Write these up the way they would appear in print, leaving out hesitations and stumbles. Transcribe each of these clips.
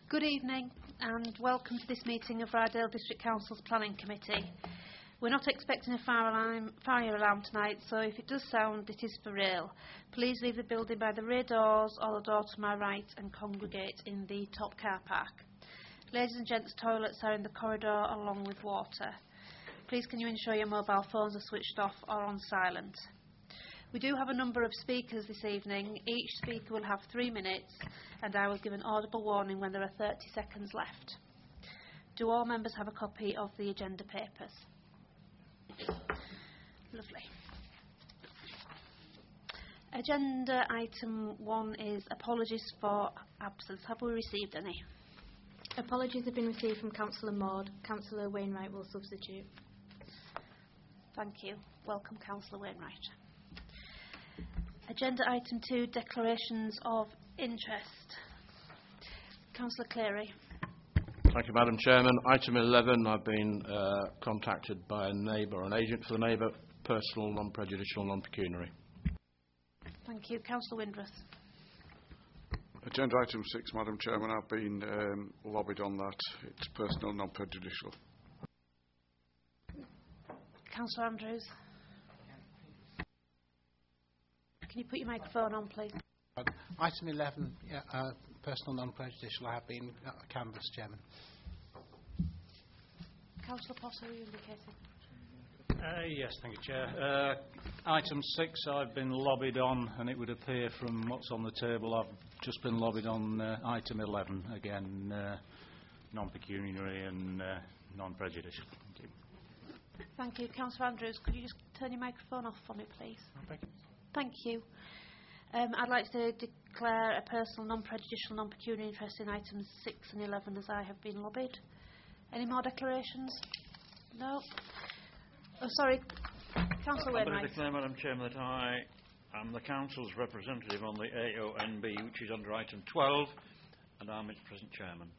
Good evening and welcome to this meeting of Rydale District Council's Planning Committee. We're not expecting a fire alarm tonight, so if it does sound, it is for real. Please leave the building by the rear doors or the door to my right and congregate in the top car park. Ladies and gents, toilets are in the corridor along with water. Please can you ensure your mobile phones are switched off or on silent. We do have a number of speakers this evening. Each speaker will have 3 minutes and I will give an audible warning when there are 30 seconds left. Do all members have a copy of the agenda papers? Lovely. Agenda item 1 is apologies for absence. Have we received any? Apologies have been received from Councillor Maud. Councillor Wainwright will substitute. Thank you. Welcome, Councillor Wainwright. Agenda item 2, declarations of interest. Councillor Cleary. Thank you, Madam Chairman. Item 11, I've been contacted by a neighbour, an agent for the neighbour, personal, non-prejudicial, non-pecuniary. Thank you. Councillor Windruss. Agenda item 6, Madam Chairman, I've been lobbied on that. It's personal, non-prejudicial. Councillor Andrews. Can you put your microphone on, please? Item 11, personal non-prejudicial. I have been canvassed, Chairman. Councillor Potter, you indicated. Yes, thank you, Chair. Item 6 I've been lobbied on, and it would appear from what's on the table I've just been lobbied on item 11, again non-pecuniary and non-prejudicial. Thank you. Thank you. Councillor Andrews, could you just turn your microphone off for me, please? Thank you. I'd like to declare a personal non-prejudicial non-pecuniary interest in items 6 and 11 as I have been lobbied. Any more declarations? No. Oh, sorry. Councillor Wainwright. I'm going to declare, Madam Chairman, that I am the Council's representative on the AONB, which is under item 12, and I'm its present Chairman.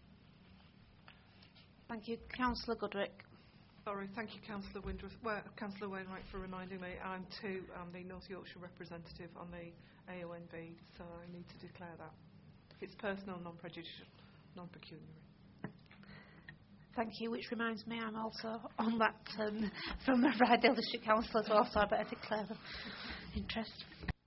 Thank you. Councillor Goodrick. Sorry, thank you, Councillor Windruss. Councillor Wainwright for reminding me. I'm the North Yorkshire representative on the AONB, so I need to declare that. It's personal, non-prejudicial, non-pecuniary. Thank you, which reminds me I'm also on that from the Rydale District Council as well, so I better declare the interest.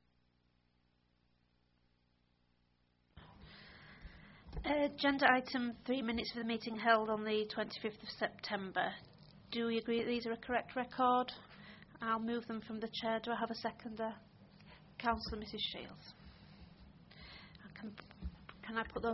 Agenda item 3 minutes for the meeting held on the 25th of September. Do we agree that these are a correct record? I'll move them from the chair. Do I have a seconder? Councillor Mrs Shields. Can I put those?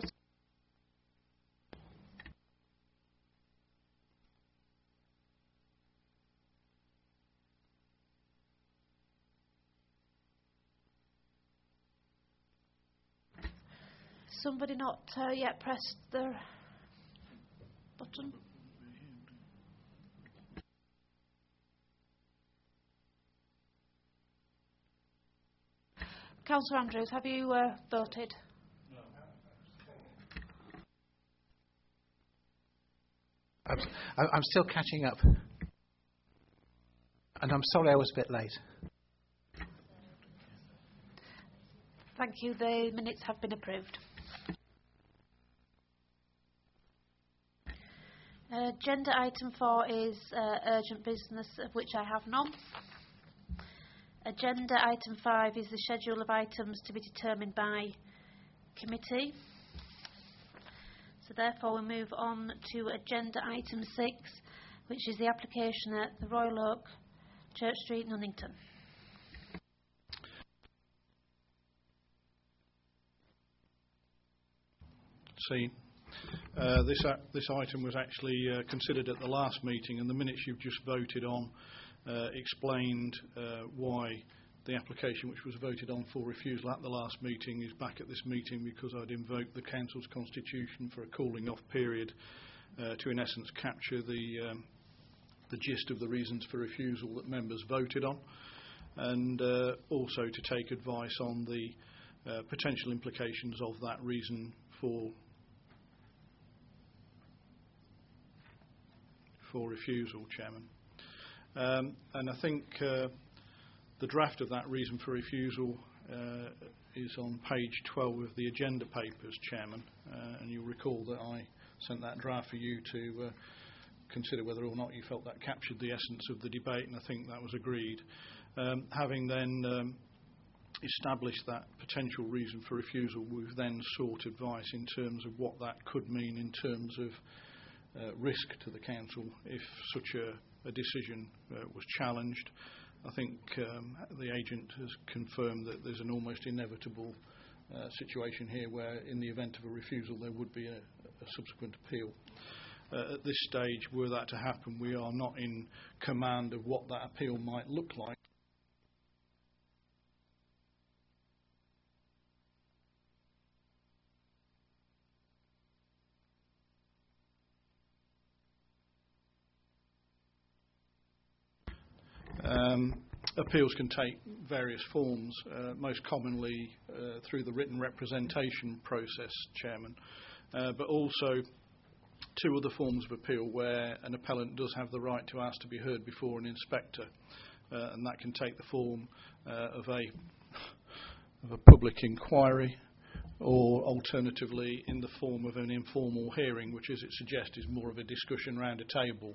Somebody not yet pressed the button? Councillor Andrews, have you voted? No. I'm still catching up. And I'm sorry I was a bit late. Thank you. The minutes have been approved. Agenda item 4 is urgent business, of which I have none. Agenda item 5 is the schedule of items to be determined by committee. So therefore we move on to agenda item 6, which is the application at the Royal Oak, Church Street, Nunnington. This item was actually considered at the last meeting, and the minutes you've just voted on explained why the application which was voted on for refusal at the last meeting is back at this meeting, because I'd invoked the Council's constitution for a cooling off period to in essence capture the gist of the reasons for refusal that members voted on, and also to take advice on the potential implications of that reason for refusal, Chairman. And I think the draft of that reason for refusal is on page 12 of the agenda papers, Chairman, and you'll recall that I sent that draft for you to consider whether or not you felt that captured the essence of the debate, and I think that was agreed. Having then established that potential reason for refusal, we've then sought advice in terms of what that could mean in terms of risk to the council if such a decision was challenged. I think the agent has confirmed that there's an almost inevitable situation here where in the event of a refusal there would be a subsequent appeal. At this stage, were that to happen, we are not in command of what that appeal might look like. Appeals can take various forms, most commonly through the written representation process, Chairman, but also two other forms of appeal where an appellant does have the right to ask to be heard before an inspector, and that can take the form of a public inquiry, or alternatively in the form of an informal hearing, which, as it suggests, is more of a discussion round a table.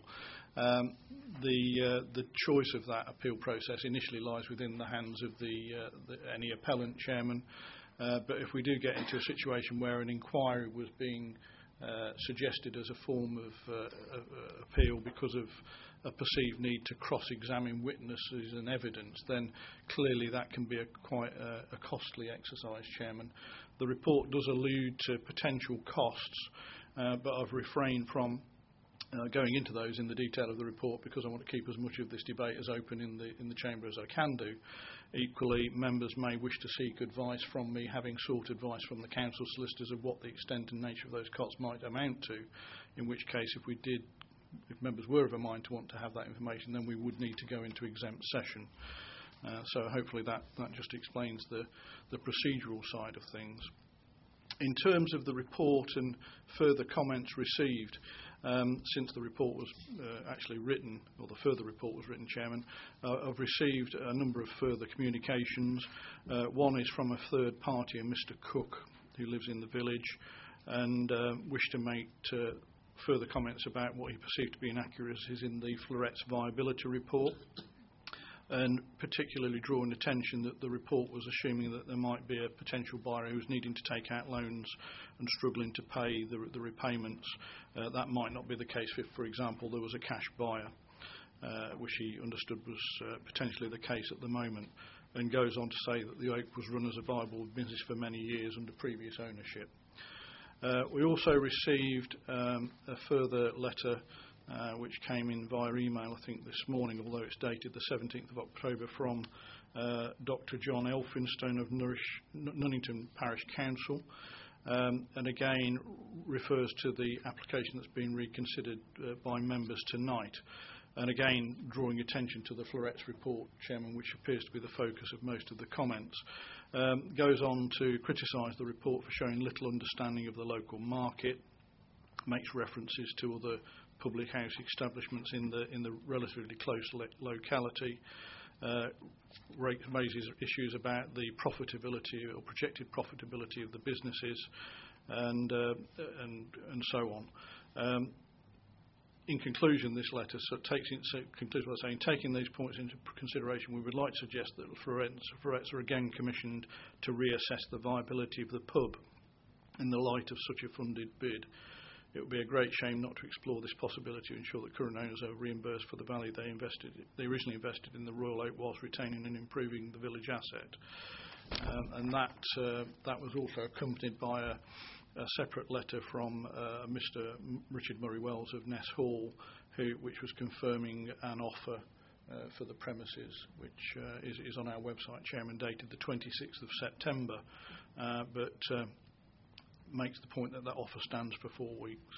The choice of that appeal process initially lies within the hands of any appellant, Chairman, but if we do get into a situation where an inquiry was being suggested as a form of appeal because of a perceived need to cross-examine witnesses and evidence, then clearly that can be quite a costly exercise, Chairman. The report does allude to potential costs, but I've refrained from going into those in the detail of the report because I want to keep as much of this debate as open in the chamber as I can do. Equally, members may wish to seek advice from me, having sought advice from the council solicitors of what the extent and nature of those costs might amount to, in which case if members were of a mind to want to have that information, then we would need to go into exempt session. So hopefully that just explains the procedural side of things. In terms of the report and further comments received, since the report was actually written, or the further report was written, Chairman, I've received a number of further communications. One is from a third party, a Mr. Cook, who lives in the village, and wished to make further comments about what he perceived to be inaccuracies in the Florets viability report, and particularly drawing attention that the report was assuming that there might be a potential buyer who was needing to take out loans and struggling to pay the repayments. That might not be the case if, for example, there was a cash buyer, which he understood was potentially the case at the moment, and goes on to say that the Oak was run as a viable business for many years under previous ownership. We also received a further letter which came in via email, I think, this morning, although it's dated the 17th of October, from Dr. John Elphinstone of Nunnington Parish Council, and again refers to the application that's been reconsidered by members tonight, and again drawing attention to the Florets report, Chairman, which appears to be the focus of most of the comments. Goes on to criticise the report for showing little understanding of the local market, makes references to other public house establishments in the relatively close locality, raises issues about the profitability or projected profitability of the businesses, and so on. In conclusion, this letter concludes by saying, taking these points into consideration, we would like to suggest that Florets are again commissioned to reassess the viability of the pub in the light of such a funded bid. It would be a great shame not to explore this possibility to ensure that current owners are reimbursed for the value they originally invested in the Royal Oak whilst retaining and improving the village asset. And that was also accompanied by a separate letter from Mr. Richard Murray Wells of Ness Hall, which was confirming an offer for the premises, which is on our website, Chairman, dated the 26th of September, but makes the point that offer stands for 4 weeks.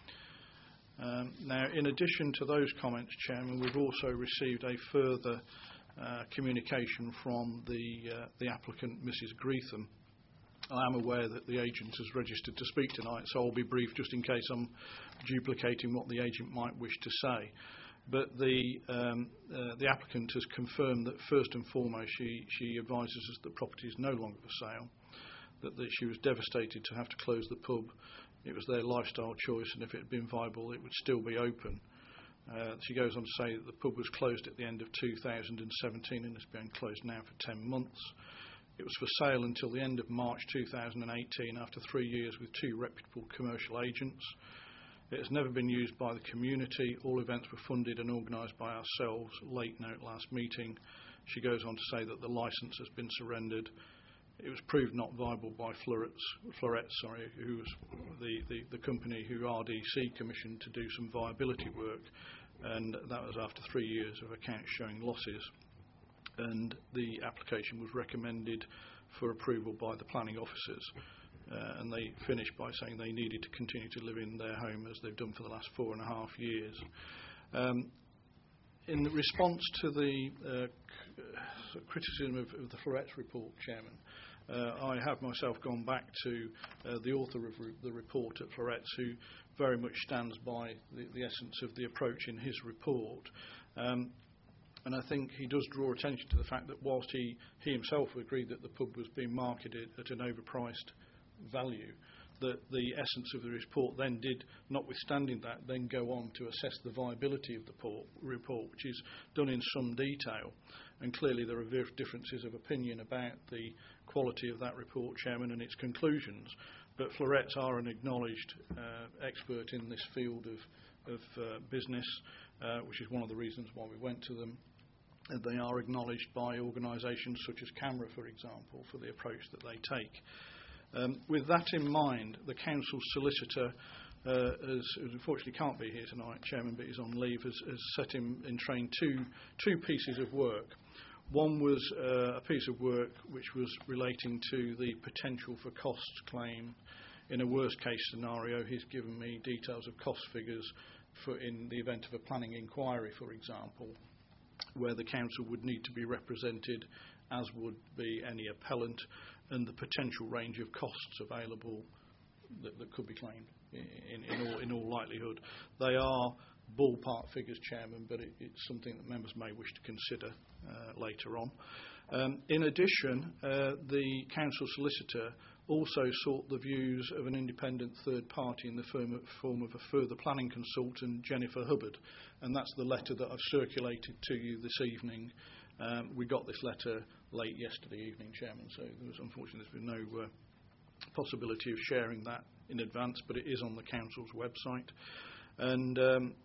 Now, in addition to those comments, Chairman, we've also received a further communication from the applicant, Mrs. Greetham. I am aware that the agent has registered to speak tonight, so I'll be brief just in case I'm duplicating what the agent might wish to say. but the applicant has confirmed that first and foremost she advises us that property is no longer for sale, that she was devastated to have to close the pub. It was their lifestyle choice, and if it had been viable it would still be open. She goes on to say that the pub was closed at the end of 2017 and has been closed now for 10 months. It was for sale until the end of March 2018 after 3 years with 2 reputable commercial agents. It has never been used by the community. All events were funded and organised by ourselves. Late note last meeting. She goes on to say that the licence has been surrendered. It was proved not viable by Floret, who was the company who RDC commissioned to do some viability work, and that was after 3 years of accounts showing losses. And the application was recommended for approval by the planning officers, and they finished by saying they needed to continue to live in their home as they've done for the last 4.5 years. In response to the criticism of the Floret's report, Chairman, I have myself gone back to the author of the report at Floret's, who very much stands by the essence of the approach in his report. And I think he does draw attention to the fact that whilst he himself agreed that the pub was being marketed at an overpriced value, that the essence of the report then did, notwithstanding that, then go on to assess the viability of the report, which is done in some detail. And clearly there are differences of opinion about the quality of that report, Chairman, and its conclusions. But Floret's are an acknowledged expert in this field of business, which is one of the reasons why we went to them. And they are acknowledged by organisations such as CAMRA, for example, for the approach that they take. With that in mind, the Council solicitor, who unfortunately can't be here tonight, Chairman, but is on leave, has set in train two pieces of work. One was a piece of work which was relating to the potential for costs claim. In a worst case scenario, he's given me details of cost figures for in the event of a planning inquiry, for example, where the Council would need to be represented, as would be any appellant, and the potential range of costs available that could be claimed in all likelihood. They are ballpark figures, Chairman, but it's something that members may wish to consider later on. In addition, the Council solicitor also sought the views of an independent third party in the form of a further planning consultant, Jennifer Hubbard, and that's the letter that I've circulated to you this evening. We got this letter late yesterday evening, Chairman, so unfortunately there's been no possibility of sharing that in advance, but it is on the Council's website. And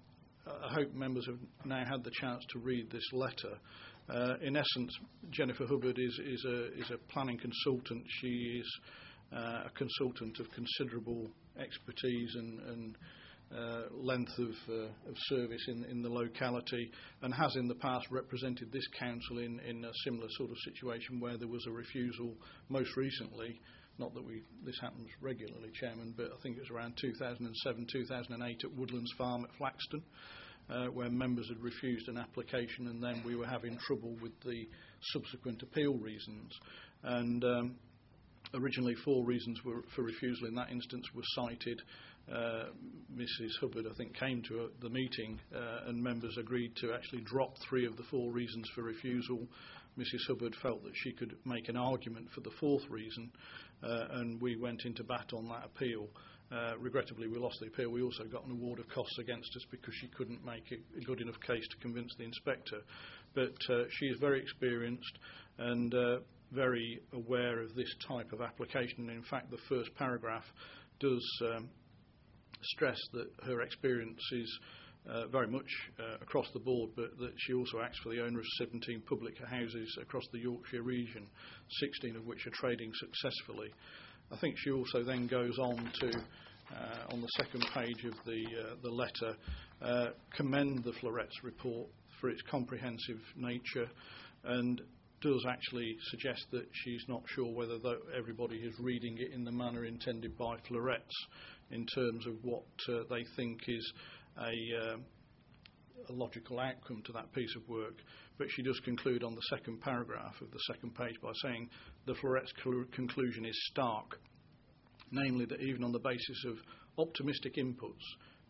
I hope members have now had the chance to read this letter. In essence, Jennifer Hubbard is a planning consultant. She is a consultant of considerable expertise and length of service in the locality, and has in the past represented this council in a similar sort of situation where there was a refusal most recently. Not that this happens regularly, Chairman, but I think it was around 2007-2008 at Woodlands Farm at Flaxton, where members had refused an application, and then we were having trouble with the subsequent appeal reasons. And originally 4 reasons for refusal in that instance were cited. Mrs Hubbard, I think, came to the meeting and members agreed to actually drop 3 of the 4 reasons for refusal. Mrs Hubbard felt that she could make an argument for the 4th reason, and we went into bat on that appeal. Regrettably, we lost the appeal. We also got an award of costs against us because she couldn't make a good enough case to convince the inspector. But she is very experienced and very aware of this type of application. And in fact, the first paragraph does stress that her experience is very much across the board, but that she also acts for the owner of 17 public houses across the Yorkshire region, 16 of which are trading successfully. I think she also then goes on to, on the second page of the letter, commend the Floret's report for its comprehensive nature, and does actually suggest that she's not sure whether everybody is reading it in the manner intended by Floret's in terms of what they think is a logical outcome to that piece of work. But she does conclude on the second paragraph of the second page by saying the Floret's conclusion is stark, namely that even on the basis of optimistic inputs,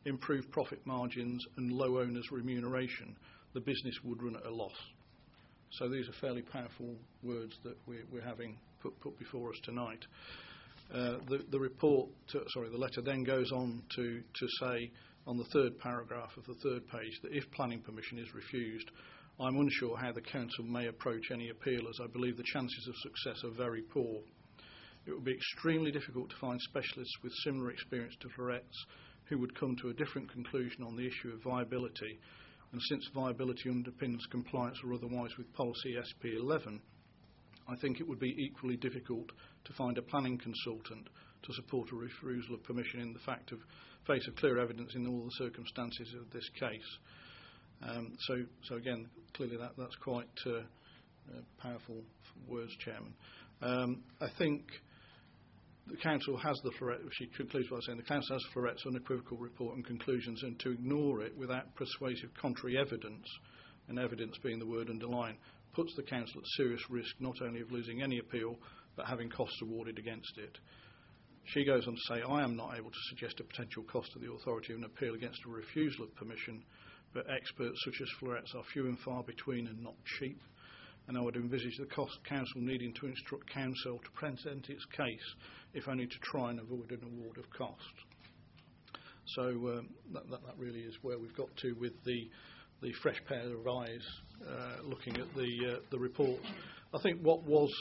improved profit margins and low owners' remuneration, the business would run at a loss. So these are fairly powerful words that we're having put before us tonight. The letter then goes on to say on the third paragraph of the third page that if planning permission is refused, I'm unsure how the council may approach any appeal, as I believe the chances of success are very poor. It would be extremely difficult to find specialists with similar experience to Fleurettes who would come to a different conclusion on the issue of viability, and since viability underpins compliance or otherwise with policy SP11, I think it would be equally difficult to find a planning consultant to support a refusal of permission in the face of clear evidence in all the circumstances of this case. So again, clearly that's quite powerful words, Chairman. I think the Council has the Fleurettes, she concludes by saying the Council has Fleurettes' unequivocal report and conclusions, and to ignore it without persuasive contrary evidence, and evidence being the word underlined, puts the Council at serious risk not only of losing any appeal, but having costs awarded against it. She goes on to say, I am not able to suggest a potential cost to the authority of an appeal against a refusal of permission, but experts such as Fleurettes are few and far between and not cheap, and I would envisage the Council needing to instruct Council to present its case, if only to try and avoid an award of cost. So that really is where we've got to with the fresh pair of eyes looking at the report. I think what was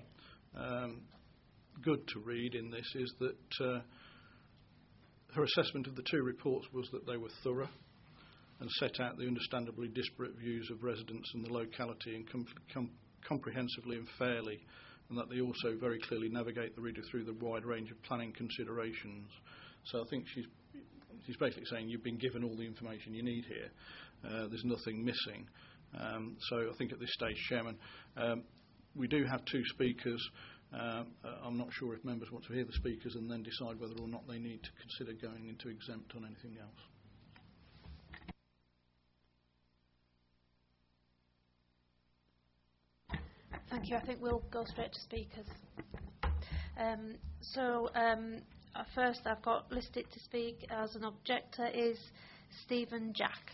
good to read in this is that her assessment of the two reports was that they were thorough and set out the understandably disparate views of residents in the locality and comprehensively and fairly, and that they also very clearly navigate the reader through the wide range of planning considerations. So I think she's basically saying you've been given all the information you need here. There's nothing missing. So I think at this stage, Chairman, we do have two speakers. I'm not sure if members want to hear the speakers and then decide whether or not they need to consider going into exempt on anything else. Thank you. I think we'll go straight to speakers. First I've got listed to speak as an objector is Stephen Jack.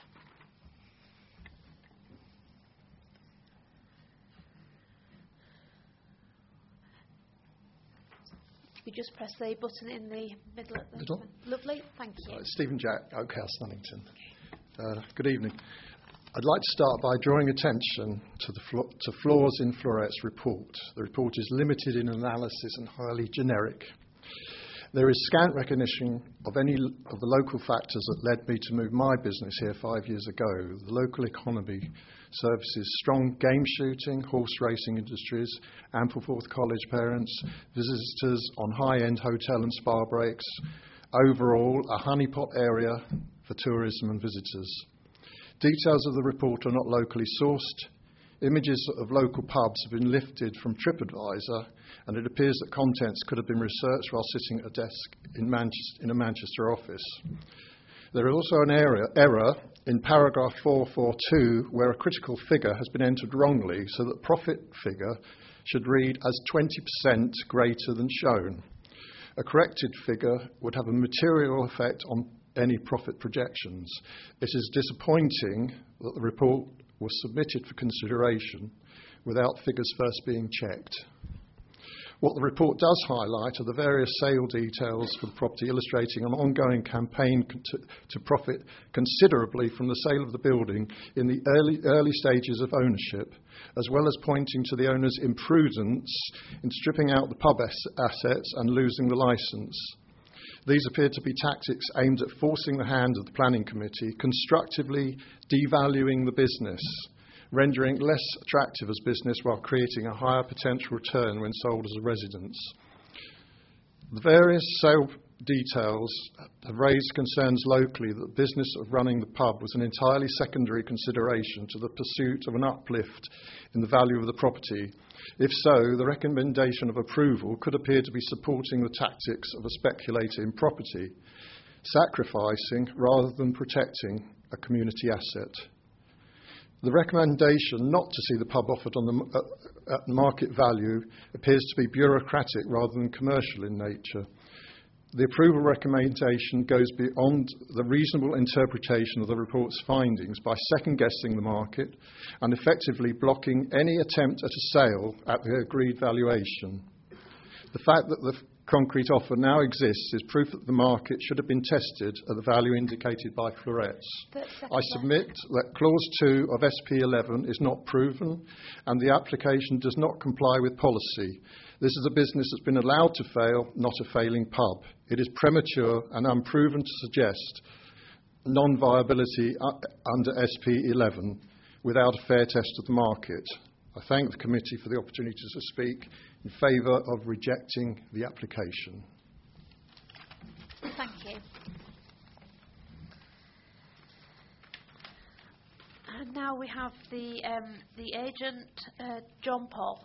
You just press the button in the middle of the middle. Lovely, thank you. Stephen Jack, Oak House, Nunnington. Good evening. I'd like to start by drawing attention to flaws in Fleurettes' report. The report is limited in analysis and highly generic. There is scant recognition of any of the local factors that led me to move my business here 5 years ago. The local economy services strong game shooting, horse racing industries, Ampleforth College parents, visitors on high-end hotel and spa breaks. Overall, a honeypot area for tourism and visitors. Details of the report are not locally sourced. Images of local pubs have been lifted from TripAdvisor, and it appears that contents could have been researched while sitting at a desk in a Manchester office. There is also an error in paragraph 442 where a critical figure has been entered wrongly, so that the profit figure should read as 20% greater than shown. A corrected figure would have a material effect on any profit projections. It is disappointing that the report was submitted for consideration without figures first being checked. What the report does highlight are the various sale details for the property, illustrating an ongoing campaign to profit considerably from the sale of the building in the early stages of ownership, as well as pointing to the owner's imprudence in stripping out the pub assets and losing the licence. These appear to be tactics aimed at forcing the hand of the planning committee, constructively devaluing the business, rendering it less attractive as business while creating a higher potential return when sold as a residence. The various sale details have raised concerns locally that the business of running the pub was an entirely secondary consideration to the pursuit of an uplift in the value of the property. If so, the recommendation of approval could appear to be supporting the tactics of a speculator in property, sacrificing rather than protecting a community asset. The recommendation not to see the pub offered on at market value appears to be bureaucratic rather than commercial in nature. The approval recommendation goes beyond the reasonable interpretation of the report's findings by second-guessing the market and effectively blocking any attempt at a sale at the agreed valuation. The fact that the concrete offer now exists is proof that the market should have been tested at the value indicated by Florets. I submit that Clause 2 of SP11 is not proven and the application does not comply with policy. This is a business that's been allowed to fail, not a failing pub. It is premature and unproven to suggest non-viability under SP11 without a fair test of the market. I thank the committee for the opportunity to speak in favour of rejecting the application. Thank you. And now we have the agent, John Paul.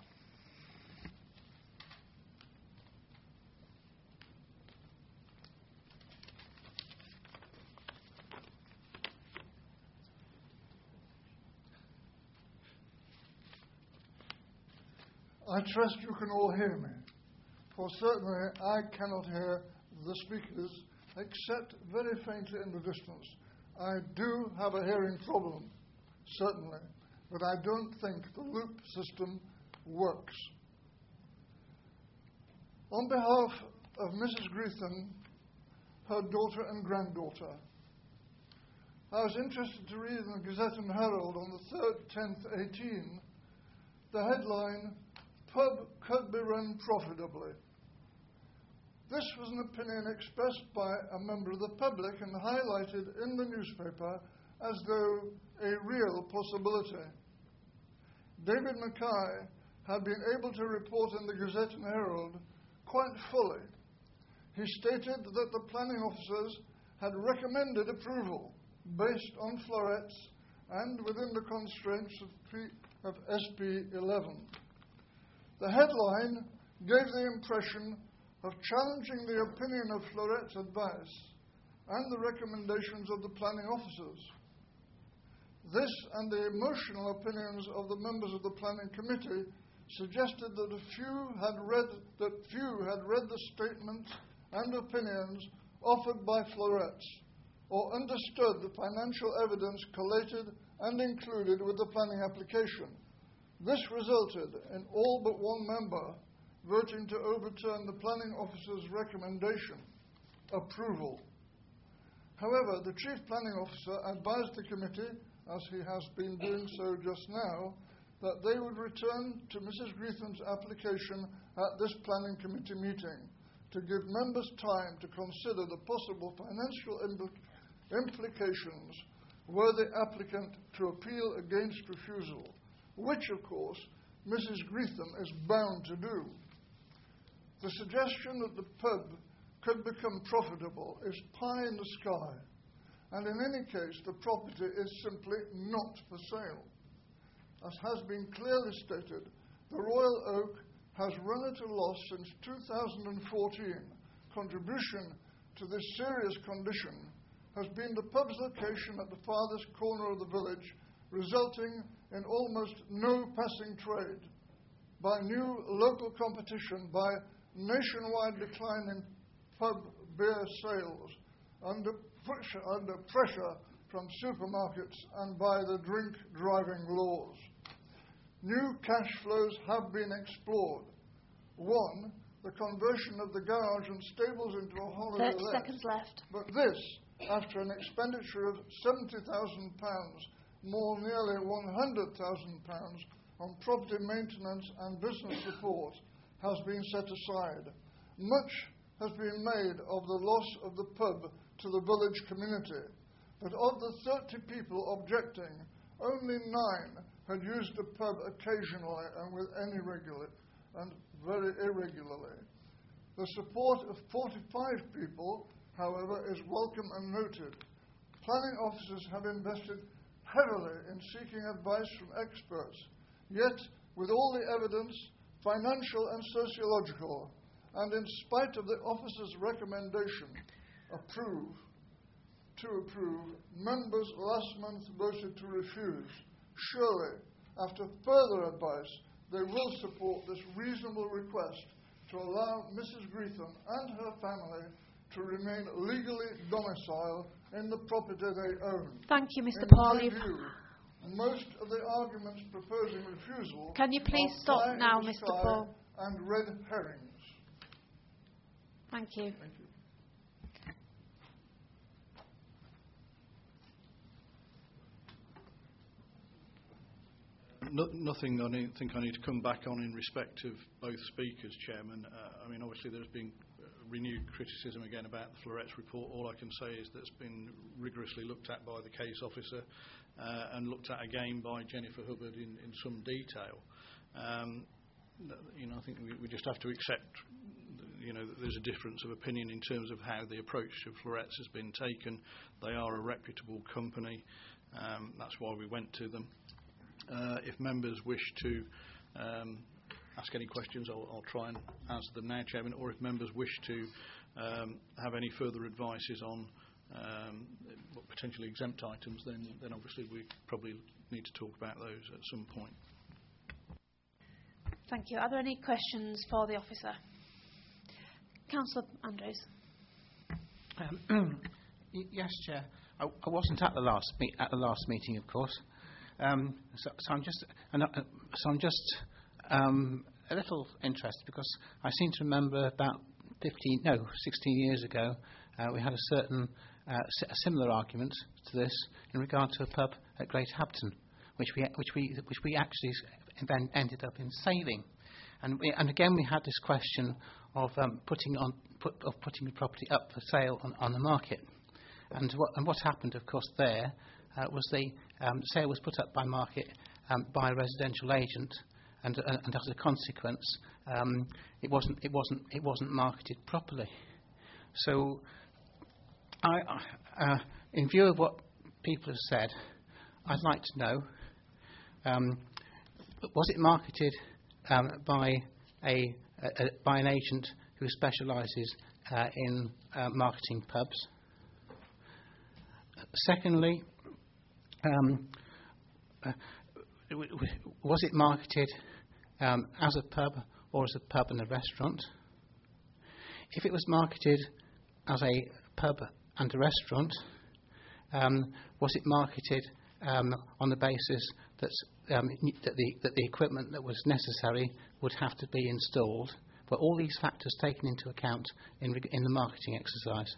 I trust you can all hear me, for certainly I cannot hear the speakers except very faintly in the distance. I do have a hearing problem, certainly, but I don't think the loop system works. On behalf of Mrs. Greetham, her daughter and granddaughter, I was interested to read in the Gazette and Herald on the 3rd, 10th, 18, the headline, "Pub could be run profitably." This was an opinion expressed by a member of the public and highlighted in the newspaper as though a real possibility. David Mackay had been able to report in the Gazette and Herald quite fully. He stated that the planning officers had recommended approval based on Florets and within the constraints of SP11. The headline gave the impression of challenging the opinion of Florets' advice and the recommendations of the planning officers. This and the emotional opinions of the members of the planning committee suggested that few had read the statements and opinions offered by Florets or understood the financial evidence collated and included with the planning application. This resulted in all but one member voting to overturn the planning officer's recommendation, approval. However, the chief planning officer advised the committee, as he has been doing so just now, that they would return to Mrs. Greetham's application at this planning committee meeting to give members time to consider the possible financial implications were the applicant to appeal against refusal, which, of course, Mrs. Greetham is bound to do. The suggestion that the pub could become profitable is pie in the sky, and in any case, the property is simply not for sale. As has been clearly stated, the Royal Oak has run at a loss since 2014. Contribution to this serious condition has been the pub's location at the farthest corner of the village, resulting in almost no passing trade, by new local competition, by nationwide decline in pub beer sales, under pressure from supermarkets, and by the drink-driving laws. New cash flows have been explored. One, the conversion of the garage and stables into a holiday 30 seconds left. But this, after an expenditure of £70,000, more nearly £100,000 on property maintenance and business support, has been set aside. Much has been made of the loss of the pub to the village community, but of the 30 people objecting, only 9 had used the pub occasionally and very irregularly. The support of 45 people, however, is welcome and noted. Planning officers have invested heavily in seeking advice from experts, yet with all the evidence, financial and sociological, and in spite of the officer's recommendation to approve, members last month voted to refuse. Surely, after further advice, they will support this reasonable request to allow Mrs. Greetham and her family to remain legally domiciled in the property they own. Thank you, Mr. In Paul. my view, most of the arguments proposing refusal Can you please are stop pie now, in the Mr. sky Paul? and red herrings. Thank you. Thank you. Nothing I think I need to come back on in respect of both speakers, Chairman. I mean, obviously there's been renewed criticism again about the Florets report. All I can say is that it's been rigorously looked at by the case officer and looked at again by Jennifer Hubbard in some detail. I think we just have to accept that there's a difference of opinion in terms of how the approach to Florets has been taken. They are a reputable company. That's why we went to them. If members wish to ask any questions, I'll try and answer them now, Chairman, or if members wish to have any further advices on potentially exempt items, then obviously we probably need to talk about those at some point. Thank you. Are there any questions for the officer? Councillor Andrews. Yes, Chair. I wasn't at the last meeting, of course. So I'm just a little interested because I seem to remember about 16 years ago we had a similar argument to this in regard to a pub at Great Hampton, which we actually ended up in saving, and again we had this question of putting the property up for sale on the market, and what happened, of course, there was the sale was put up by market by a residential agent, and as a consequence, it wasn't marketed properly. So, in view of what people have said, I'd like to know: was it marketed by an agent who specialises in marketing pubs? Secondly, was it marketed as a pub or as a pub and a restaurant? If it was marketed as a pub and a restaurant, was it marketed on the basis that the equipment that was necessary would have to be installed? Were all these factors taken into account in the marketing exercise?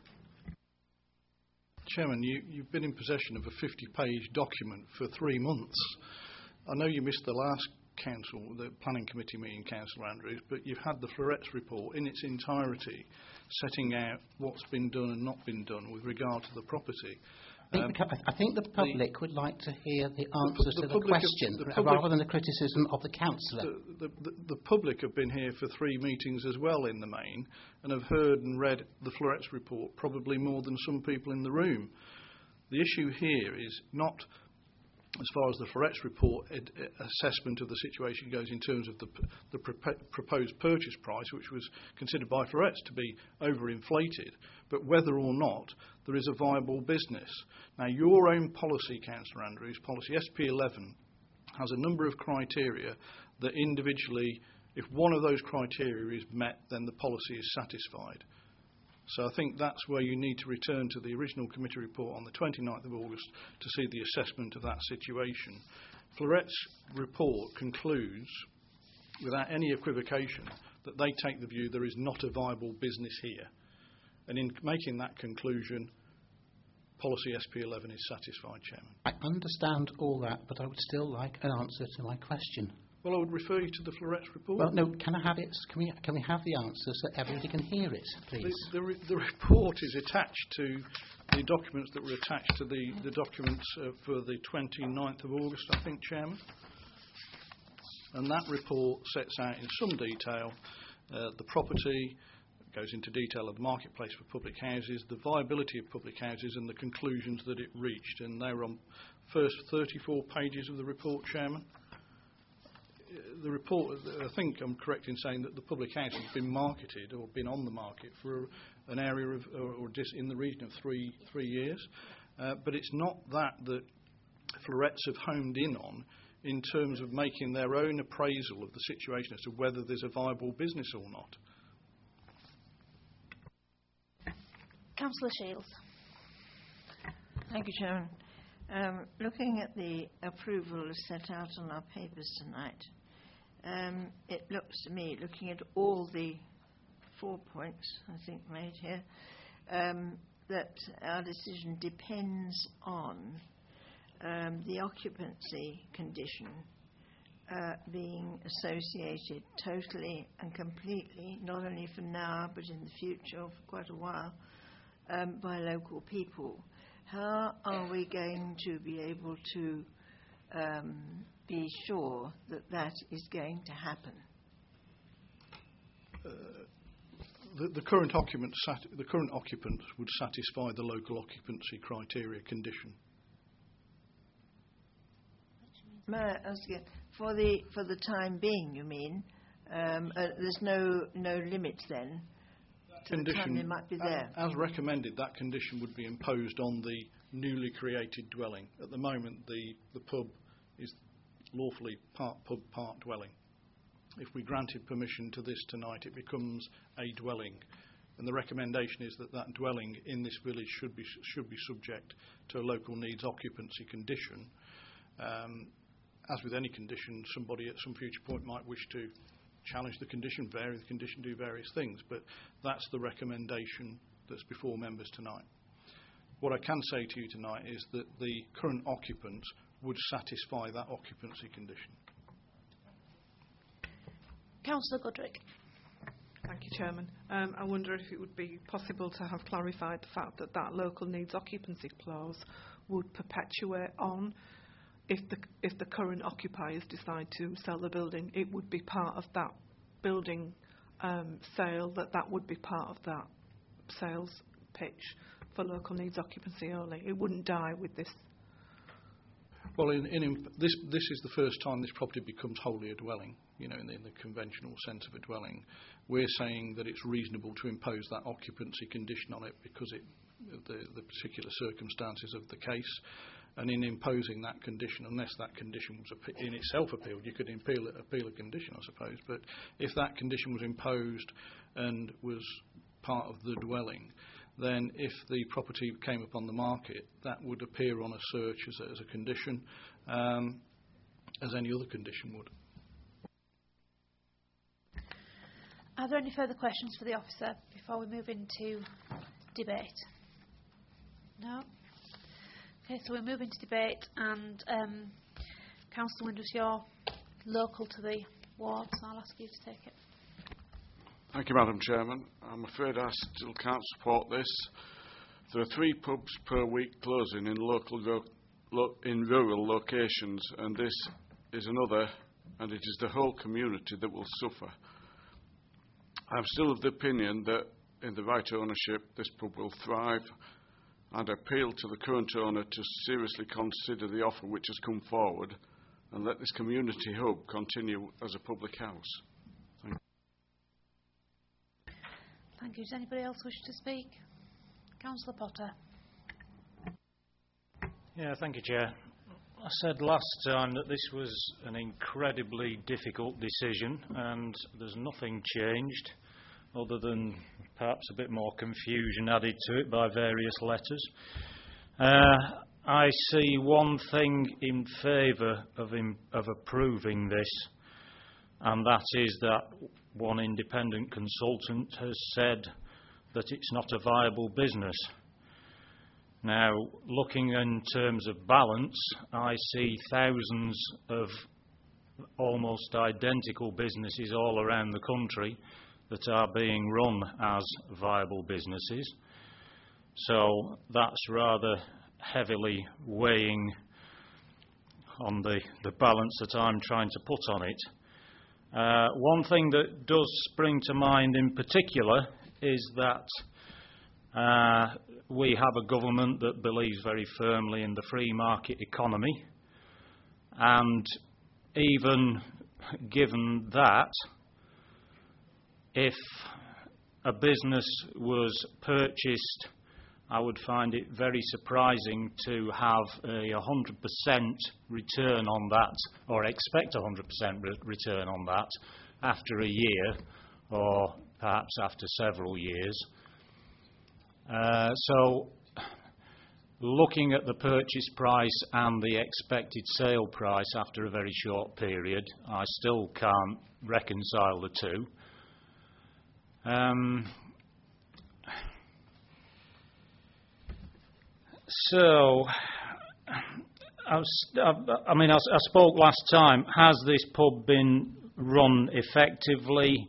Chairman, you've been in possession of a 50-page document for 3 months. I know you missed the last the planning committee meeting, Councillor Andrews, but you've had the Florets report in its entirety, setting out what's been done and not been done with regard to the property. I think the public would like to hear the answers to the question rather than the criticism of the councillor. The public have been here for 3 meetings as well in the main and have heard and read the Florets report probably more than some people in the room. The issue here is not, as far as the Florets report assessment of the situation goes, in terms of the proposed purchase price, which was considered by Florets to be overinflated, but whether or not there is a viable business. Now, your own policy, Councillor Andrews, policy SP11, has a number of criteria that individually, if one of those criteria is met, then the policy is satisfied. So I think that's where you need to return to the original committee report on the 29th of August to see the assessment of that situation. Florets' report concludes, without any equivocation, that they take the view there is not a viable business here. And in making that conclusion, policy SP11 is satisfied, Chairman. I understand all that, but I would still like an answer to my question. Well, I would refer you to the Florets report. Well, no, can I have it? Can we have the answer so everybody can hear it, please? The report is attached to the documents that were attached to the documents for the 29th of August, I think, Chairman. And that report sets out in some detail the property, goes into detail of the marketplace for public houses, the viability of public houses, and the conclusions that it reached. And they were on first 34 pages of the report, Chairman. The report, I think I'm correct in saying that the public house has been marketed or been on the market for an area of, or in the region of three years. But it's not that Florets have homed in on in terms of making their own appraisal of the situation as to whether there's a viable business or not. Councillor Shields. Thank you, Chairman. Looking at the approval as set out on our papers tonight, it looks to me, looking at all the 4 points, I think, made here, that our decision depends on the occupancy condition being associated totally and completely, not only for now but in the future for quite a while, by local people. How are we going to be able to be sure that that is going to happen? The current occupants would satisfy the local occupancy criteria condition. May I ask again, for the time being, you mean? There's no limit then to the time they might be there? As recommended, that condition would be imposed on the newly created dwelling. At the moment, the pub is lawfully part pub, part dwelling. If we granted permission to this tonight, it becomes a dwelling. And the recommendation is that that dwelling in this village should be subject to a local needs occupancy condition. As with any condition, somebody at some future point might wish to challenge the condition, vary the condition, do various things, but that's the recommendation that's before members tonight. What I can say to you tonight is that the current occupants would satisfy that occupancy condition. Councillor Goodrick. Thank you, Chairman. I wonder if it would be possible to have clarified the fact that that local needs occupancy clause would perpetuate on. If the current occupiers decide to sell the building, it would be part of that building sale, that would be part of that sales pitch for local needs occupancy only. It wouldn't die with this. Well, this is the first time this property becomes wholly a dwelling, in the conventional sense of a dwelling. We're saying that it's reasonable to impose that occupancy condition on it because of the particular circumstances of the case. And in imposing that condition, unless that condition was in itself appealed, you could appeal a condition, I suppose. But if that condition was imposed and was part of the dwelling, then if the property came up on the market, that would appear on a search as a condition, as any other condition would. Are there any further questions for the officer before we move into debate? No? Okay, so we'll move into debate, and Councillor Windus, you're local to the ward, so I'll ask you to take it. Thank you, Madam Chairman. I'm afraid I still can't support this. There are 3 pubs per week closing in rural locations, and this is another, and it is the whole community that will suffer. I'm still of the opinion that in the right ownership this pub will thrive, and appeal to the current owner to seriously consider the offer which has come forward and let this community hub continue as a public house. Thank you. Thank you. Does anybody else wish to speak? Councillor Potter. Yeah, thank you, Chair. I said last time that this was an incredibly difficult decision, and there's nothing changed other than perhaps a bit more confusion added to it by various letters. I see one thing in favour of approving this, and that is that one independent consultant has said that it's not a viable business. Now, looking in terms of balance, I see thousands of almost identical businesses all around the country that are being run as viable businesses. So that's rather heavily weighing on the balance that I'm trying to put on it. One thing that does spring to mind in particular is that we have a government that believes very firmly in the free market economy, and even given that, if a business was purchased, I would find it very surprising to have a 100% return on that, or expect a 100% return on that after a year, or perhaps after several years. So, looking at the purchase price and the expected sale price after a very short period, I still can't reconcile the two. So, I spoke last time. Has this pub been run effectively?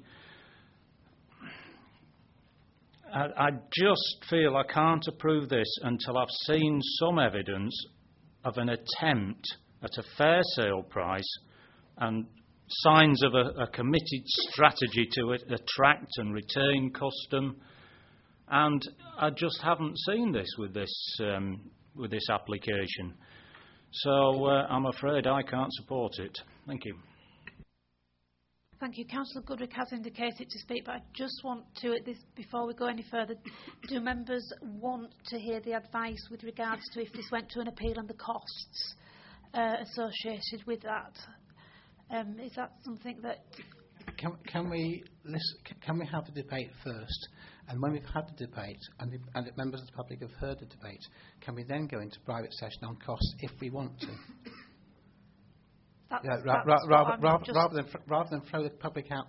I just feel I can't approve this until I've seen some evidence of an attempt at a fair sale price and signs of a committed strategy to attract and retain custom. And I just haven't seen this with this application. So I'm afraid I can't support it. Thank you. Thank you. Councillor Goodrick has indicated to speak, but I just want to, before we go any further, do members want to hear the advice with regards to if this went to an appeal and the costs associated with that? Is that something that... Can we have a debate first? And when we've had the debate and members of the public have heard the debate, can we then go into private session on costs if we want to? Rather than throw the public out.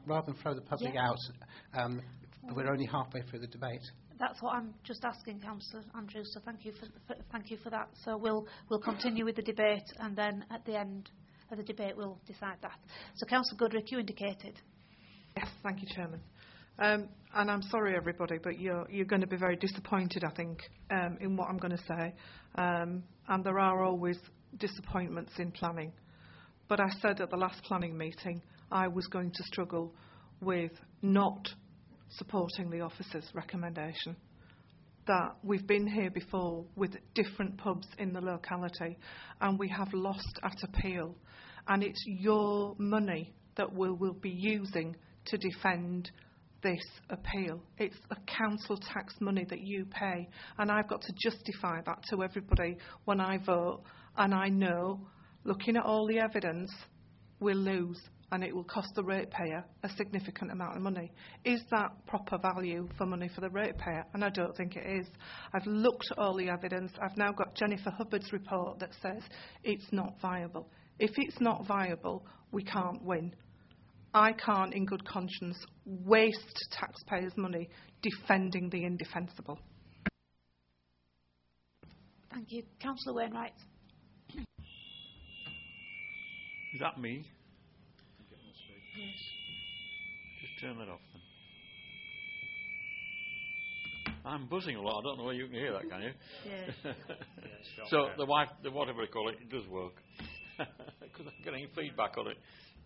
We're only halfway through the debate. That's what I'm just asking, Councillor Andrews. So thank you for that. So we'll continue with the debate, and then at the end of the debate we'll decide that. So Councillor Goodrick, you indicated. Yes, thank you, Chairman. And I'm sorry, everybody, but you're going to be very disappointed, I think, in what I'm going to say. And there are always disappointments in planning. But I said at the last planning meeting I was going to struggle with not supporting the officer's recommendation. That we've been here before with different pubs in the locality and we have lost at appeal. And it's your money that we will be using to defend this appeal. It's a council tax money that you pay. And I've got to justify that to everybody when I vote. And I know, looking at all the evidence, we'll lose and it will cost the ratepayer a significant amount of money. Is that proper value for money for the ratepayer? And I don't think it is. I've looked at all the evidence. I've now got Jennifer Hubbard's report that says it's not viable. If it's not viable, we can't win. I can't, in good conscience, waste taxpayers' money defending the indefensible. Thank you. Councillor Wainwright. Is that me? Yes. Just turn that off then. I'm buzzing a lot. I don't know whether you can hear that, can you? Yeah. So the whatever they call it, it does work. Because I'm getting feedback on it.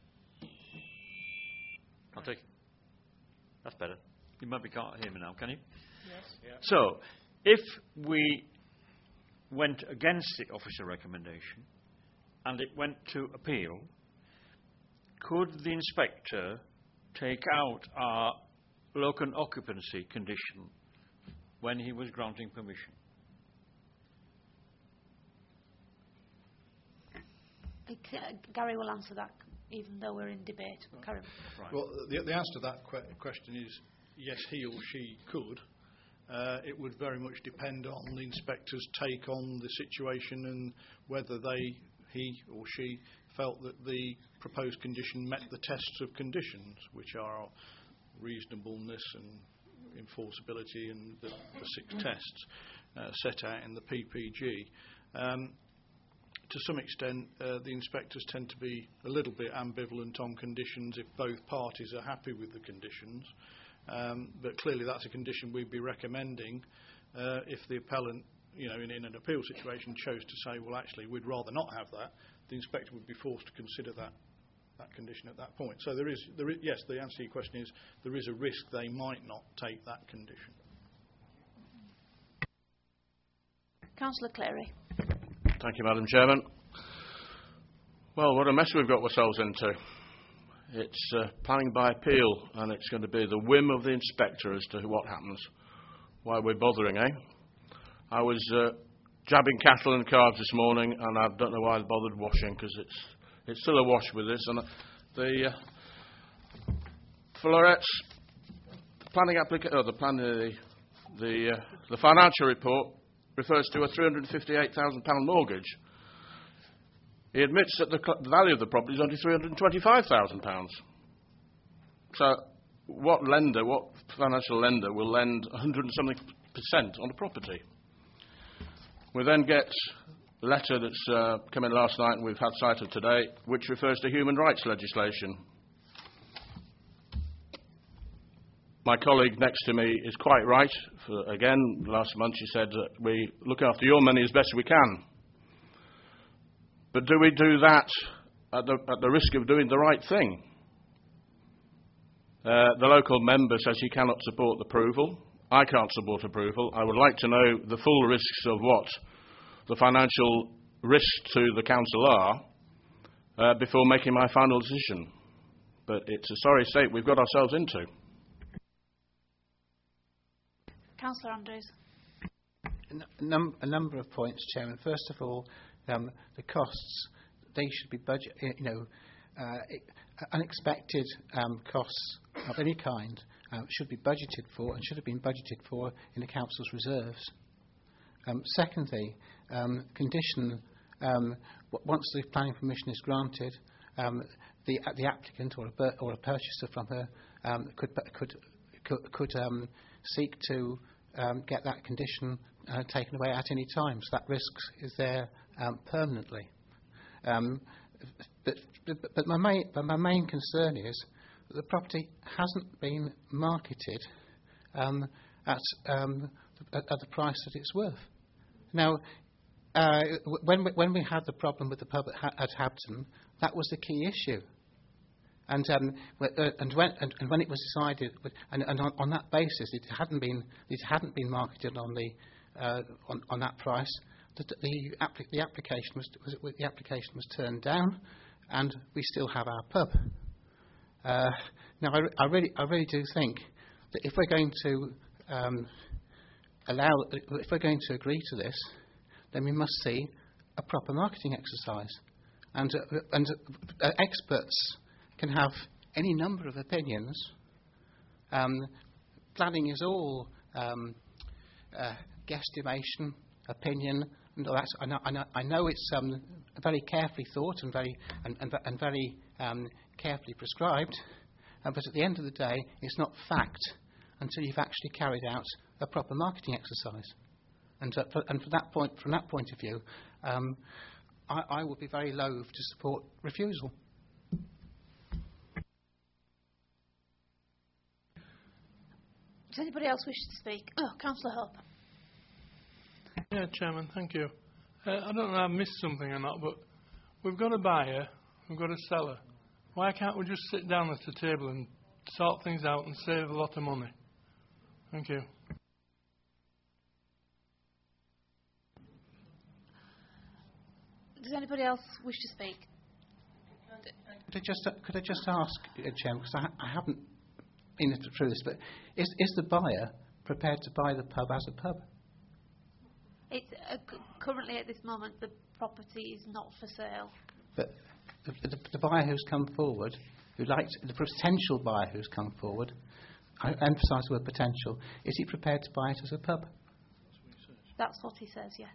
I'll take. That's better. You maybe can't hear me now, can you? Yes. Yeah. So, if we went against the officer recommendation and it went to appeal, could the inspector take out our locum occupancy condition when he was granting permission? Gary will answer that, even though we're in debate. Right. Well, the answer to that question is yes, he or she could. It would very much depend on the inspector's take on the situation and whether he or she felt that the proposed condition met the tests of conditions, which are reasonableness and enforceability and the 6 tests set out in the PPG. To some extent, the inspectors tend to be a little bit ambivalent on conditions if both parties are happy with the conditions. But clearly that's a condition we'd be recommending if the appellant, in an appeal situation, chose to say, well, actually, we'd rather not have that. The inspector would be forced to consider that condition at that point. So there is, yes, the answer to your question is there is a risk they might not take that condition. Councillor Cleary. Thank you, Madam Chairman. Well, what a mess we've got ourselves into. It's planning by appeal, and it's going to be the whim of the inspector as to what happens. Why we're bothering, eh? I was jabbing cattle and calves this morning, and I don't know why I bothered washing, because it's still a wash with this. And the florets, the the financial report refers to a £358,000 mortgage. He admits that the value of the property is only £325,000. So what financial lender will lend 100 and something % on a property? We then get a letter that's come in last night and we've had sight of today, which refers to human rights legislation. My colleague next to me is quite right. Again, last month she said that we look after your money as best we can. But do we do that at the risk of doing the right thing? The local member says he cannot support approval. I can't support approval. I would like to know the full risks of what the financial risks to the council are before making my final decision. But it's a sorry state we've got ourselves into. Councillor Andrews. A number of points, Chairman. First of all, the costs, they should be unexpected costs of any kind should be budgeted for and should have been budgeted for in the council's reserves. Secondly, condition once the planning permission is granted, the applicant or a purchaser from her could seek to get that condition taken away at any time. So that risk is there permanently. But my main concern is that the property hasn't been marketed at the price that it's worth. Now, when we had the problem with the pub at Habton, that was the key issue. And when it was decided, and on that basis, it hadn't been marketed on that price. The application was turned down, and we still have our pub. Now, I really do think that if we're going to agree to this, then we must see a proper marketing exercise, and experts can have any number of opinions. Planning is all guesstimation, opinion, and all that. I know it's very carefully thought and very carefully prescribed, but at the end of the day, it's not fact until you've actually carried out a proper marketing exercise. And from that point of view, I would be very loath to support refusal. Does anybody else wish to speak? Oh, Councillor Hope. Yeah, Chairman, thank you. I don't know if I've missed something or not, but we've got a buyer, we've got a seller. Why can't we just sit down at the table and sort things out and save a lot of money? Thank you. Does anybody else wish to speak? Could I just ask, Chairman, because I haven't been through this, but is the buyer prepared to buy the pub as a pub? It's currently at this moment the property is not for sale. But the buyer who's come forward, the potential buyer who's come forward, I emphasise the word potential, is he prepared to buy it as a pub? That's what he says, yes.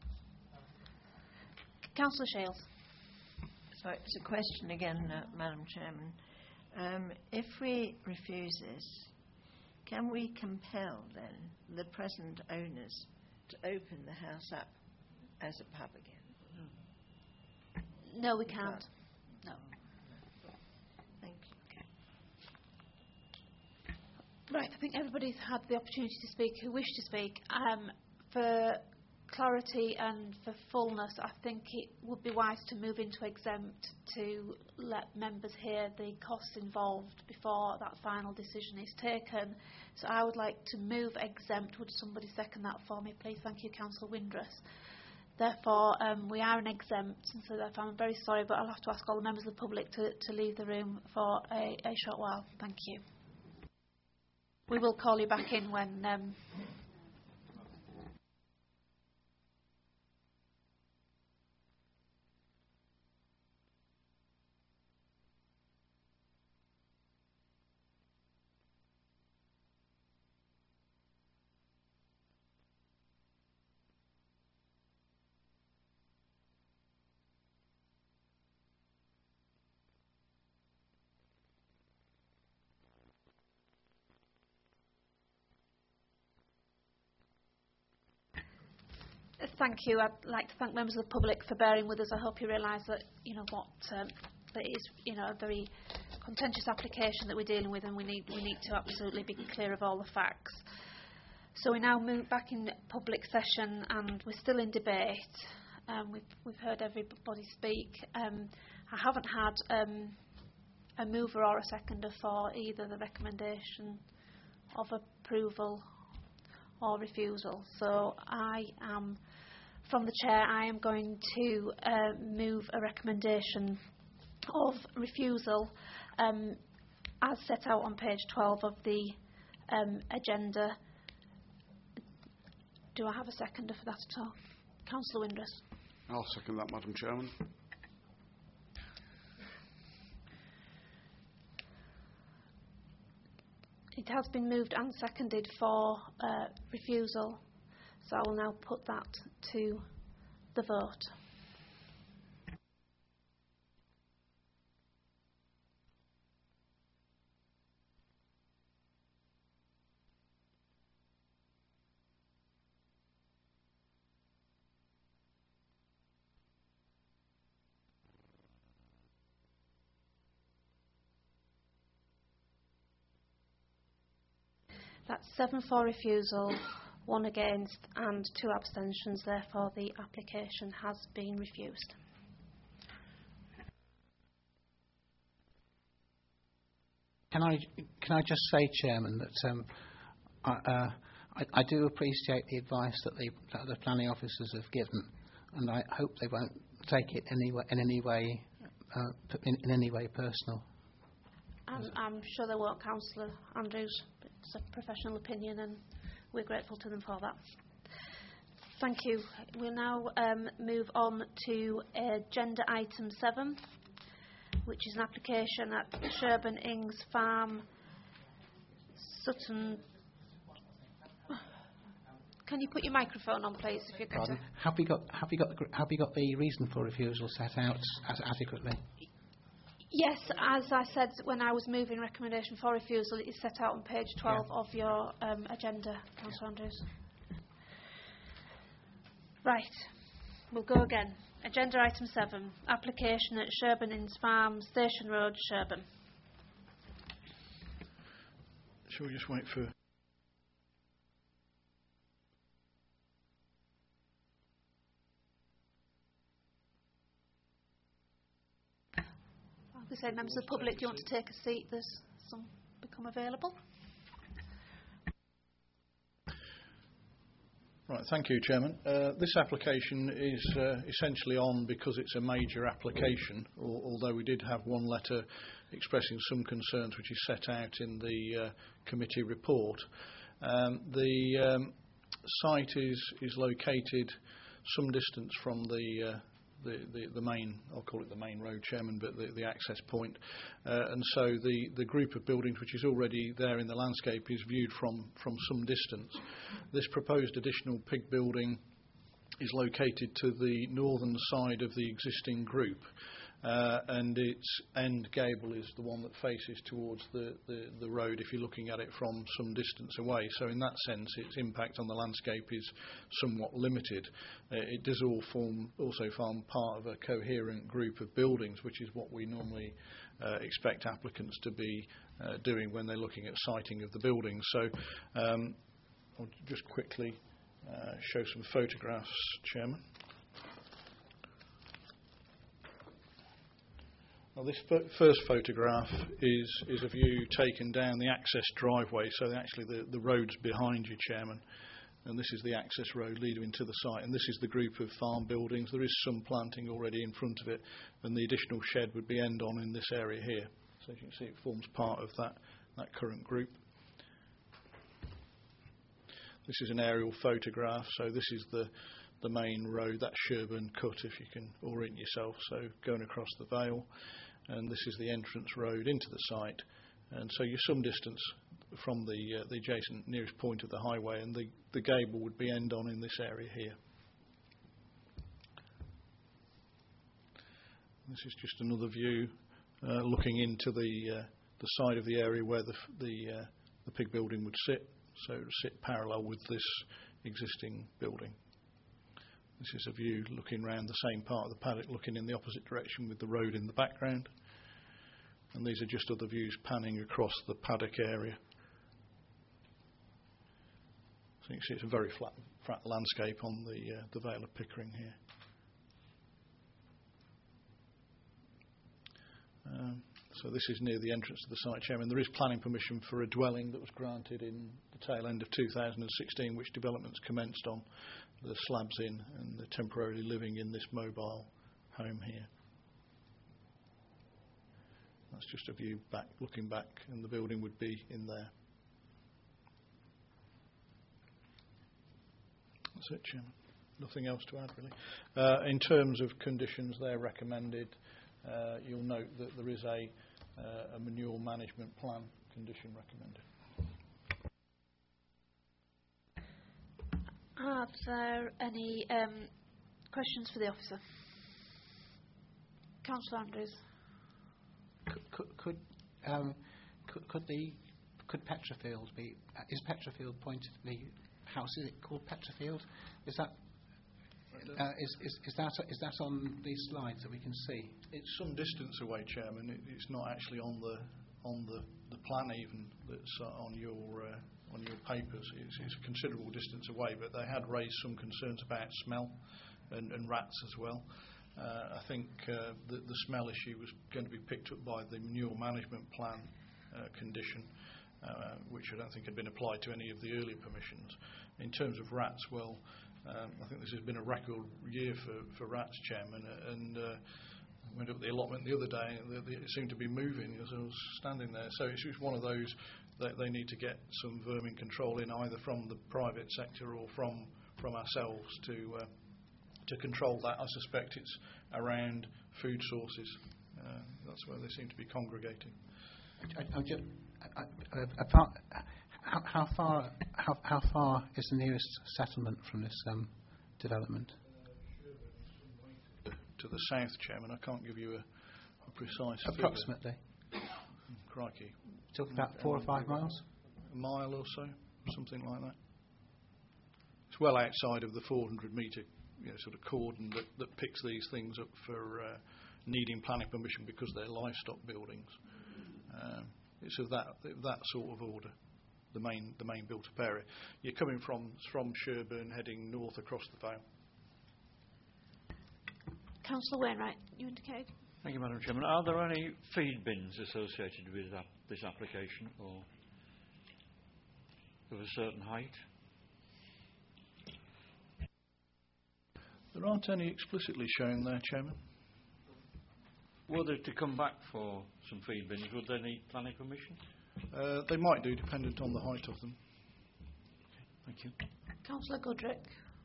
Councillor Shales. So it's a question again, Madam Chairman. If we refuse this, can we compel then the present owners to open the house up as a pub again? No, we can't. No. Thank you. Right, I think everybody's had the opportunity to speak who wish to speak. For clarity and for fullness, I think it would be wise to move into exempt to let members hear the costs involved before that final decision is taken. So I would like to move exempt. Would somebody second that for me, please? Thank you, Councillor Windruss. Therefore, we are an exempt, and so therefore I'm very sorry, but I'll have to ask all the members of the public to leave the room for a short while. Thank you. We will call you back in when... Thank you. I'd like to thank members of the public for bearing with us. I hope you realise that that it is a very contentious application that we're dealing with, and we need to absolutely be clear of all the facts. So we now move back in public session, and we're still in debate. We've heard everybody speak. I haven't had a mover or a seconder for either the recommendation of approval or refusal. So from the chair, I am going to move a recommendation of refusal as set out on page 12 of the agenda. Do I have a seconder for that at all? Councillor Windruss. I'll second that, Madam Chairman. It has been moved and seconded for refusal, so I will now put that to the vote. That's 7 for refusal, 1 against and 2 abstentions. Therefore, the application has been refused. Can I just say, Chairman, that I do appreciate the advice that the planning officers have given, and I hope they won't take it in any way personal. I'm sure they won't, Councillor Andrews. It's a professional opinion, and we're grateful to them for that. Thank you. We'll now move on to agenda item 7, which is an application at Sherburn Ings Farm, Sutton. Can you put your microphone on, please, if you're going to? Have you got the reason for refusal set out adequately? Yes, as I said when I was moving recommendation for refusal, it is set out on page 12 of your agenda, Councillor Andrews. Right, we'll go again. Agenda item 7, application at Sherburn Inns Farm, Station Road, Sherburn. Shall we just wait for... We say, members of the public, do you want to take a seat? There's some become available. Right, thank you, Chairman. This application is essentially on because it's a major application, although we did have one letter expressing some concerns which is set out in the committee report. The site is located some distance from the main, I'll call it the main road, Chairman, but the access point. And so the group of buildings which is already there in the landscape is viewed from some distance. This proposed additional pig building is located to the northern side of the existing group. And its end gable is the one that faces towards the road if you're looking at it from some distance away. So in that sense, its impact on the landscape is somewhat limited. It does also form part of a coherent group of buildings, which is what we normally expect applicants to be doing when they're looking at siting of the buildings. So I'll just quickly show some photographs, Chairman. Well, this first photograph is a view taken down the access driveway, so actually the road's behind you, Chairman, and this is the access road leading into the site, and this is the group of farm buildings. There is some planting already in front of it, and the additional shed would be end on in this area here. So as you can see, it forms part of that current group. This is an aerial photograph, so this is the main road, that's Sherburn Cut, if you can orient yourself, so going across the vale. And this is the entrance road into the site, and so you're some distance from the adjacent nearest point of the highway, and the gable would be end on in this area here. This is just another view looking into the side of the area where the pig building would sit, so it would sit parallel with this existing building. This is a view looking round the same part of the paddock, looking in the opposite direction with the road in the background. And these are just other views panning across the paddock area. So you can see it's a very flat landscape on the Vale of Pickering here. So this is near the entrance to the site, Chairman. There is planning permission for a dwelling that was granted in the tail end of 2016, which developments commenced on. The slabs in, and they're temporarily living in this mobile home here. That's just a view back, looking back, and the building would be in there. That's it, Chairman. Nothing else to add, really. In terms of conditions, they're recommended. You'll note that there is a manure management plan condition recommended. Are there any questions for the officer? Councillor Andrews. Could Petrofield be? Is Petrofield pointed? The house, is it called Petrofield? Is that is that on these slides that we can see? It's some distance away, Chairman. It's not actually on the plan even that's on your papers. It's a considerable distance away, but they had raised some concerns about smell and rats as well. I think the smell issue was going to be picked up by the manure management plan condition, which I don't think had been applied to any of the earlier permissions. In terms of rats, well, I think this has been a record year for rats, Chairman, and I went up the allotment the other day and it seemed to be moving as I was standing there. So it's just one of those that they need to get some vermin control in, either from the private sector or from ourselves to control that. I suspect it's around food sources. That's where they seem to be congregating. How far is the nearest settlement from this development? To the south, Chairman. I can't give you a precise approximately figure. Crikey. Talking about 4 or 5 miles? A mile or so, something like that. It's well outside of the 400 metre sort of cordon that picks these things up for needing planning permission because they're livestock buildings. It's of that sort of order, the main built-up area. You're coming from Sherburn, heading north across the Vale. Councillor Wainwright, you indicated. Thank you, Madam Chairman. Are there any feed bins associated with this application, or of a certain height? There aren't any explicitly shown there, Chairman. Were they to come back for some feed bins, would they need planning permission? They might do, dependent on the height of them. Okay, thank you. Councillor Goodrick.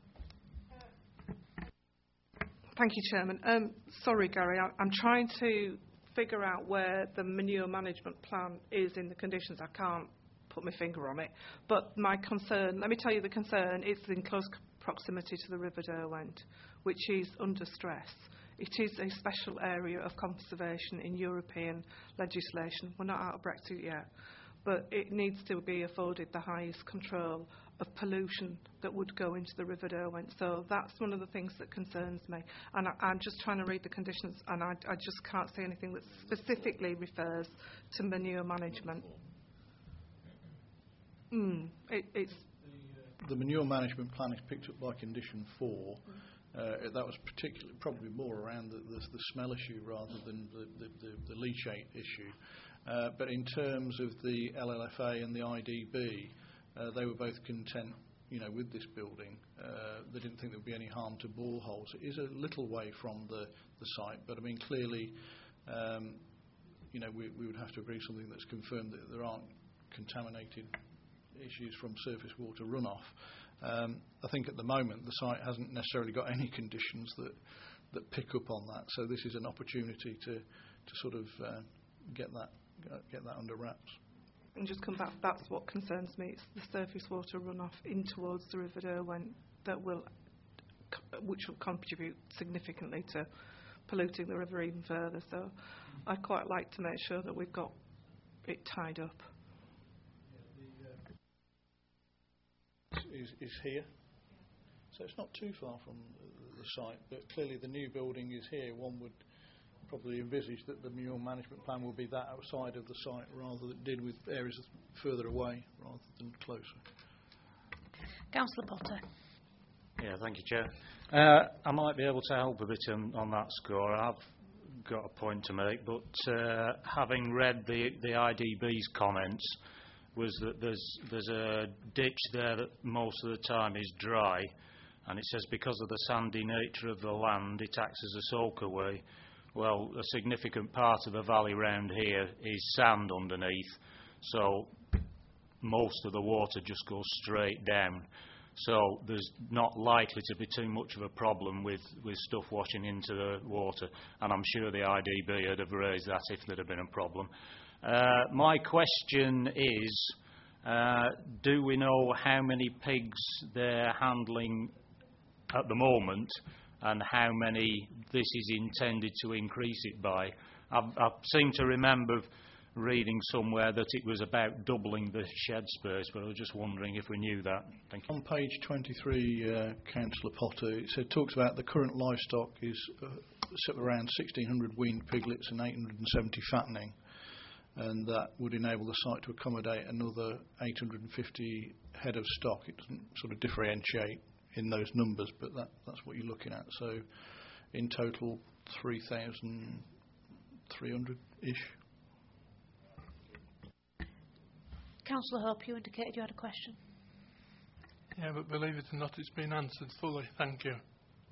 Thank you, Chairman. Sorry, Gary, I'm trying to figure out where the manure management plan is in the conditions. I can't put my finger on it. But my concern, let me tell you the concern, it's in close proximity to the River Derwent, which is under stress. It is a special area of conservation in European legislation. We're not out of Brexit yet, but it needs to be afforded the highest control of pollution that would go into the River Derwent. So that's one of the things that concerns me. And I'm just trying to read the conditions, and I just can't see anything that specifically refers to manure management. It's the manure management plan is picked up by condition 4. That was particularly probably more around the smell issue rather than the leachate issue. But in terms of the LLFA and the IDB, they were both content, with this building. They didn't think there would be any harm to boreholes. It is a little way from the site, but I mean clearly, we would have to agree something that's confirmed that there aren't contaminated issues from surface water runoff. I think at the moment the site hasn't necessarily got any conditions that pick up on that. So this is an opportunity to sort of get that under wraps. And just come back, that's what concerns me. It's the surface water runoff in towards the River Derwent which will contribute significantly to polluting the river even further. So I'd quite like to make sure that we've got it tied up. Is here, so it's not too far from the site. But clearly the new building is here. One would probably envisage that the mule management plan will be that outside of the site rather than deal with areas further away rather than closer. Councillor Potter. Yeah, thank you, Chair. I might be able to help a bit on that score. I've got a point to make, but having read the IDB's comments, was that there's a ditch there that most of the time is dry, and it says because of the sandy nature of the land, it acts as a soakaway. Well, a significant part of the valley round here is sand underneath, so most of the water just goes straight down. So there's not likely to be too much of a problem with stuff washing into the water, and I'm sure the IDB would have raised that if there had been a problem. My question is, do we know how many pigs they're handling at the moment and how many this is intended to increase it by? I seem to remember reading somewhere that it was about doubling the shed space, but I was just wondering if we knew that. Thank you. On page 23, Councillor Potter, it talks about the current livestock is around 1,600 weaned piglets and 870 fattening, and that would enable the site to accommodate another 850 head of stock. It doesn't sort of differentiate in those numbers, but that's what you're looking at. So in total, 3,300-ish. Councillor Hope, you indicated you had a question. Yeah, but believe it or not, it's been answered fully. Thank you.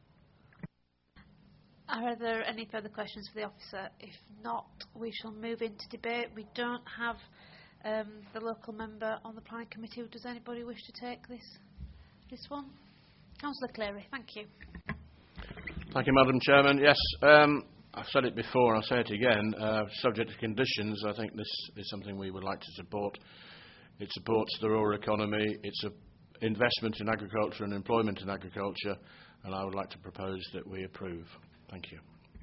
Are there any further questions for the officer? If not, we shall move into debate. We don't have the local member on the planning committee. Does anybody wish to take this one? Councillor Cleary, thank you. Thank you, Madam Chairman. Yes, I've said it before, I'll say it again. Subject to conditions, I think this is something we would like to support. It supports the rural economy. It's an investment in agriculture and employment in agriculture, and I would like to propose that we approve. Thank you.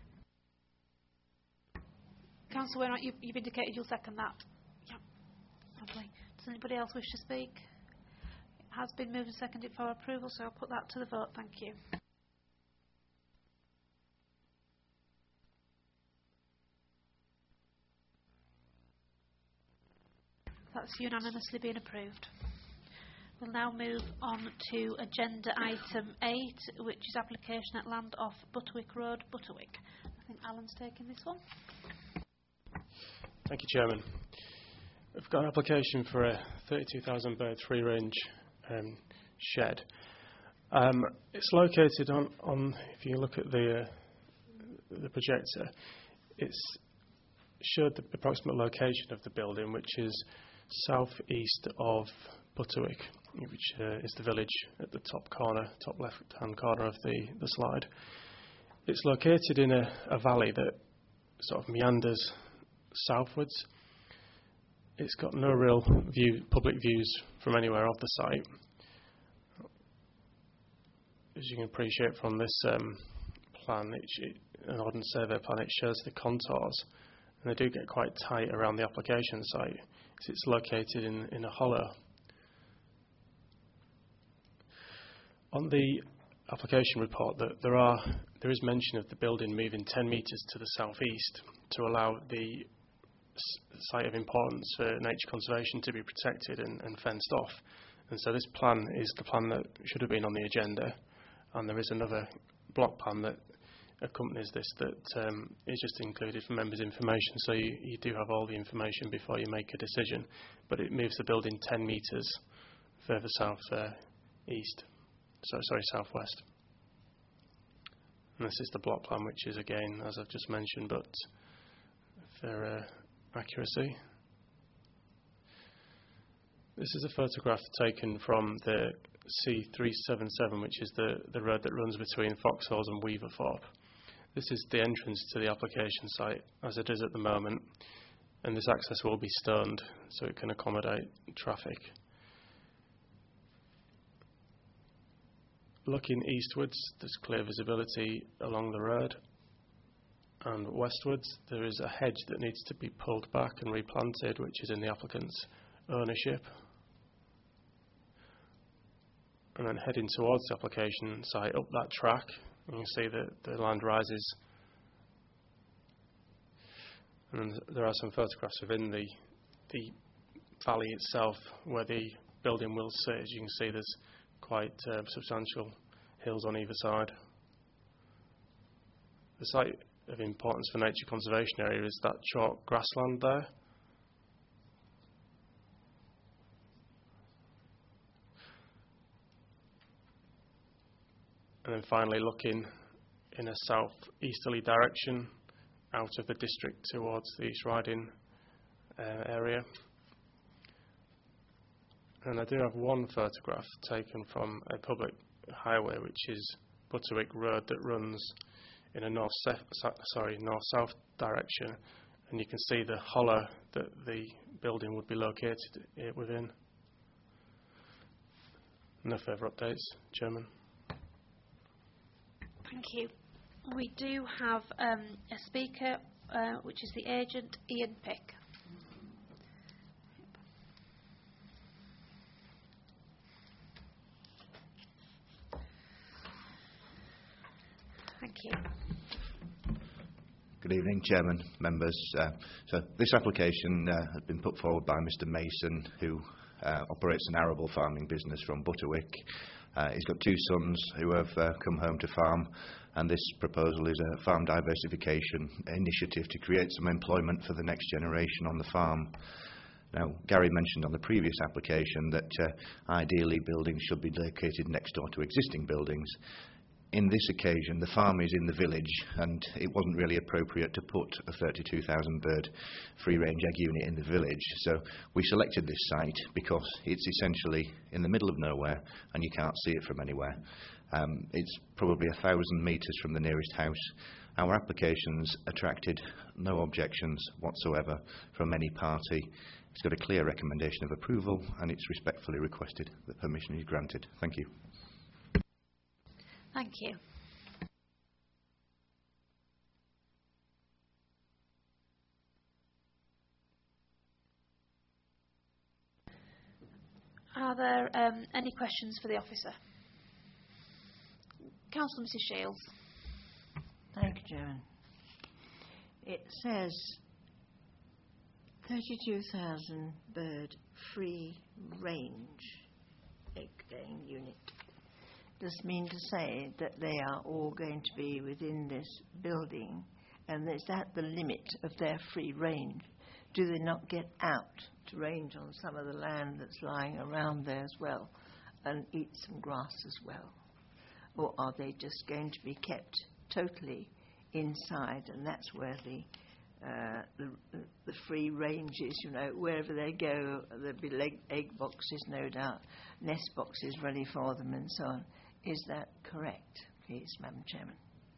Councillor Wainwright, you've indicated you'll second that. Yeah, lovely. Does anybody else wish to speak? It has been moved and seconded for approval, so I'll put that to the vote. Thank you. That's unanimously been approved. We'll now move on to agenda item 8, which is application at land off Butterwick Road, Butterwick. I think Alan's taking this one. Thank you, Chairman. We've got an application for a 32,000 bird free-range shed. It's located on, if you look at the projector, it's showed the approximate location of the building, which is south-east of Butterwick, which is the village at the top left-hand corner of the slide. It's located in a valley that sort of meanders southwards. It's got no real public views from anywhere off the site. As you can appreciate from this plan, an ordnance survey plan, it shows the contours, and they do get quite tight around the application site. It's located in a hollow. On the application report, there is mention of the building moving 10 metres to the southeast to allow the site of importance for nature conservation to be protected and fenced off. And so this plan is the plan that should have been on the agenda, and there is another block plan that accompanies this that is just included for members' information, so you do have all the information before you make a decision, but it moves the building 10 metres further southwest. And this is the block plan, which is, again, as I've just mentioned, but for accuracy. This is a photograph taken from the C377, which is the road that runs between Foxhalls and Weaverthorpe. This is the entrance to the application site, as it is at the moment, and this access will be stoned so it can accommodate traffic. Looking eastwards, there's clear visibility along the road, and westwards there is a hedge that needs to be pulled back and replanted, which is in the applicant's ownership. And then heading towards the application site up that track, You can see that the land rises. And there are some photographs within the valley itself where the building will sit. As you can see, there's quite substantial hills on either side. The site of importance for nature conservation area is that chalk grassland there. And then finally looking in a south-easterly direction out of the district towards the East Riding area. And I do have one photograph taken from a public highway, which is Butterwick Road, that runs in a north-south direction, and you can see the hollow that the building would be located within. No further updates, Chairman. Thank you. We do have a speaker, which is the agent, Ian Pick. Thank you. Good evening, Chairman, members. So this application has been put forward by Mr Mason, who operates an arable farming business from Butterwick. He's got two sons who have come home to farm, and this proposal is a farm diversification initiative to create some employment for the next generation on the farm. Now, Gary mentioned on the previous application that ideally buildings should be located next door to existing buildings. In this occasion, the farm is in the village, and it wasn't really appropriate to put a 32,000 bird free-range egg unit in the village. So we selected this site because it's essentially in the middle of nowhere, and you can't see it from anywhere. It's probably 1,000 metres from the nearest house. Our applications attracted no objections whatsoever from any party. It's got a clear recommendation of approval, and it's respectfully requested that permission is granted. Thank you. Thank you. Are there any questions for the officer? Councillor Mrs Shields. Thank you, Chairman. It says 32,000 bird free range egg laying unit. Does mean to say that they are all going to be within this building, and is that the limit of their free range? Do they not get out to range on some of the land that's lying around there as well and eat some grass as well? Or are they just going to be kept totally inside, and that's where the free range is, you know, wherever they go, there'll be egg boxes, no doubt, nest boxes ready for them and so on. Is that correct, please, Madam Chairman?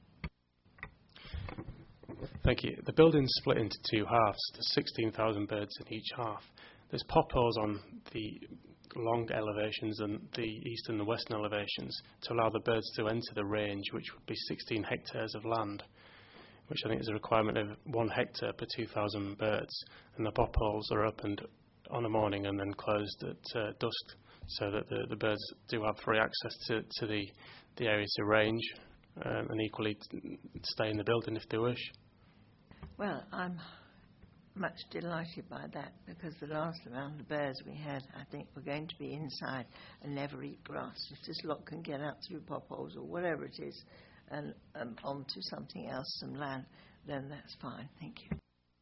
Thank you. The building's split into two halves. There's 16,000 birds in each half. There's pop holes on the long elevations and the east and the western elevations to allow the birds to enter the range, which would be 16 hectares of land, which I think is a requirement of 1 hectare per 2,000 birds. And the pop holes are opened on a morning and then closed at dusk, so that the birds do have free access to the area to range, and equally stay in the building if they wish. Well, I'm much delighted by that, because the last amount of birds we had, I think, were going to be inside and never eat grass. If this lot can get out through pop holes or whatever it is and onto something else, some land, then that's fine. Thank you.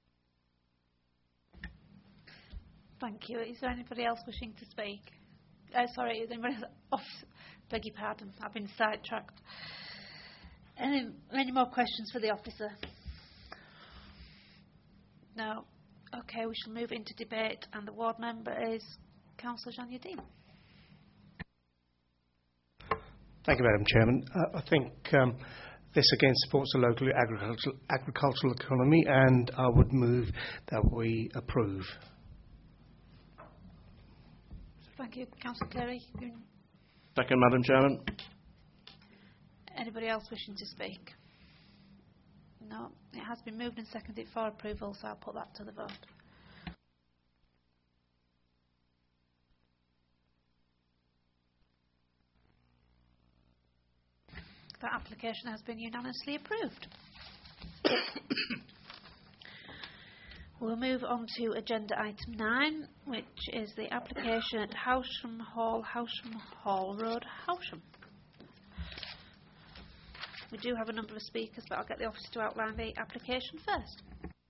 Thank you. Is there anybody else wishing to speak? Sorry, is anybody else? Oh, beg your pardon, I've been sidetracked. Any more questions for the officer? No. Okay, we shall move into debate, and the ward member is Councillor Janya Dean. Thank you, Madam Chairman. I think this again supports the local agricultural economy, and I would move that we approve. Thank you. Councillor Carey. Second, Madam Chairman. Anybody else wishing to speak? No. It has been moved and seconded for approval, so I'll put that to the vote. That application has been unanimously approved. We'll move on to agenda item 9, which is the application at Howsham Hall Road, Howsham. We do have a number of speakers, but I'll get the officer to outline the application first.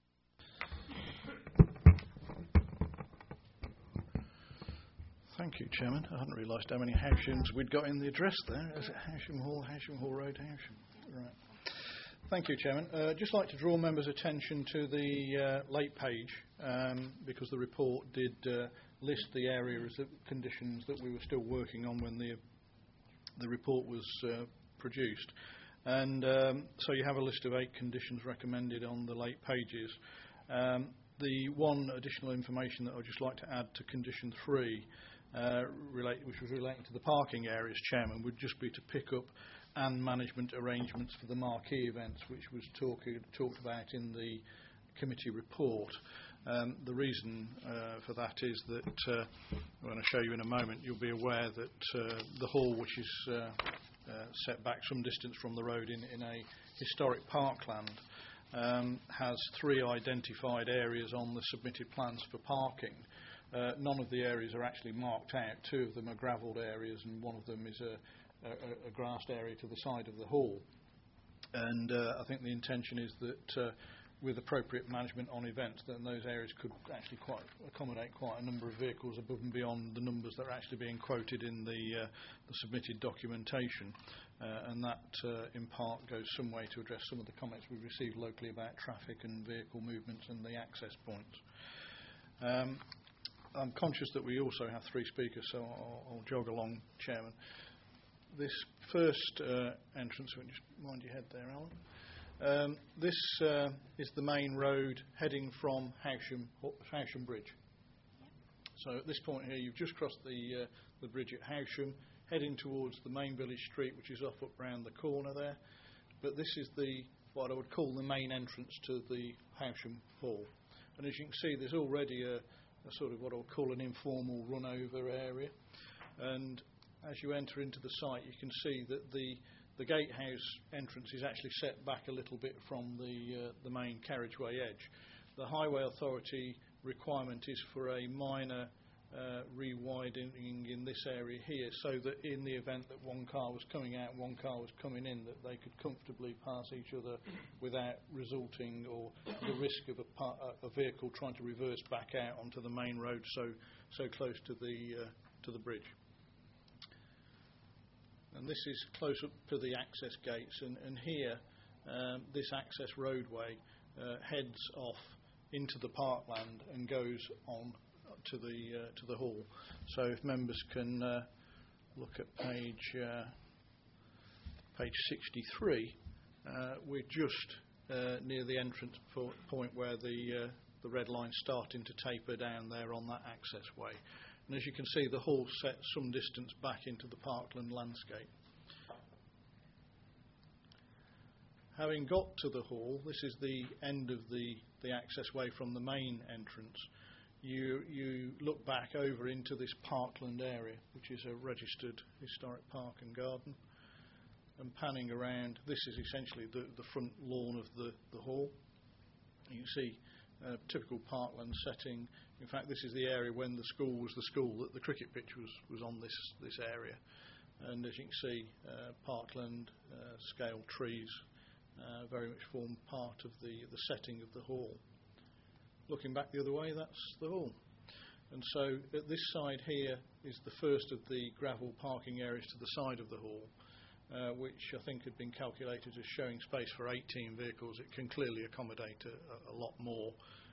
Thank you, Chairman. I hadn't realised how many Howshams we'd got in the address there. Is it Howsham Hall Road, Howsham? Right. Thank you, Chairman. Just like to draw members' attention to the late page, because the report did list the areas of conditions that we were still working on when the report was produced. And so you have a list of 8 conditions recommended on the late pages. The one additional information that I'd just like to add to condition 3, which was relating to the parking areas, Chairman, would just be to pick up and management arrangements for the marquee events, which was talked about in the committee report. The reason for that is that, I'm going to show you in a moment, you'll be aware that the hall, which is set back some distance from the road in a historic parkland, has 3 identified areas on the submitted plans for parking. None of the areas are actually marked out. 2 of them are gravelled areas, and one of them is a grassed area to the side of the hall. And I think the intention is that with appropriate management on events, then those areas could actually accommodate quite a number of vehicles above and beyond the numbers that are actually being quoted in the submitted documentation. And that, in part, goes some way to address some of the comments we've received locally about traffic and vehicle movements and the access points. I'm conscious that we also have 3 speakers, so I'll jog along, Chairman. This first entrance, just mind your head there, Alan. This is the main road heading from Howsham Bridge. So at this point here, you've just crossed the bridge at Howsham, heading towards the main village street, which is up round the corner there. But this is what I would call the main entrance to the Howsham Hall. And as you can see, there's already a sort of what I would call an informal run-over area. And as you enter into the site, you can see that the gatehouse entrance is actually set back a little bit from the main carriageway edge. The Highway Authority requirement is for a minor re-widening in this area here, so that in the event that one car was coming out and one car was coming in, that they could comfortably pass each other without resulting or the risk of a vehicle trying to reverse back out onto the main road so close to the bridge. And this is close up to the access gates, and here this access roadway heads off into the parkland and goes on to the hall. So if members can look at page 63, we're just near the entrance point where the red line's starting to taper down there on that access way. And as you can see, the hall sets some distance back into the parkland landscape. Having got to the hall, this is the end of the access way from the main entrance. You look back over into this parkland area, which is a registered historic park and garden. And panning around, this is essentially the front lawn of the hall. You can see a typical parkland setting. In fact, this is the area when the school was the school that the cricket pitch was on this area. And as you can see, parkland, scale trees very much form part of the setting of the hall. Looking back the other way, that's the hall. And so at this side here is the first of the gravel parking areas to the side of the hall, which I think had been calculated as showing space for 18 vehicles. It can clearly accommodate a lot more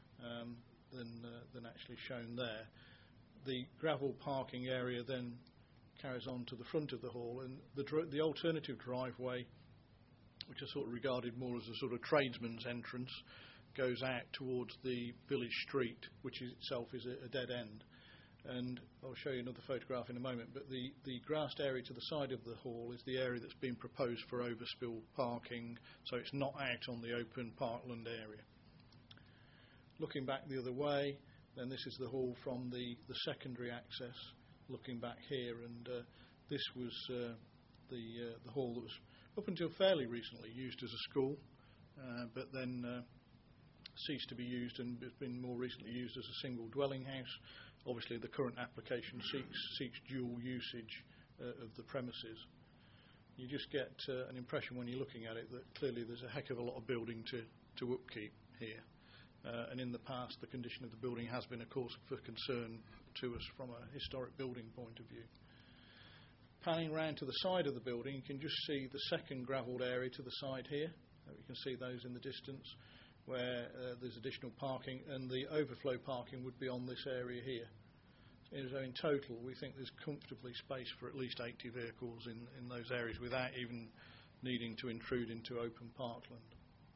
than actually shown there. The gravel parking area then carries on to the front of the hall, and the alternative driveway, which I sort of regarded more as a sort of tradesman's entrance, goes out towards the village street, which itself is a dead end. And I'll show you another photograph in a moment, but the grassed area to the side of the hall is the area that's been proposed for overspill parking, so it's not out on the open parkland area. Looking back the other way, then this is the hall from the secondary access, looking back here, and this was the hall that was up until fairly recently used as a school, but then ceased to be used and has been more recently used as a single dwelling house. Obviously, the current application seeks dual usage of the premises. You just get an impression when you're looking at it that clearly there's a heck of a lot of building to upkeep here. And in the past, the condition of the building has been a cause for concern to us from a historic building point of view. Panning round to the side of the building, you can just see the second gravelled area to the side here. You can see those in the distance where there's additional parking, and the overflow parking would be on this area here. So in total, we think there's comfortably space for at least 80 vehicles in those areas without even needing to intrude into open parkland.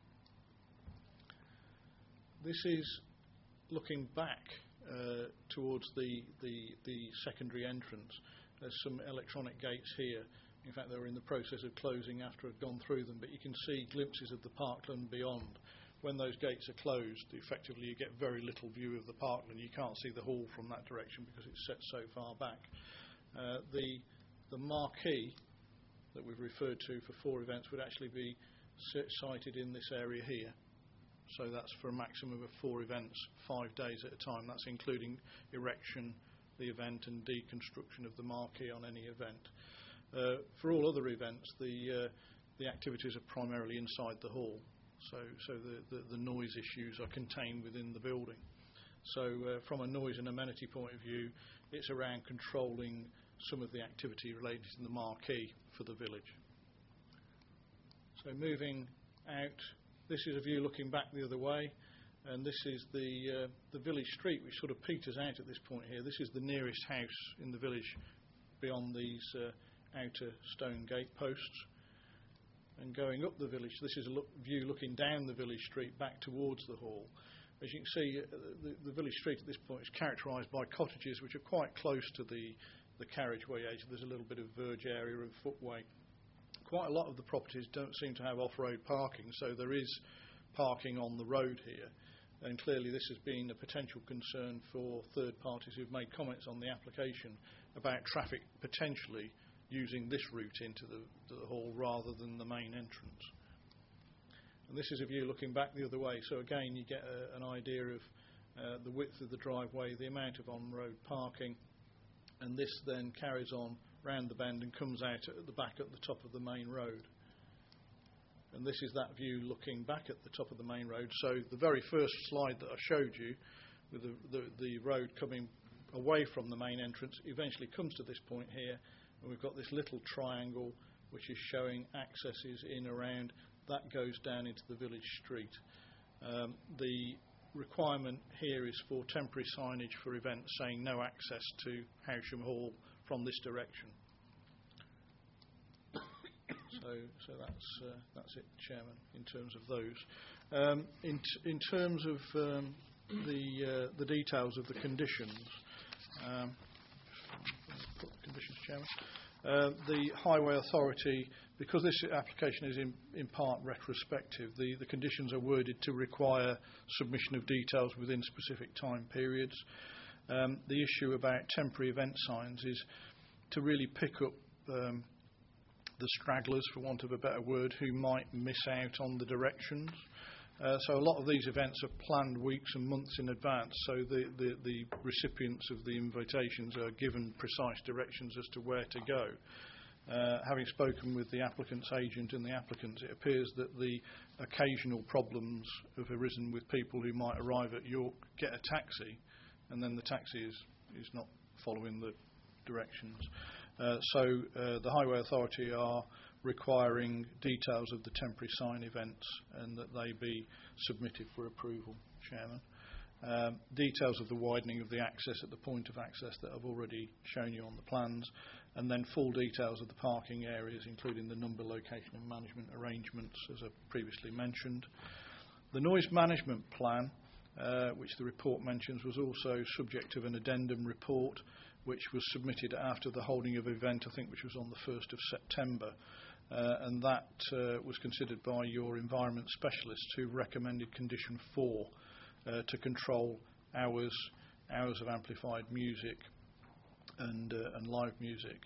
This is looking back towards the secondary entrance. There's some electronic gates here. In fact, they were in the process of closing after I'd gone through them, but you can see glimpses of the parkland beyond. When those gates are closed, effectively you get very little view of the parkland. You can't see the hall from that direction because it's set so far back. The marquee that we've referred to for 4 events would actually be sited in this area here. So that's for a maximum of 4 events, 5 days at a time. That's including erection, the event, and deconstruction of the marquee on any event. For all other events, the activities are primarily inside the hall. So the noise issues are contained within the building. So from a noise and amenity point of view, it's around controlling some of the activity related to the marquee for the village. So moving out, this is a view looking back the other way, and this is the village street, which sort of peters out at this point here. This is the nearest house in the village beyond these outer stone gate posts. And going up the village, this is a view looking down the village street back towards the hall. As you can see, the village street at this point is characterised by cottages which are quite close to the carriageway edge. There's a little bit of verge area and footway. Quite a lot of the properties don't seem to have off-road parking, so there is parking on the road here. And clearly this has been a potential concern for third parties who've made comments on the application about traffic potentially using this route into the hall rather than the main entrance. And this is a view looking back the other way. So again, you get an idea of the width of the driveway, the amount of on-road parking, and this then carries on round the bend and comes out at the back at the top of the main road. And this is that view looking back at the top of the main road. So the very first slide that I showed you, with the road coming away from the main entrance, eventually comes to this point here. And we've got this little triangle which is showing accesses in around. That goes down into the village street. The requirement here is for temporary signage for events saying no access to Howsham Hall from this direction. So that's it, Chairman, in terms of those. In terms of the details of the conditions, put the conditions, Chairman. The Highway Authority, because this application is in part retrospective, the conditions are worded to require submission of details within specific time periods. The issue about temporary event signs is to really pick up the stragglers, for want of a better word, who might miss out on the directions. So a lot of these events are planned weeks and months in advance, so the recipients of the invitations are given precise directions as to where to go. Having spoken with the applicant's agent and the applicants, it appears that the occasional problems have arisen with people who might arrive at York, get a taxi, and then the taxi is not following the directions. So the Highway Authority are requiring details of the temporary sign events and that they be submitted for approval, Chairman. Details of the widening of the access at the point of access that I've already shown you on the plans, and then full details of the parking areas, including the number, location and management arrangements, as I previously mentioned. The noise management plan, which the report mentions, was also subject of an addendum report which was submitted after the holding of the event, I think, which was on the 1st of September. And that was considered by your environment specialists, who recommended condition 4 to control hours of amplified music and live music.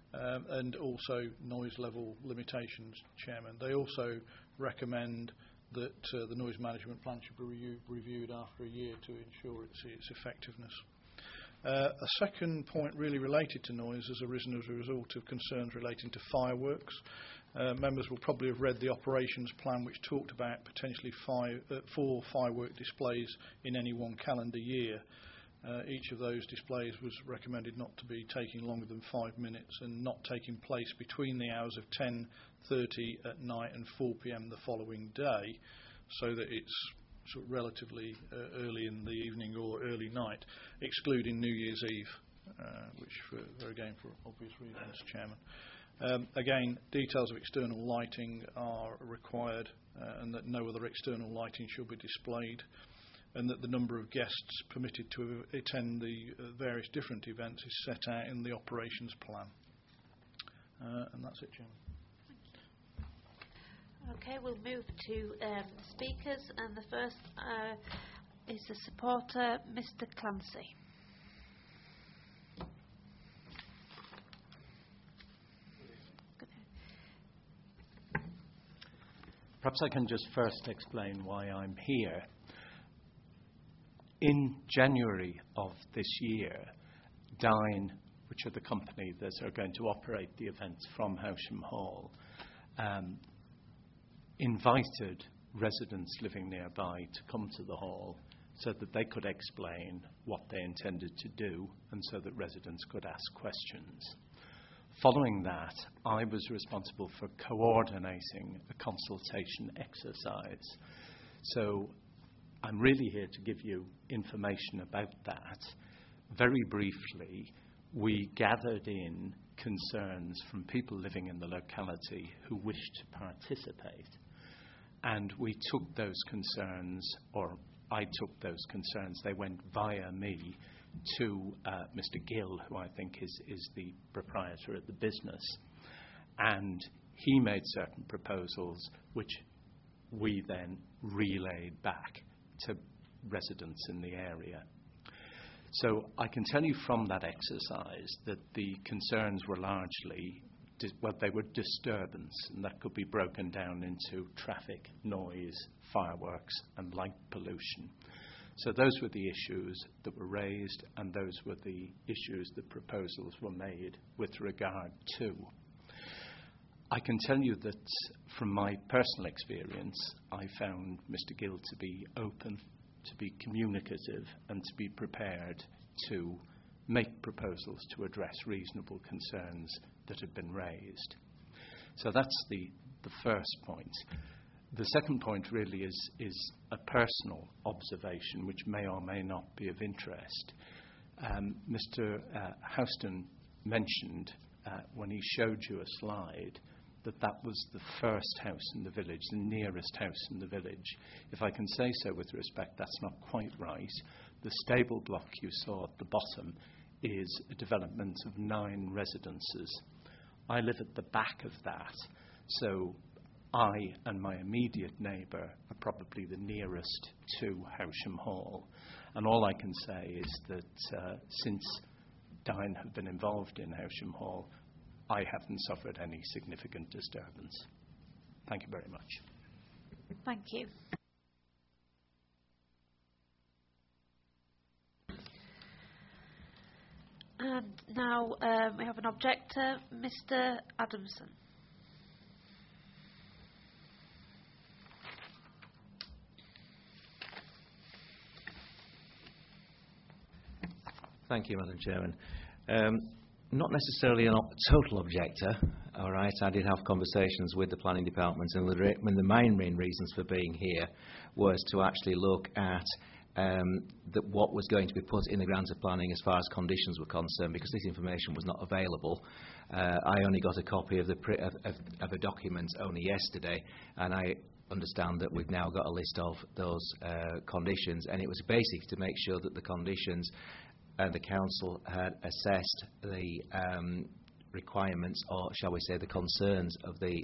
and also noise level limitations, Chairman. They also recommend that the noise management plan should be reviewed after a year to ensure its effectiveness. A second point really related to noise has arisen as a result of concerns relating to fireworks. Members will probably have read the operations plan, which talked about potentially 4 firework displays in any one calendar year. Each of those displays was recommended not to be taking longer than 5 minutes and not taking place between the hours of 10:30 at night and 4 p.m. the following day, so that it's sort of relatively early in the evening or early night, excluding New Year's Eve, which, again, for obvious reasons, Chairman. Again, details of external lighting are required, and that no other external lighting should be displayed, and that the number of guests permitted to attend the various different events is set out in the operations plan. And that's it, Chairman. Okay, we'll move to the speakers, and the first is the supporter, Mr. Clancy. Perhaps I can just first explain why I'm here. In January of this year, Dine, which are the company that are going to operate the events from Howsham Hall, invited residents living nearby to come to the hall so that they could explain what they intended to do and so that residents could ask questions. Following that, I was responsible for coordinating a consultation exercise. So I'm really here to give you information about that. Very briefly, we gathered in concerns from people living in the locality who wished to participate. And we took those concerns, or I took those concerns, they went via me to Mr. Gill, who I think is the proprietor of the business. And he made certain proposals which we then relayed back to residents in the area. So I can tell you from that exercise that the concerns were largely, they were disturbance, and that could be broken down into traffic, noise, fireworks, and light pollution. So those were the issues that were raised, and those were the issues that proposals were made with regard to. I can tell you that from my personal experience, I found Mr. Gill to be open, to be communicative, and to be prepared to make proposals to address reasonable concerns that have been raised. So that's the first point. The second point really is a personal observation which may or may not be of interest. Mr. Houston mentioned when he showed you a slide that was the first house in the village, the nearest house in the village. If I can say so with respect, that's not quite right. The stable block you saw at the bottom is a development of 9 residences. I live at the back of that, so I and my immediate neighbour are probably the nearest to Howsham Hall. And all I can say is that since Dine have been involved in Howsham Hall, I haven't suffered any significant disturbance. Thank you very much. Thank you. And now we have an objector, Mr. Adamson. Thank you, Madam Chairman. Not necessarily a total objector, all right. I did have conversations with the planning department, and the main reasons for being here was to actually look at what was going to be put in the grant of planning as far as conditions were concerned, because this information was not available. I only got a copy of a document only yesterday, and I understand that we've now got a list of those conditions, and it was basic to make sure that the conditions and the council had assessed the requirements, or shall we say the concerns of the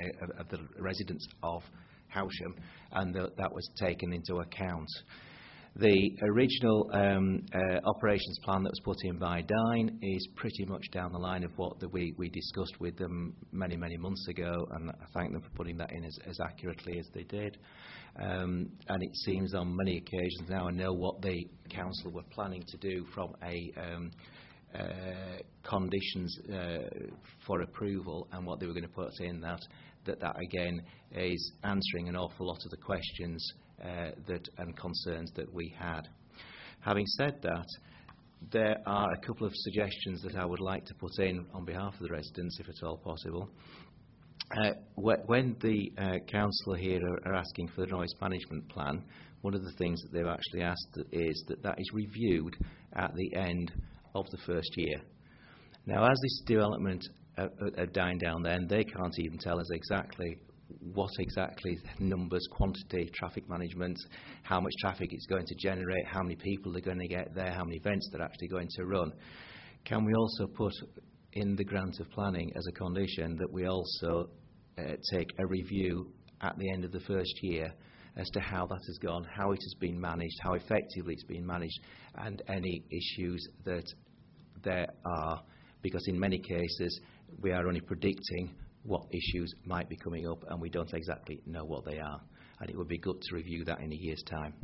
residents of Howsham, and that was taken into account. The original operations plan that was put in by Dine is pretty much down the line of what we discussed with them many months ago, and I thank them for putting that in as accurately as they did. And it seems on many occasions now I know what the council were planning to do from a conditions for approval and what they were going to put in that again is answering an awful lot of the questions and concerns that we had. Having said that, there are a couple of suggestions that I would like to put in on behalf of the residents, if at all possible. When the council here are asking for the noise management plan, one of the things that they've actually asked is that is reviewed at the end of the first year. Now, as this development are dying down there, and they can't even tell us exactly what numbers, quantity, traffic management, how much traffic it's going to generate, how many people they're going to get there, how many events they're actually going to run. Can we also put in the grant of planning as a condition that we also take a review at the end of the first year as to how that has gone, how it has been managed, how effectively it's been managed, and any issues that there are, because in many cases we are only predicting what issues might be coming up and we don't exactly know what they are, and it would be good to review that in a year's time.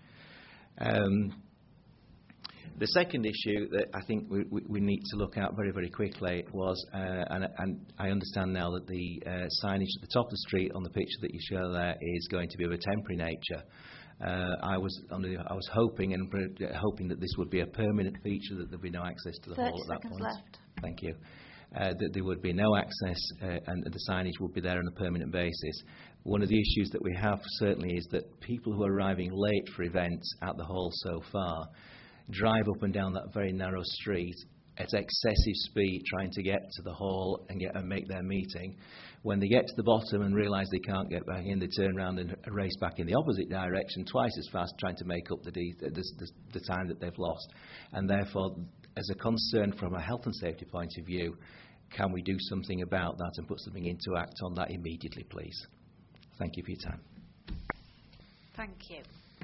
The second issue that I think we need to look at very quickly was, and I understand now that the signage at the top of the street on the picture that you show there is going to be of a temporary nature. I was hoping that this would be a permanent feature, that there'd be no access to the hall at that point. 30 seconds left. Thank you. That there would be no access and the signage would be there on a permanent basis. One of the issues that we have certainly is that people who are arriving late for events at the hall so far drive up and down that very narrow street at excessive speed trying to get to the hall and make their meeting. When they get to the bottom and realise they can't get back in, they turn around and race back in the opposite direction twice as fast, trying to make up the time that they've lost. And therefore, as a concern from a health and safety point of view, can we do something about that and put something into act on that immediately, please? Thank you for your time. Thank you.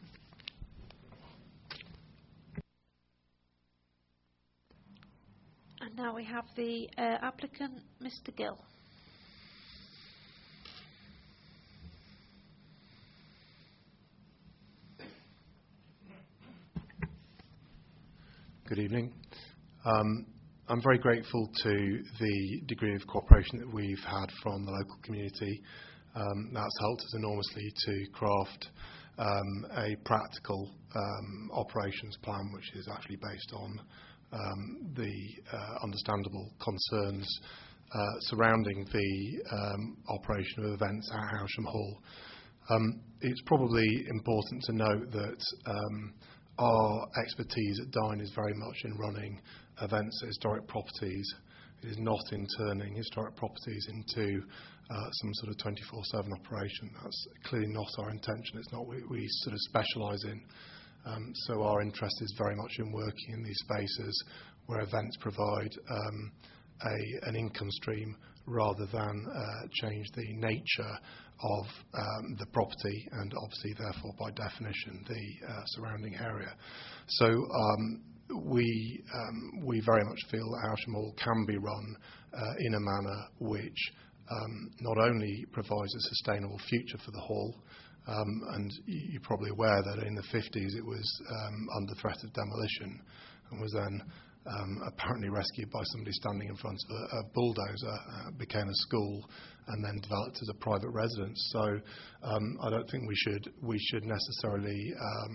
And now we have the applicant, Mr. Gill. Good evening. I'm very grateful to the degree of cooperation that we've had from the local community. That's helped us enormously to craft a practical operations plan, which is actually based on the understandable concerns surrounding the operation of events at Howsham Hall. It's probably important to note that our expertise at Dine is very much in running events at historic properties. It is not in turning historic properties into some sort of 24/7 operation. That's clearly not our intention. It's not what we sort of specialise in. So our interest is very much in working in these spaces where events provide an income stream rather than change the nature of the property and obviously therefore by definition the surrounding area. So we very much feel that Howsham Hall can be run in a manner which not only provides a sustainable future for the hall, and you're probably aware that in the 50s it was under threat of demolition and was then apparently rescued by somebody standing in front of a bulldozer, became a school and then developed as a private residence. So I don't think we should necessarily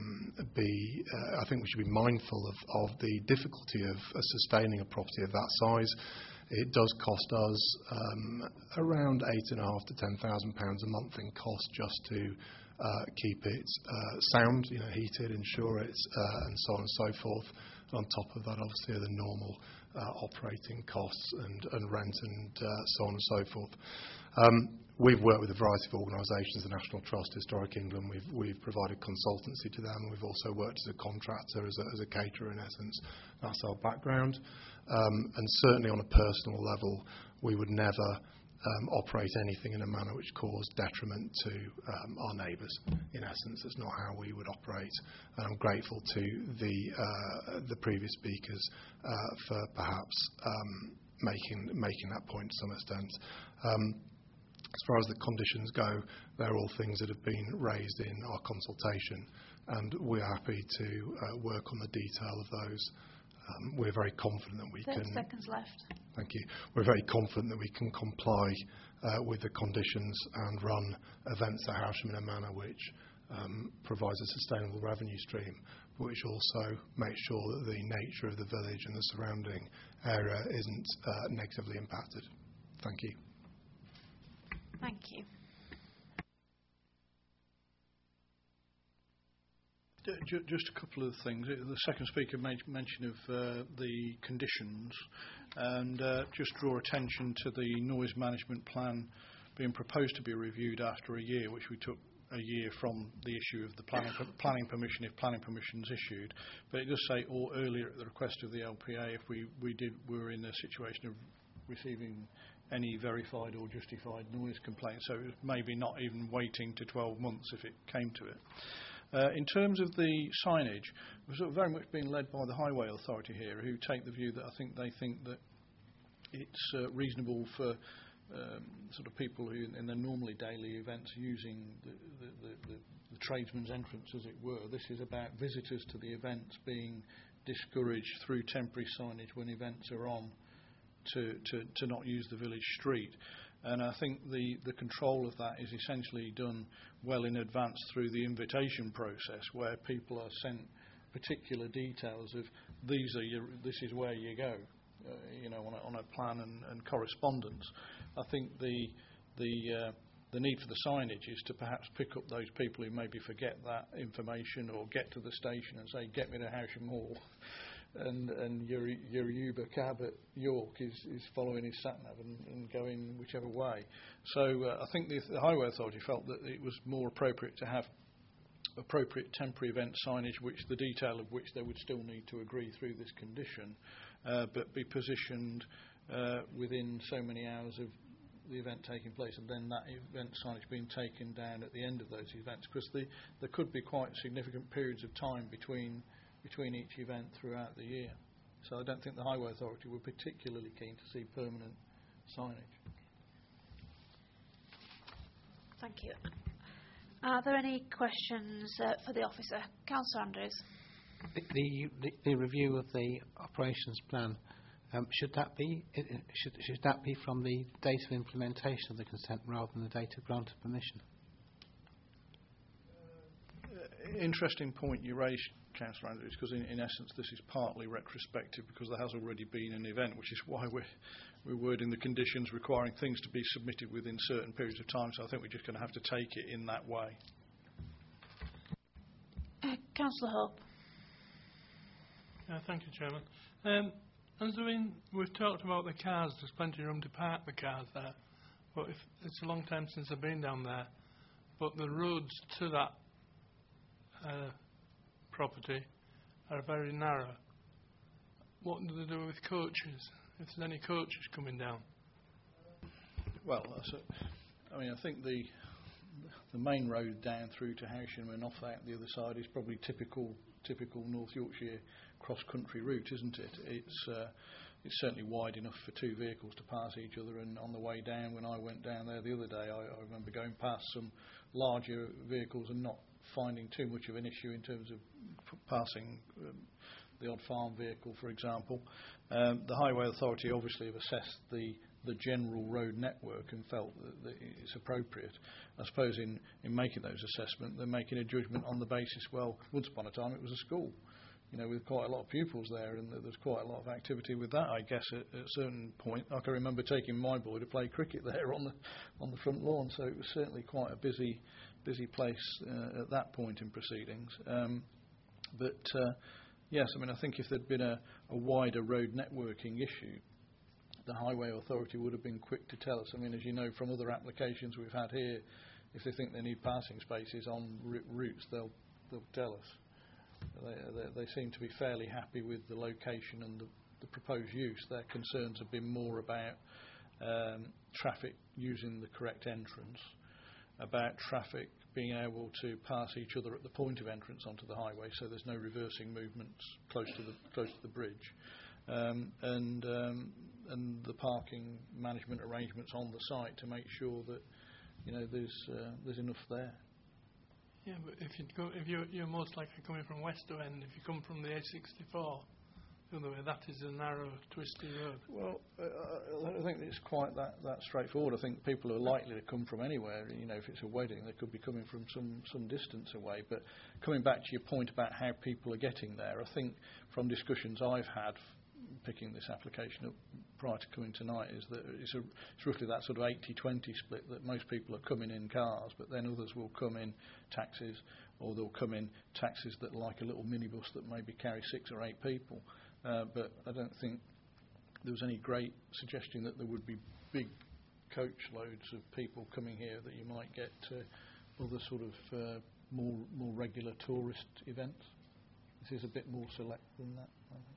I think we should be mindful of the difficulty of sustaining a property of that size. It does cost us around £8,500 to £10,000 a month in cost just to keep it sound, heated, insure it, and so on and so forth. On top of that, obviously, are the normal operating costs and rent and so on and so forth. We've worked with a variety of organisations, the National Trust, Historic England. We've provided consultancy to them. We've also worked as a contractor, as a caterer, in essence. That's our background. And certainly on a personal level, we would never operate anything in a manner which caused detriment to our neighbours. In essence, that's not how we would operate. And I'm grateful to the previous speakers for perhaps making that point to some extent. As far as the conditions go, they're all things that have been raised in our consultation, and we're happy to work on the detail of those. We're very confident that we 30 can. seconds left. Thank you. We're very confident that we can comply with the conditions and run events at Howsham in a manner which provides a sustainable revenue stream, but which also makes sure that the nature of the village and the surrounding area isn't negatively impacted. Thank you. Thank you. Just a couple of things. The second speaker made mention of the conditions, and just draw attention to the noise management plan being proposed to be reviewed after a year, which we took a year from the issue of the planning permission, if planning permission is issued. But it does say, or earlier at the request of the LPA, if we were in a situation of receiving any verified or justified noise complaints. So maybe not even waiting to 12 months if it came to it. In terms of the signage, we're sort of very much being led by the Highway Authority here, who take the view that they think that it's reasonable for sort of people who in their normally daily events using the tradesman's entrance, as it were. This is about visitors to the events being discouraged through temporary signage when events are on to not use the village street. And I think the control of that is essentially done well in advance through the invitation process, where people are sent particular details of this is where you go, on a plan and correspondence. I think the need for the signage is to perhaps pick up those people who maybe forget that information or get to the station and say, get me to Howsham Hall. And your Uber cab at York is following his sat-nav and going whichever way. So I think the Highway Authority felt that it was more appropriate to have appropriate temporary event signage, which the detail of which they would still need to agree through this condition, but be positioned within so many hours of the event taking place, and then that event signage being taken down at the end of those events, because there could be quite significant periods of time between each event throughout the year. So I don't think the Highway Authority were particularly keen to see permanent signage. Thank you. Are there any questions for the officer? Councillor Andrews. The review of the operations plan, should that be from the date of implementation of the consent rather than the date of grant of permission? Interesting point you raised, Councillor Andrews, because in essence this is partly retrospective, because there has already been an event, which is why we're wording the conditions requiring things to be submitted within certain periods of time. So I think we're just going to have to take it in that way. Councillor Hope. Thank you, Chairman. We've talked about the cars. There's plenty of room to park the cars there, but it's a long time since I've been down there. But the roads to that property are very narrow. What do they do with coaches, if there's any coaches coming down? Well, I think the main road down through to Howsham and off out the other side is probably typical North Yorkshire cross-country route, isn't it? It's certainly wide enough for two vehicles to pass each other, and on the way down, when I went down there the other day, I remember going past some larger vehicles and not finding too much of an issue in terms of passing the odd farm vehicle, for example. The Highway Authority obviously have assessed the general road network and felt that it's appropriate. I suppose in making those assessments, they're making a judgment on the basis, well, once upon a time it was a school, with quite a lot of pupils there, and there's quite a lot of activity with that, I guess, at a certain point. I can remember taking my boy to play cricket there on the front lawn, so it was certainly quite a busy place at that point in proceedings. Yes, I think if there'd been a wider road networking issue, the Highway Authority would have been quick to tell us. As you know from other applications we've had here, if they think they need passing spaces on routes, they'll tell us. They seem to be fairly happy with the location and the proposed use. Their concerns have been more about traffic using the correct entrance, about traffic being able to pass each other at the point of entrance onto the highway, so there's no reversing movements close to the bridge, and the parking management arrangements on the site to make sure that there's enough there. Yeah, but if you're most likely coming from Wester End, if you come from the A64, the other way, that is a narrow, twisty road. Well, I think it's quite that straightforward. I think people are likely to come from anywhere. If it's a wedding, they could be coming from some distance away. But coming back to your point about how people are getting there, I think from discussions I've had picking this application up prior to coming tonight is that it's roughly that sort of 80-20 split, that most people are coming in cars, but then others will come in taxis, or they'll come in taxis that are like a little minibus that maybe carry 6 or 8 people. But I don't think there was any great suggestion that there would be big coach loads of people coming here that you might get other sort of more regular tourist events. This is a bit more select than that, I think.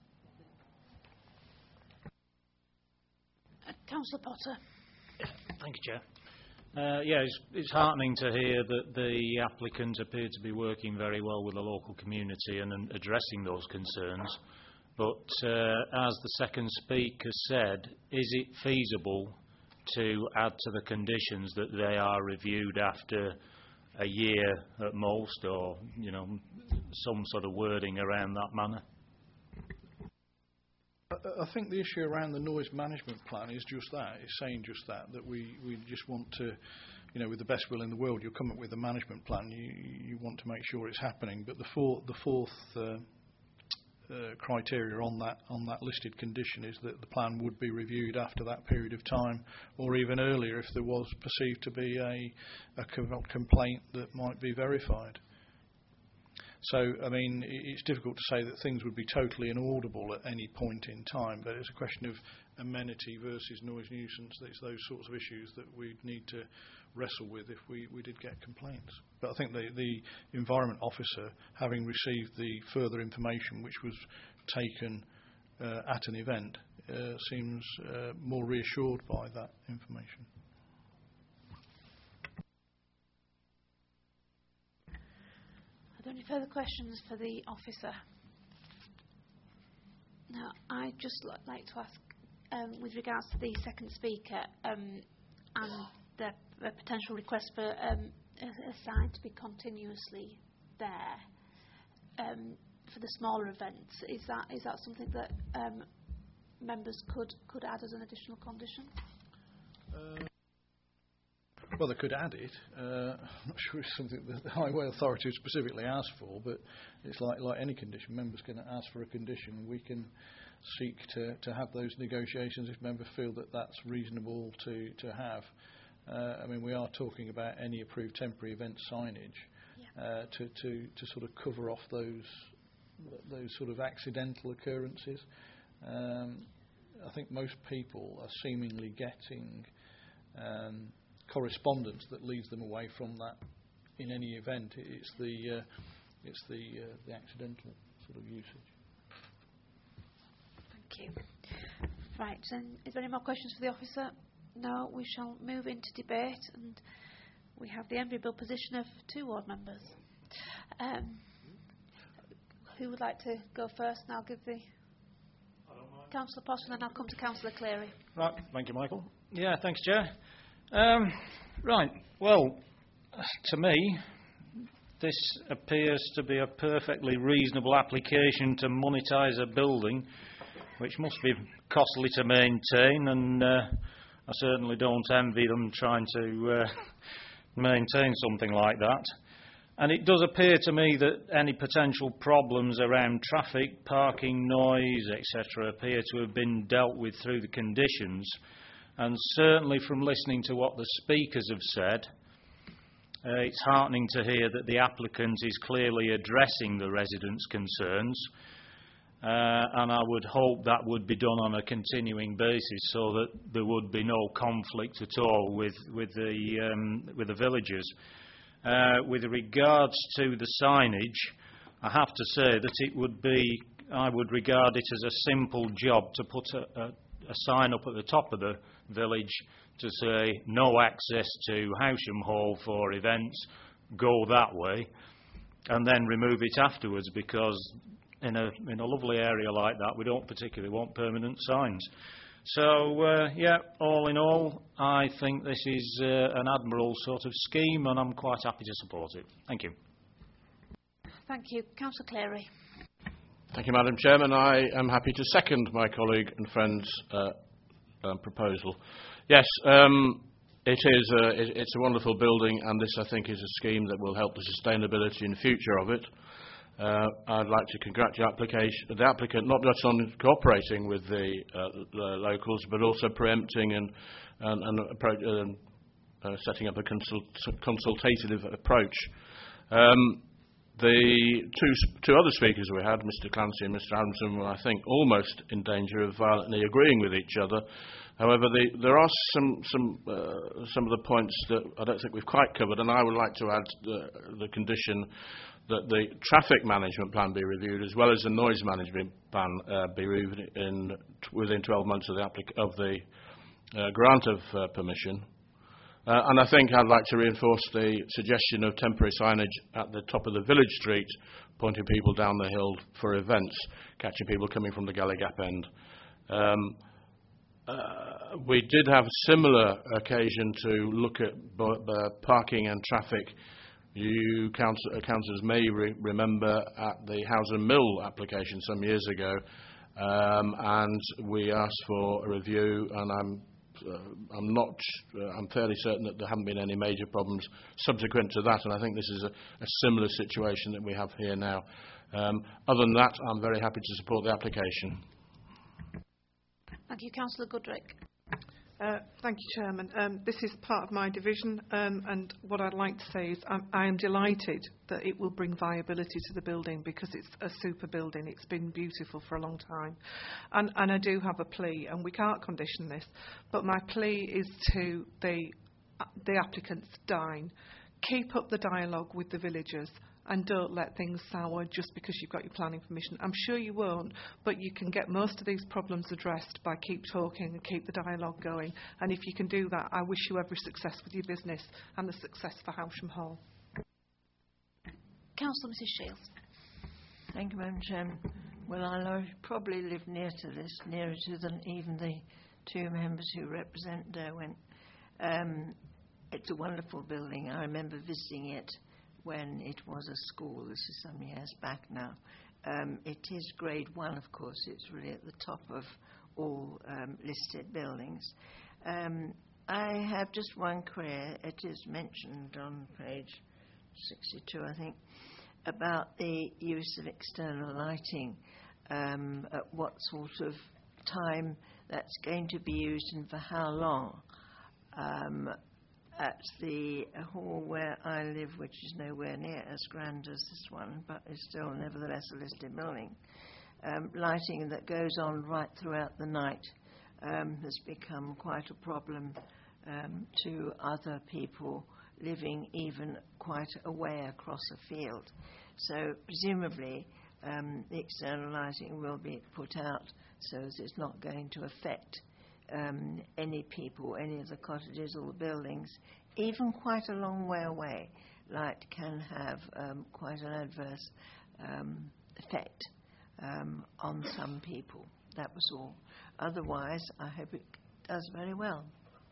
Councillor Potter. Thank you, Chair. It's heartening to hear that the applicant appear to be working very well with the local community and addressing those concerns. But as the second speaker said, is it feasible to add to the conditions that they are reviewed after a year at most, or some sort of wording around that manner? I think the issue around the noise management plan is just that. It's saying just that we just want to, with the best will in the world, you'll come up with a management plan. You want to make sure it's happening. But the fourth criteria on that listed condition is that the plan would be reviewed after that period of time, or even earlier if there was perceived to be a complaint that might be verified. So, I mean, it's difficult to say that things would be totally inaudible at any point in time, but it's a question of amenity versus noise nuisance. It's those sorts of issues that we'd need to wrestle with if we did get complaints. But I think the Environment Officer, having received the further information which was taken at an event, seems more reassured by that information. Are there any further questions for the officer? Now, I'd just like to ask, with regards to the second speaker and the potential request for a sign to be continuously there for the smaller events, is that something that members could add as an additional condition? Well, they could add it. I'm not sure it's something that the Highway Authority specifically asked for, but it's like any condition. Members can ask for a condition. We can seek to have those negotiations if members feel that that's reasonable to have. I mean, we are talking about any approved temporary event signage to sort of cover off those sort of accidental occurrences. I think most people are seemingly getting correspondence that leads them away from that in any event. It's the accidental sort of usage. Thank you. Right, and is there any more questions for the officer? No, we shall move into debate, and we have the enviable position of 2 ward members. Who would like to go first? And I'll give the Councillor Potter, and then I'll come to Councillor Cleary. Right, thank you, Michael. Yeah, thanks, Chair. Right, well, to me, this appears to be a perfectly reasonable application to monetise a building, which must be costly to maintain, and I certainly don't envy them trying to maintain something like that. And it does appear to me that any potential problems around traffic, parking, noise, etc. appear to have been dealt with through the conditions. And certainly from listening to what the speakers have said, it's heartening to hear that the applicant is clearly addressing the residents' concerns. And I would hope that would be done on a continuing basis so that there would be no conflict at all with the villagers. With regards to the signage, I have to say that I would regard it as a simple job to put a sign up at the top of the village to say no access to Howsham Hall for events, go that way, and then remove it afterwards, because in a lovely area like that we don't particularly want permanent signs. So, yeah, all in all, I think this is an admirable sort of scheme, and I'm quite happy to support it. Thank you. Thank you. Councillor Cleary. Thank you, Madam Chairman. I am happy to second my colleague and friend's proposal. Yes, it's a wonderful building, and this, I think, is a scheme that will help the sustainability and future of it. I'd like to congratulate the applicant not just on cooperating with the locals, but also preempting and setting up a consultative approach. The two other speakers we had, Mr. Clancy and Mr. Adamson, were, I think, almost in danger of violently agreeing with each other. However, there are some of the points that I don't think we've quite covered, and I would like to add the condition that the traffic management plan be reviewed, as well as the noise management plan be reviewed within 12 months of the grant of permission. And I think I'd like to reinforce the suggestion of temporary signage at the top of the village street, pointing people down the hill for events, catching people coming from the Galley Gap end. We did have a similar occasion to look at parking and traffic. You councillors may remember at the Howsham Mill application some years ago, and we asked for a review, and I'm fairly certain that there haven't been any major problems subsequent to that, and I think this is a similar situation that we have here now. Other than that, I'm very happy to support the application. Thank you. Councillor Goodrick. Thank you, Chairman. This is part of my division, and what I'd like to say is I am delighted that it will bring viability to the building, because it's a super building. It's been beautiful for a long time. And I do have a plea, and we can't condition this, but my plea is to the applicants, Dine. Keep up the dialogue with the villagers, and don't let things sour just because you've got your planning permission. I'm sure you won't, but you can get most of these problems addressed by keep talking and keep the dialogue going. And if you can do that, I wish you every success with your business and the success for Howsham Hall. Councillor Mrs Shields. Thank you, Madam Chairman. Well, I probably live near to this, nearer to than even the two members who represent Derwent. It's a wonderful building. I remember visiting it when it was a school. This is some years back now. It is grade 1, of course. It's really at the top of all listed buildings. I have just one query. It is mentioned on page 62, I think, about the use of external lighting, at what sort of time that's going to be used and for how long. At the hall where I live, which is nowhere near as grand as this one, but is still nevertheless a listed building, lighting that goes on right throughout the night has become quite a problem to other people living even quite away across a field. So presumably the external lighting will be put out so that it's not going to affect any people, any of the cottages or the buildings, even quite a long way away. Light can have quite an adverse effect on some people. That was all. Otherwise, I hope it does very well.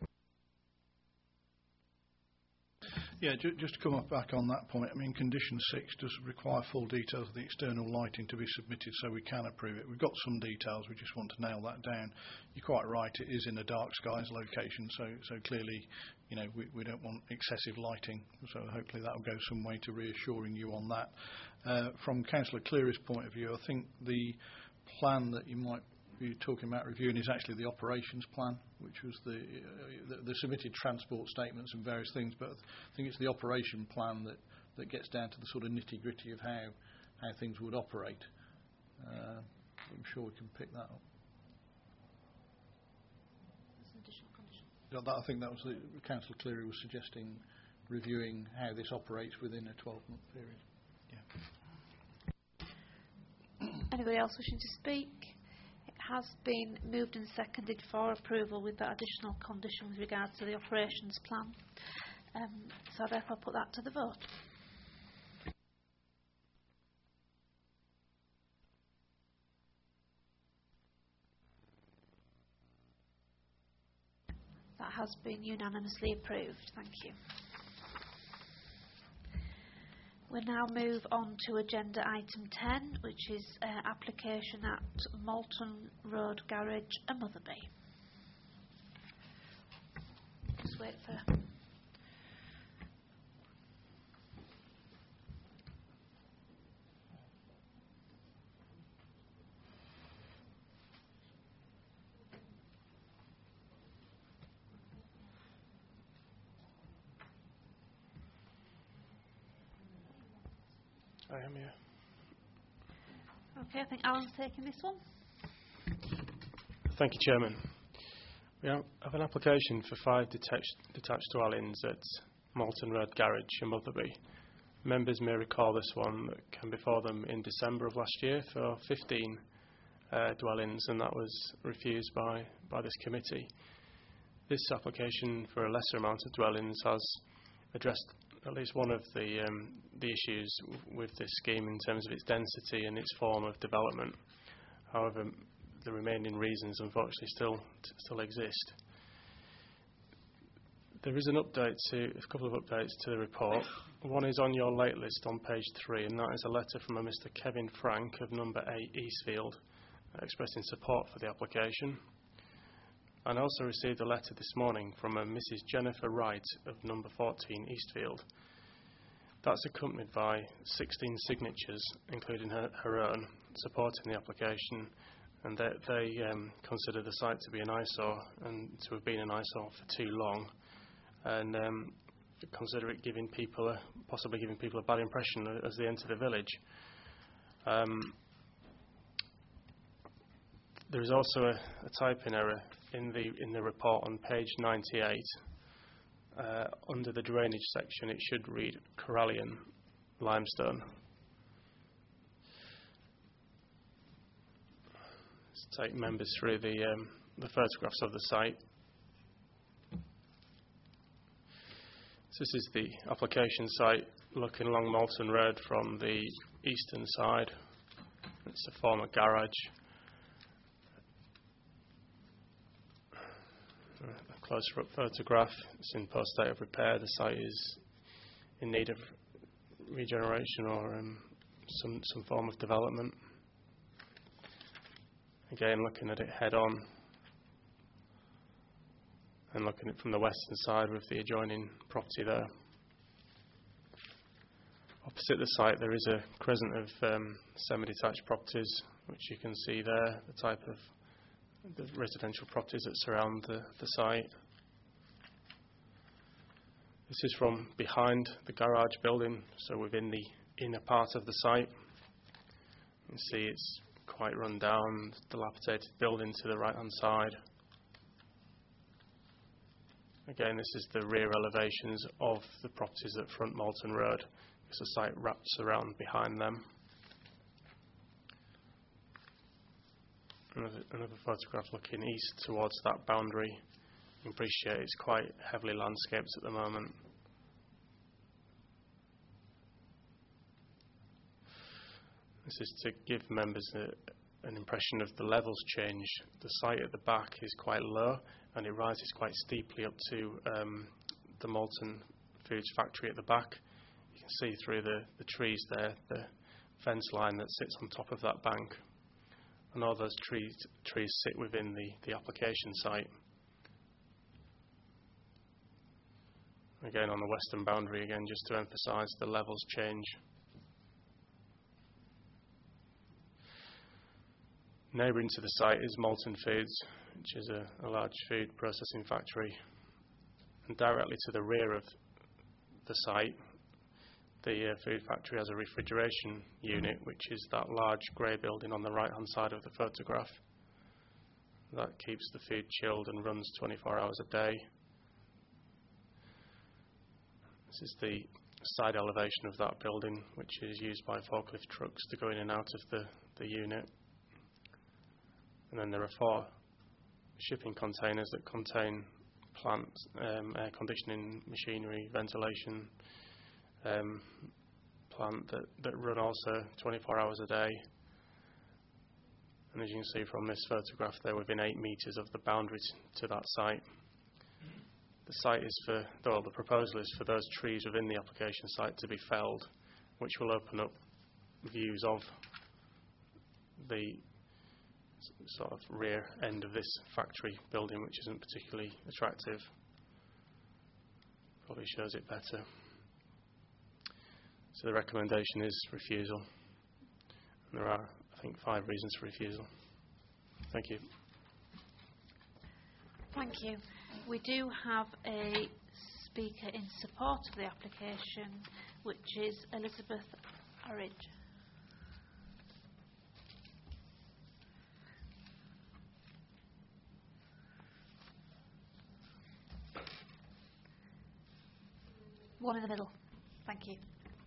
Yeah, just to come back on that point, I mean, Condition 6 does require full details of the external lighting to be submitted so we can approve it. We've got some details, we just want to nail that down. You're quite right, it is in a dark skies location, so clearly, you know, we don't want excessive lighting, so hopefully that will go some way to reassuring you on that. From Councillor Cleary's point of view, I think the plan that you might be talking about reviewing is actually the operations plan, which was the submitted transport statements and various things, but I think it's the operation plan that gets down to the sort of nitty-gritty of how things would operate. I'm sure we can pick that up. I think that was Councillor Cleary was suggesting reviewing how this operates within a 12-month period. Yeah. Anybody else wishing to speak? It has been moved and seconded for approval with that additional condition with regard to the operations plan. So I therefore put that to the vote. That has been unanimously approved. Thank you. We'll now move on to agenda item 10, which is application at Malton Road Garage, Motherby. Just wait for... I am here. Okay, I think Alan's taking this one. Thank you, Chairman. We have an application for 5 detached dwellings at Malton Road Garage in Motherby. Members may recall this one that came before them in December of last year for 15 dwellings, and that was refused by this committee. This application for a lesser amount of dwellings has addressed at least one of the issues with this scheme in terms of its density and its form of development. However, the remaining reasons unfortunately still exist. There is a couple of updates to the report. One is on your late list on page 3, and that is a letter from a Mr. Kevin Frank of number 8 Eastfield expressing support for the application. And I also received a letter this morning from a Mrs. Jennifer Wright of number 14 Eastfield. That's accompanied by 16 signatures, including her own, supporting the application, and they consider the site to be an eyesore and to have been an eyesore for too long, and consider it possibly giving people a bad impression as they enter the village. There is also a typing error in the report on page 98. Under the drainage section, it should read Corallian limestone. Let's take members through the photographs of the site. So this is the application site looking along Malton Road from the eastern side. It's a former garage. A closer up photograph. It's in poor state of repair. The site is in need of regeneration or some form of development. Again, looking at it head on and looking at it from the western side with the adjoining property there. Opposite the site there is a crescent of semi-detached properties, which you can see there, the type of the residential properties that surround the site. This is from behind the garage building, so within the inner part of the site. You can see it's quite run down, dilapidated building to the right hand side. Again, this is the rear elevations of the properties at front Malton Road, because the site wraps around behind them. Another photograph looking east towards that boundary. You can appreciate it's quite heavily landscaped at the moment. This is to give members an impression of the levels change. The site at the back is quite low and it rises quite steeply up to the Malton Foods factory at the back. You can see through the trees there, the fence line that sits on top of that bank. And all those trees sit within the application site. Again, on the western boundary, again, just to emphasise the levels change. Neighbouring to the site is Malton Foods, which is a large food processing factory. And directly to the rear of the site, the food factory has a refrigeration unit, which is that large grey building on the right hand side of the photograph. That keeps the food chilled and runs 24 hours a day. This is the side elevation of that building, which is used by forklift trucks to go in and out of the unit. And then there are 4 shipping containers that contain plant, air conditioning, machinery, ventilation, plant that run also 24 hours a day. And as you can see from this photograph, they're within 8 metres of the boundaries to that site. The site is the proposal is for those trees within the application site to be felled, which will open up views of the sort of rear end of this factory building, which isn't particularly attractive. Probably shows it better. So the recommendation is refusal. And there are, I think, 5 reasons for refusal. Thank you. Thank you. We do have a speaker in support of the application, which is Elizabeth Arridge. One in the middle. Thank you.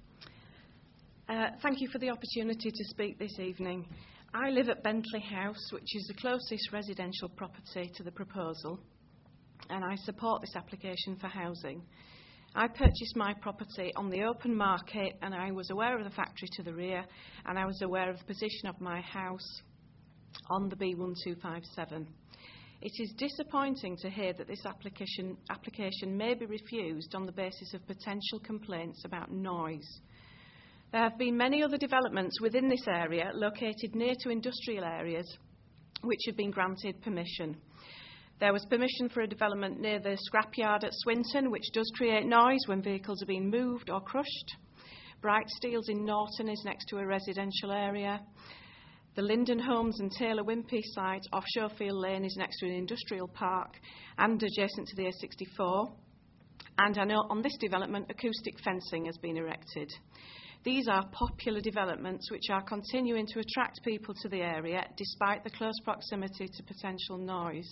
Thank you for the opportunity to speak this evening. I live at Bentley House, which is the closest residential property to the proposal, and I support this application for housing. I purchased my property on the open market, and I was aware of the factory to the rear, and I was aware of the position of my house on the B1257. It is disappointing to hear that this application may be refused on the basis of potential complaints about noise. There have been many other developments within this area located near to industrial areas which have been granted permission. There was permission for a development near the scrapyard at Swinton, which does create noise when vehicles are being moved or crushed. Bright Steels in Norton is next to a residential area. The Linden Homes and Taylor Wimpey site off Schofield Lane is next to an industrial park and adjacent to the A64. And I know on this development, acoustic fencing has been erected. These are popular developments which are continuing to attract people to the area despite the close proximity to potential noise.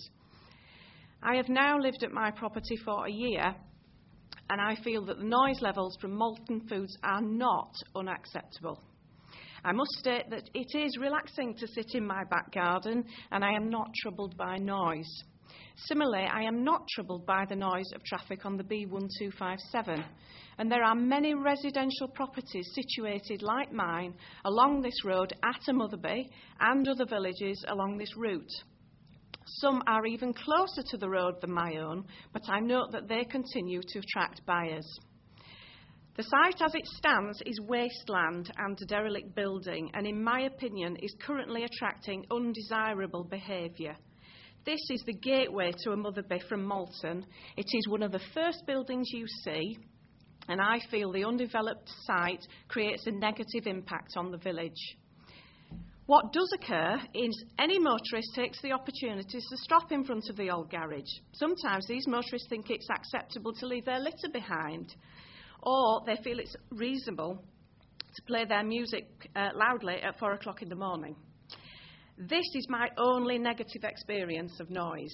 I have now lived at my property for a year, and I feel that the noise levels from Molten Foods are not unacceptable. I must state that it is relaxing to sit in my back garden, and I am not troubled by noise. Similarly, I am not troubled by the noise of traffic on the B1257, and there are many residential properties situated like mine along this road at Amotherby and other villages along this route. Some are even closer to the road than my own, but I note that they continue to attract buyers. The site as it stands is wasteland and a derelict building, and in my opinion is currently attracting undesirable behaviour. This is the gateway to Amotherby from Malton. It is one of the first buildings you see, and I feel the undeveloped site creates a negative impact on the village. What does occur is any motorist takes the opportunity to stop in front of the old garage. Sometimes these motorists think it's acceptable to leave their litter behind, or they feel it's reasonable to play their music loudly at 4 o'clock in the morning. This is my only negative experience of noise.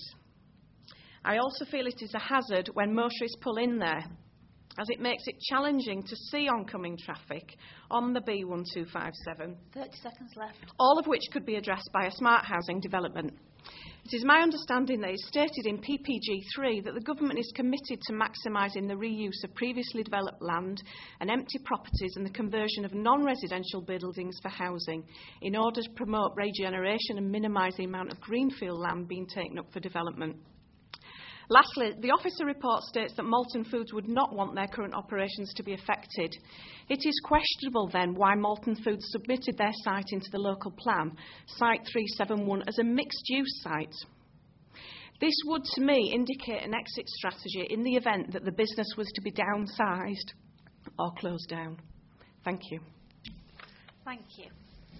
I also feel it is a hazard when motorists pull in there, as it makes it challenging to see oncoming traffic on the B1257. 30 seconds left. All of which could be addressed by a smart housing development. It is my understanding that it's stated in PPG3 that the government is committed to maximising the reuse of previously developed land and empty properties and the conversion of non-residential buildings for housing in order to promote regeneration and minimise the amount of greenfield land being taken up for development. Lastly, the officer report states that Molten Foods would not want their current operations to be affected. It is questionable then why Molten Foods submitted their site into the local plan, Site 371, as a mixed-use site. This would, to me, indicate an exit strategy in the event that the business was to be downsized or closed down. Thank you. Thank you.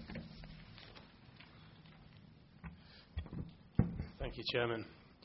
Thank you, Chairman.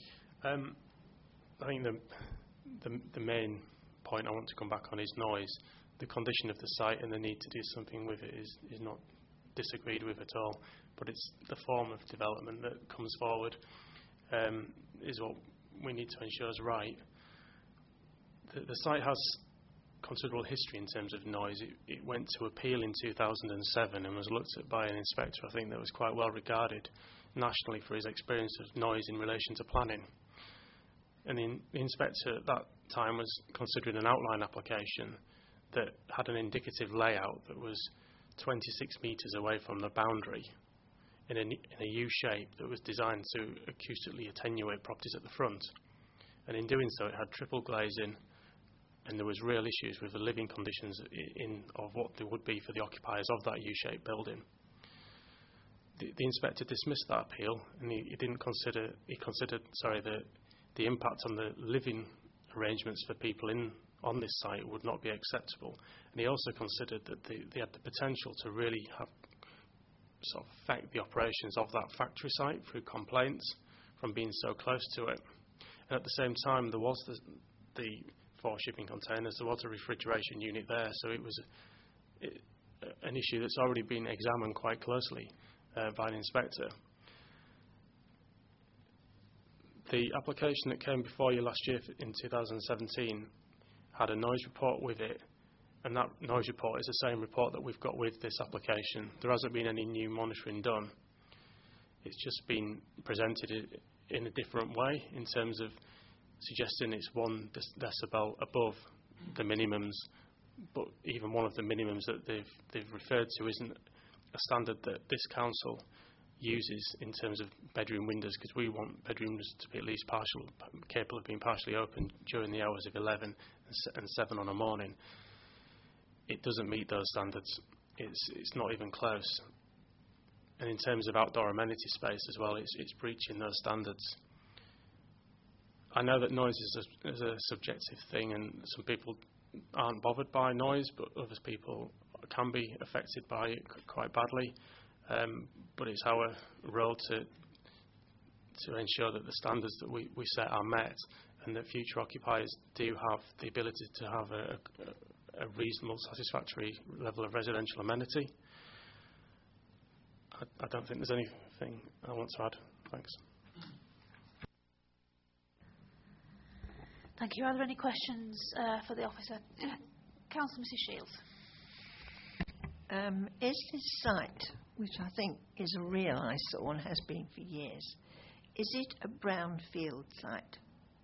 I think the main point I want to come back on is noise. The condition of the site and the need to do something with it is not disagreed with at all, but it's the form of development that comes forward is what we need to ensure is right. The site has considerable history in terms of noise. It went to appeal in 2007 and was looked at by an inspector, I think, that was quite well regarded. nationally for his experience of noise in relation to planning. And the inspector at that time was considering an outline application that had an indicative layout that was 26 metres away from the boundary in a U shape that was designed to acoustically attenuate properties at the front. And in doing so, it had triple glazing, and there was real issues with the living conditions of what there would be for the occupiers of that U-shaped building. The inspector dismissed that appeal, and he considered the impact on the living arrangements for people on this site would not be acceptable. And he also considered that they had the potential to really have sort of affect the operations of that factory site through complaints from being so close to it. And at the same time, there was the 4 shipping containers, there was a refrigeration unit there, so it was an issue that's already been examined quite closely by an inspector. The application that came before you last year in 2017 had a noise report with it, and that noise report is the same report that we've got with this application. There hasn't been any new monitoring done. It's just been presented in a different way in terms of suggesting it's 1 decibel above the minimums, but even one of the minimums that they've referred to isn't a standard that this council uses in terms of bedroom windows, because we want bedrooms to be at least capable of being partially open during the hours of 11 and 7 on a morning. It doesn't meet those standards. It's not even close. And in terms of outdoor amenity space as well, it's breaching those standards. I know that noise is a subjective thing, and some people aren't bothered by noise, but other people can be affected by it quite badly. But it's our role to ensure that the standards that we set are met, and that future occupiers do have the ability to have a reasonable, satisfactory level of residential amenity. I don't think there's anything I want to add. Thanks. Thank you. Are there any questions for the officer? Councillor Mrs Shields. Is this site, which I think is a real eyesore and has been for years, is it a brownfield site?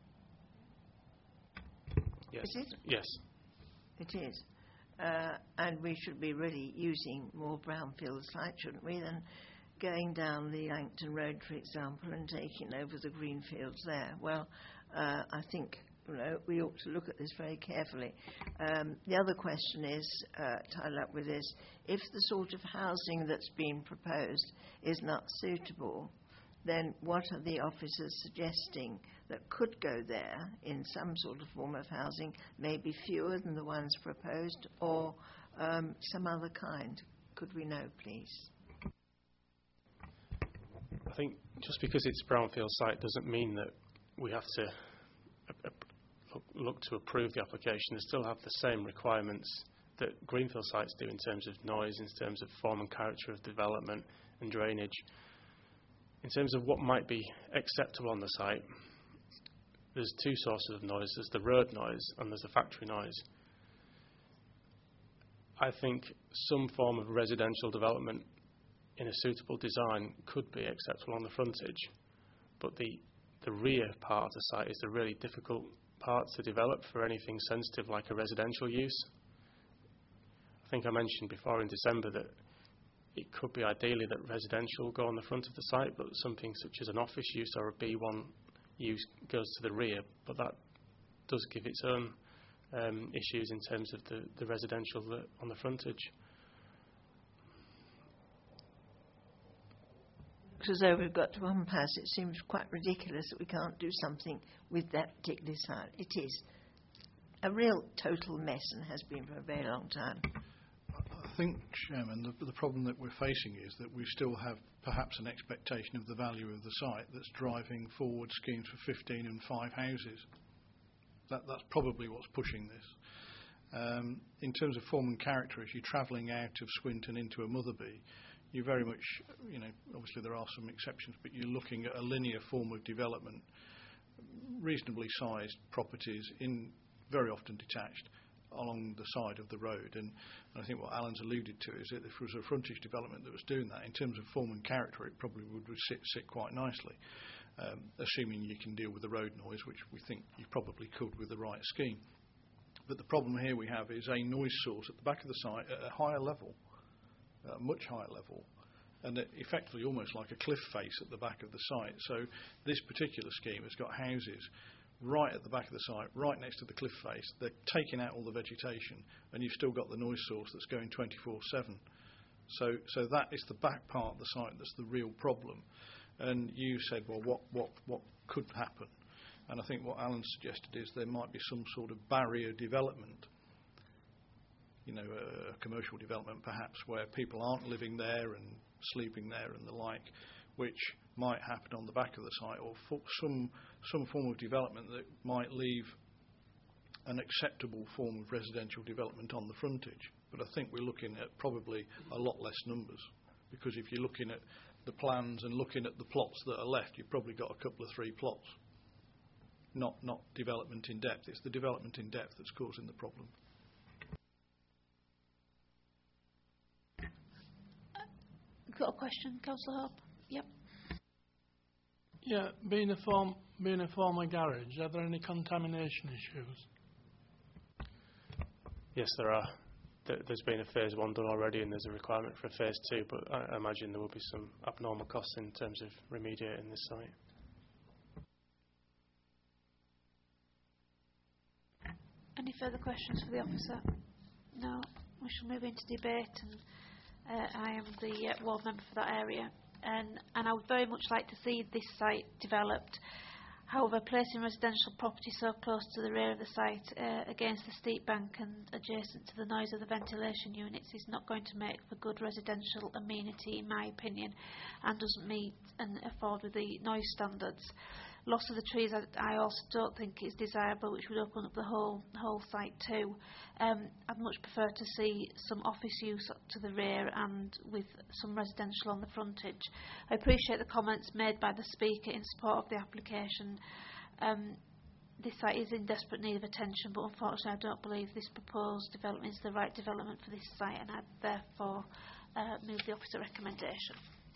Yes. Is it? Yes. It is. And we should be really using more brownfield sites, shouldn't we, than going down the Langton Road, for example, and taking over the greenfields there. Well, I think we ought to look at this very carefully. The other question is, tied up with this, if the sort of housing that's been proposed is not suitable, then what are the officers suggesting that could go there in some sort of form of housing, maybe fewer than the ones proposed, or some other kind? Could we know, please? I think just because it's a brownfield site doesn't mean that we have to look to approve the application. They still have the same requirements that greenfield sites do in terms of noise, in terms of form and character of development and drainage. In terms of what might be acceptable on the site, there's 2 sources of noise. There's the road noise and there's the factory noise. I think some form of residential development in a suitable design could be acceptable on the frontage, but the rear part of the site is the really difficult part to develop for anything sensitive like a residential use. I think I mentioned before in December that it could be ideally that residential go on the front of the site, but something such as an office use or a B1 use goes to the rear, but that does give its own issues in terms of the residential on the frontage. Because though we've got to unpass, it seems quite ridiculous that we can't do something with that particular site. It is a real total mess and has been for a very long time. I think, Chairman, the problem that we're facing is that we still have perhaps an expectation of the value of the site that's driving forward schemes for 15 and 5 houses. That's probably what's pushing this. In terms of form and character, if you're travelling out of Swinton into a Motherby, you very much, obviously there are some exceptions, but you're looking at a linear form of development, reasonably sized properties, very often detached, along the side of the road. And I think what Alan's alluded to is that if it was a frontage development that was doing that, in terms of form and character, it probably would sit quite nicely, assuming you can deal with the road noise, which we think you probably could with the right scheme. But the problem here we have is a noise source at the back of the site at a higher level, a much higher level, and effectively almost like a cliff face at the back of the site. So this particular scheme has got houses right at the back of the site, right next to the cliff face. They're taking out all the vegetation, and you've still got the noise source that's going 24/7. So that is the back part of the site that's the real problem. And you said, well, what could happen? And I think what Alan suggested is there might be some sort of barrier development, a commercial development perhaps, where people aren't living there and sleeping there and the like, which might happen on the back of the site, or some form of development that might leave an acceptable form of residential development on the frontage. But I think we're looking at probably a lot less numbers, because if you're looking at the plans and looking at the plots that are left, you've probably got a couple of 3 plots. Not development in depth. It's the development in depth that's causing the problem. Got a question, Councillor Hope? Yep. Yeah, being a former garage, are there any contamination issues? Yes, there are. There's been a phase 1 done already, and there's a requirement for a phase 2, but I imagine there will be some abnormal costs in terms of remediating this site. Any further questions for the officer? No. We shall move into debate, and I am the ward member for that area, and I would very much like to see this site developed. However, placing residential property so close to the rear of the site against the steep bank and adjacent to the noise of the ventilation units is not going to make for good residential amenity, in my opinion, and doesn't meet and afford with the noise standards. Loss of the trees I also don't think is desirable, which would open up the whole site too. I'd much prefer to see some office use up to the rear and with some residential on the frontage. I appreciate the comments made by the speaker in support of the application. This site is in desperate need of attention, but unfortunately I don't believe this proposed development is the right development for this site, and I therefore move the opposite recommendation.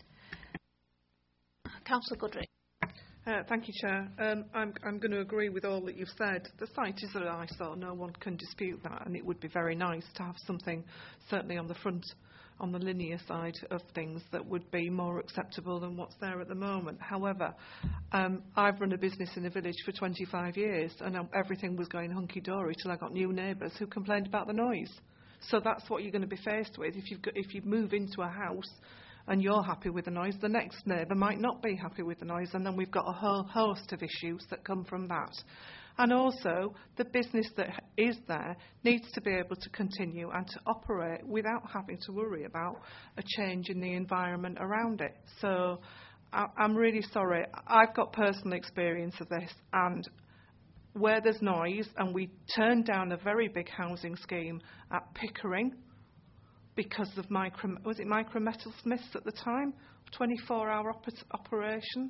Councillor Goodrich. Thank you, Chair. I'm going to agree with all that you've said. The site is an eyesore, no one can dispute that, and it would be very nice to have something certainly on the front, on the linear side of things, that would be more acceptable than what's there at the moment. However, I've run a business in a village for 25 years, and everything was going hunky-dory till I got new neighbours who complained about the noise. So that's what you're going to be faced with. If you move into a house and you're happy with the noise, the next neighbour might not be happy with the noise, and then we've got a whole host of issues that come from that. And also, the business that is there needs to be able to continue and to operate without having to worry about a change in the environment around it. So I'm really sorry. I've got personal experience of this, and where there's noise, and we turned down a very big housing scheme at Pickering, because of Micro Metal Smiths at the time, 24-hour operation.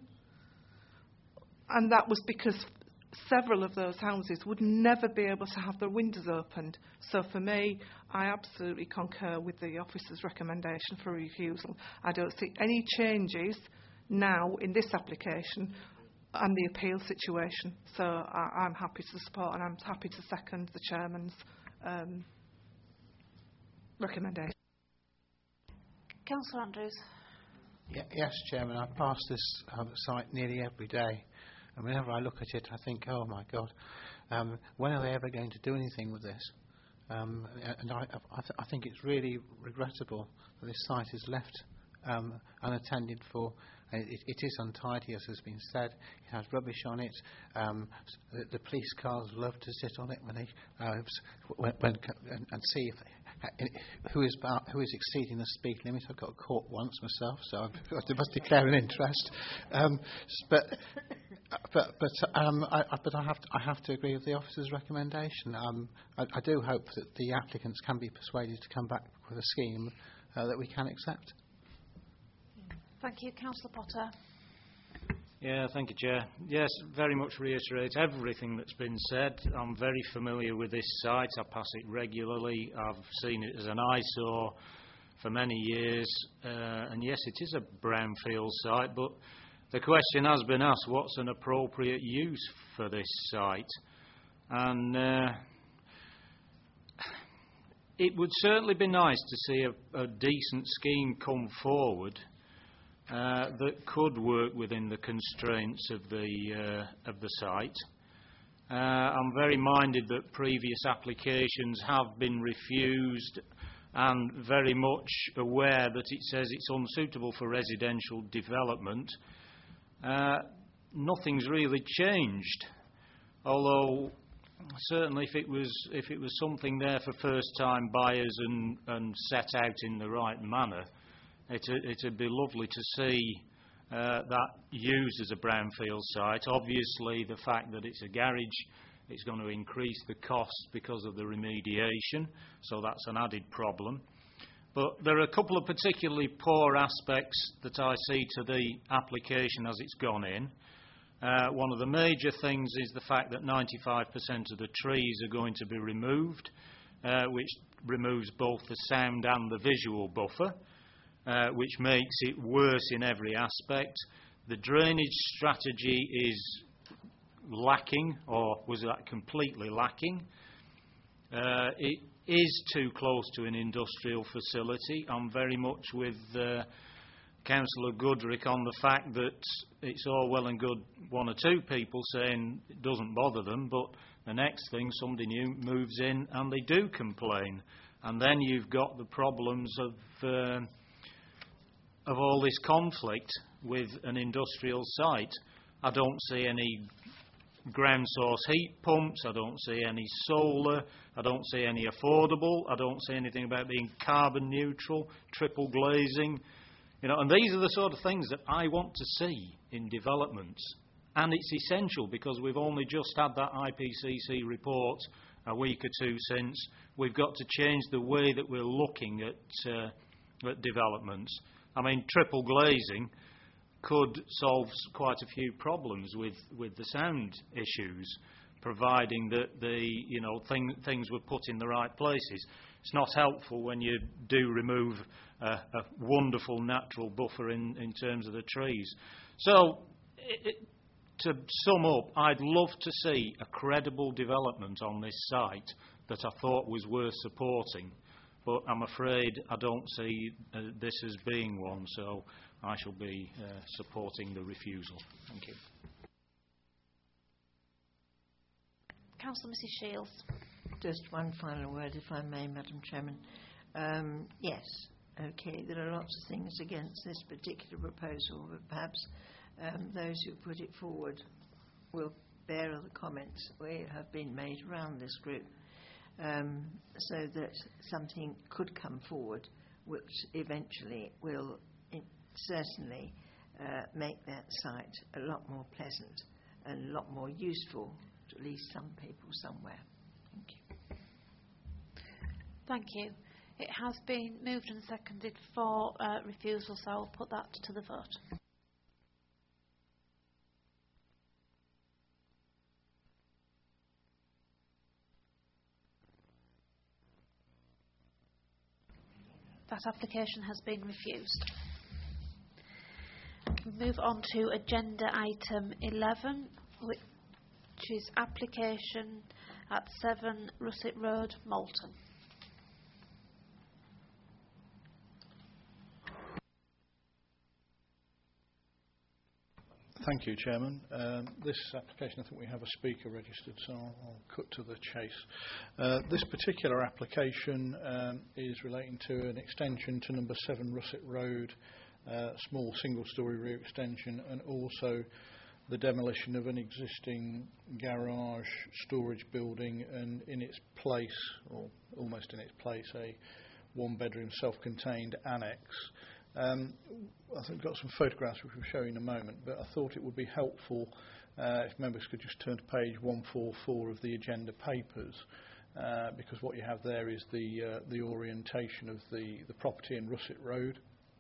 And that was because several of those houses would never be able to have their windows opened. So for me, I absolutely concur with the officer's recommendation for refusal. I don't see any changes now in this application and the appeal situation. So I'm happy to support, and I'm happy to second the Chairman's recommendation. Councillor Andrews. Yes, Chairman, I pass this site nearly every day, and whenever I look at it I think, oh my God, when are they ever going to do anything with this? And I think it's really regrettable that this site is left unattended for. It is untidy, as has been said. It has rubbish on it. The police cars love to sit on it when they and see if who is exceeding the speed limit. I got caught once myself, so I must declare an interest. But I have to agree with the officer's recommendation. I do hope that the applicants can be persuaded to come back with a scheme that we can accept. Thank you. Councillor Potter. Yeah, thank you, Chair. Yes, very much reiterate everything that's been said. I'm very familiar with this site. I pass it regularly. I've seen it as an eyesore for many years. And yes, it is a brownfield site, but the question has been asked, what's an appropriate use for this site? And it would certainly be nice to see a decent scheme come forward that could work within the constraints of the site. I'm very minded that previous applications have been refused, and very much aware that it says it's unsuitable for residential development. Nothing's really changed, although certainly if it was something there for first-time buyers and set out in the right manner, it'd be lovely to see that used as a brownfield site. Obviously, the fact that it's a garage, it's going to increase the cost because of the remediation, so that's an added problem. But there are a couple of particularly poor aspects that I see to the application as it's gone in. One of the major things is the fact that 95% of the trees are going to be removed, which removes both the sound and the visual buffer, which makes it worse in every aspect. The drainage strategy is lacking, or was that completely lacking? It is too close to an industrial facility. I'm very much with Councillor Goodrick on the fact that it's all well and good one or two people saying it doesn't bother them, but the next thing, somebody new moves in and they do complain. And then you've got the problems of all this conflict with an industrial site. I don't see any ground source heat pumps, I don't see any solar, I don't see any affordable, I don't see anything about being carbon neutral, triple glazing, and these are the sort of things that I want to see in developments. And it's essential because we've only just had that IPCC report a week or two since. We've got to change the way that we're looking at developments. I mean, triple glazing could solve quite a few problems with the sound issues, providing that things were put in the right places. It's not helpful when you do remove a wonderful natural buffer in terms of the trees. So, to sum up, I'd love to see a credible development on this site that I thought was worth supporting. But I'm afraid I don't see this as being one, so I shall be supporting the refusal. Thank you. Councillor Mrs Shields. Just one final word, if I may, Madam Chairman. Yes, OK, there are lots of things against this particular proposal, but perhaps those who put it forward will bear the comments that have been made around this group, so that something could come forward which eventually will certainly make that site a lot more pleasant and a lot more useful to at least some people somewhere. Thank you. Thank you. It has been moved and seconded for refusal, so I'll put that to the vote. That application has been refused. We move on to agenda item 11, which is application at 7 Russet Road, Malton. Thank you, Chairman. This application, I think we have a speaker registered, so I'll cut to the chase. This particular application is relating to an extension to number 7 Russet Road, small single-storey rear extension, and also the demolition of an existing garage storage building, and in its place, or almost in its place, a one-bedroom self-contained annex. I think we've got some photographs which we'll show you in a moment, but I thought it would be helpful if members could just turn to page 144 of the agenda papers, because what you have there is the orientation of the property in Russet Road.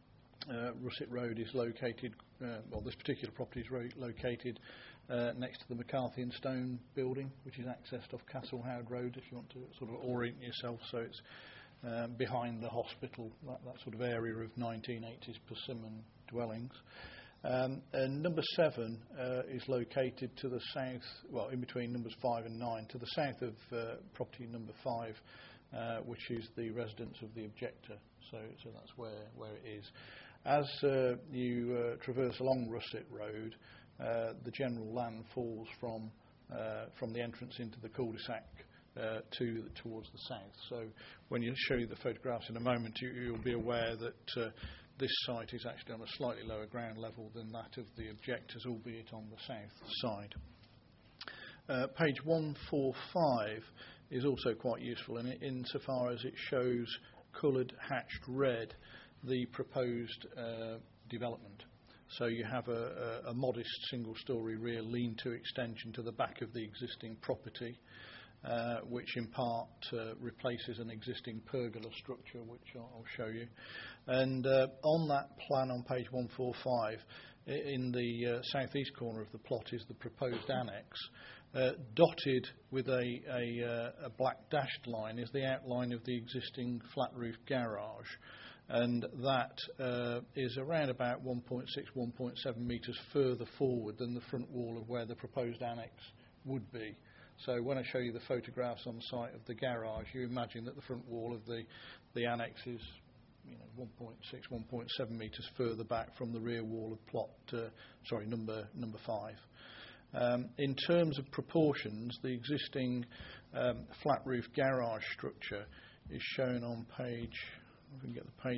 Russet Road is located, this particular property is located next to the McCarthy and Stone building, which is accessed off Castlehowd Road, if you want to sort of orient yourself. So it's behind the hospital, that sort of area of 1980s Persimmon dwellings. And number 7 is located to the south, in between numbers 5 and 9, to the south of property number 5, which is the residence of the objector. So that's where it is. As you traverse along Russet Road, the general land falls from the entrance into the cul-de-sac towards the south. So when you show you the photographs in a moment, you'll be aware that this site is actually on a slightly lower ground level than that of the objectors, albeit on the south side. Page 145 is also quite useful insofar as it shows coloured hatched red the proposed development. So you have a modest single-storey rear lean-to extension to the back of the existing property, which in part replaces an existing pergola structure, which I'll show you. And on that plan on page 145, in the southeast corner of the plot is the proposed annex. Dotted with a black dashed line is the outline of the existing flat roof garage, and that is around about 1.6, 1.7 metres further forward than the front wall of where the proposed annex would be. So when I show you the photographs on the site of the garage, you imagine that the front wall of the annex is 1.6, 1.7 metres further back from the rear wall of plot, number 5. In terms of proportions, the existing flat roof garage structure is shown on page, if we can get the page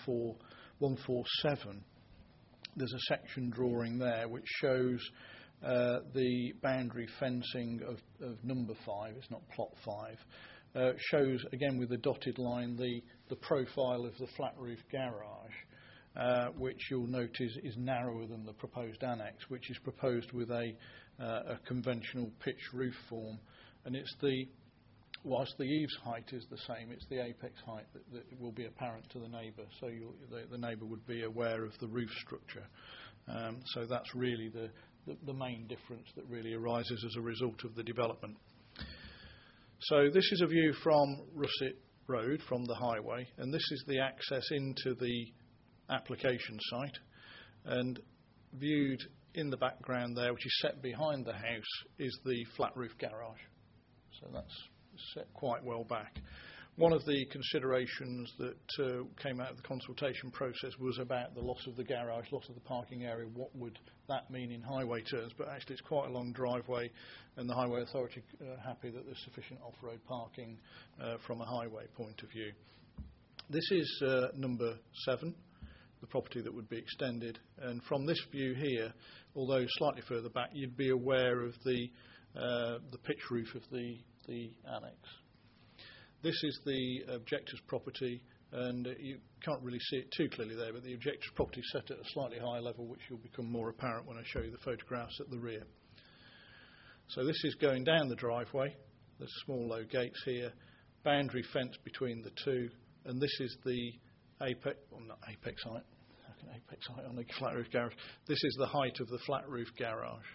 147. There's a section drawing there which shows the boundary fencing of number 5, it's not plot 5, shows again with the dotted line the profile of the flat roof garage, which you'll note is narrower than the proposed annex, which is proposed with a conventional pitch roof form, and whilst the eaves height is the same, it's the apex height that will be apparent to the neighbour, so the neighbour would be aware of the roof structure. So that's really the main difference that really arises as a result of the development. So this is a view from Russet Road, from the highway, and this is the access into the application site, and viewed in the background there, which is set behind the house, is the flat roof garage. So that's set quite well back. One of the considerations that came out of the consultation process was about the loss of the garage, loss of the parking area. What would that mean in highway terms? But actually it's quite a long driveway, and the Highway Authority are happy that there's sufficient off-road parking from a highway point of view. This is number 7, the property that would be extended, and from this view here, although slightly further back, you'd be aware of the pitch roof of the annex. This is the objector's property, and you can't really see it too clearly there, but the objector's property is set at a slightly higher level, which will become more apparent when I show you the photographs at the rear. So this is going down the driveway. There's small low gates here, boundary fence between the two, and this is the apex height. How can apex height on a flat roof garage? This is the height of the flat roof garage.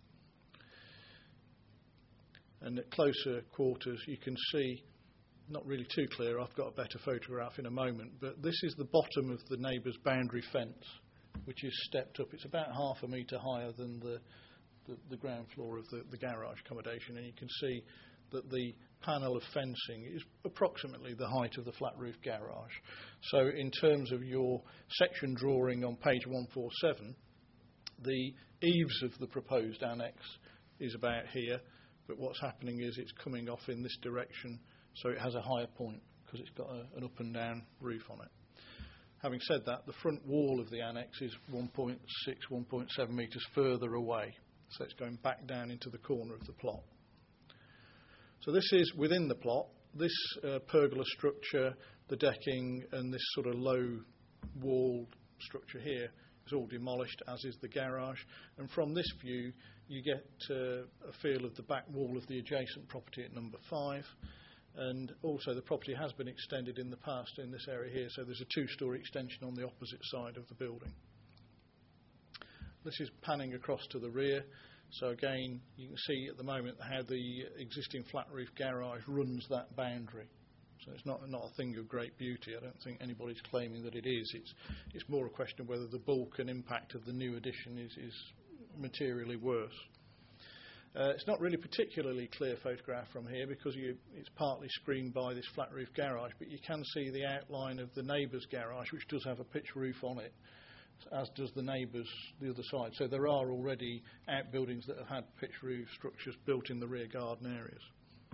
And at closer quarters, you can see, not really too clear, I've got a better photograph in a moment, but this is the bottom of the neighbour's boundary fence, which is stepped up. It's about half a metre higher than the ground floor of the garage accommodation, and you can see that the panel of fencing is approximately the height of the flat roof garage. So in terms of your section drawing on page 147, the eaves of the proposed annex is about here, but what's happening is it's coming off in this direction, so it has a higher point because it's got an up and down roof on it. Having said that, the front wall of the annex is 1.6, 1.7 metres further away, so it's going back down into the corner of the plot. So this is within the plot. This pergola structure, the decking, and this sort of low wall structure here is all demolished, as is the garage. And from this view, you get a feel of the back wall of the adjacent property at number 5. And also the property has been extended in the past in this area here, so there's a 2-storey extension on the opposite side of the building. This is panning across to the rear. So again, you can see at the moment how the existing flat roof garage runs that boundary. So it's not a thing of great beauty. I don't think anybody's claiming that it is. It's more a question of whether the bulk and impact of the new addition is materially worse. It's not really particularly clear photograph from here because it's partly screened by this flat roof garage, but you can see the outline of the neighbour's garage, which does have a pitch roof on it, as does the neighbours the other side. So there are already outbuildings that have had pitch roof structures built in the rear garden areas.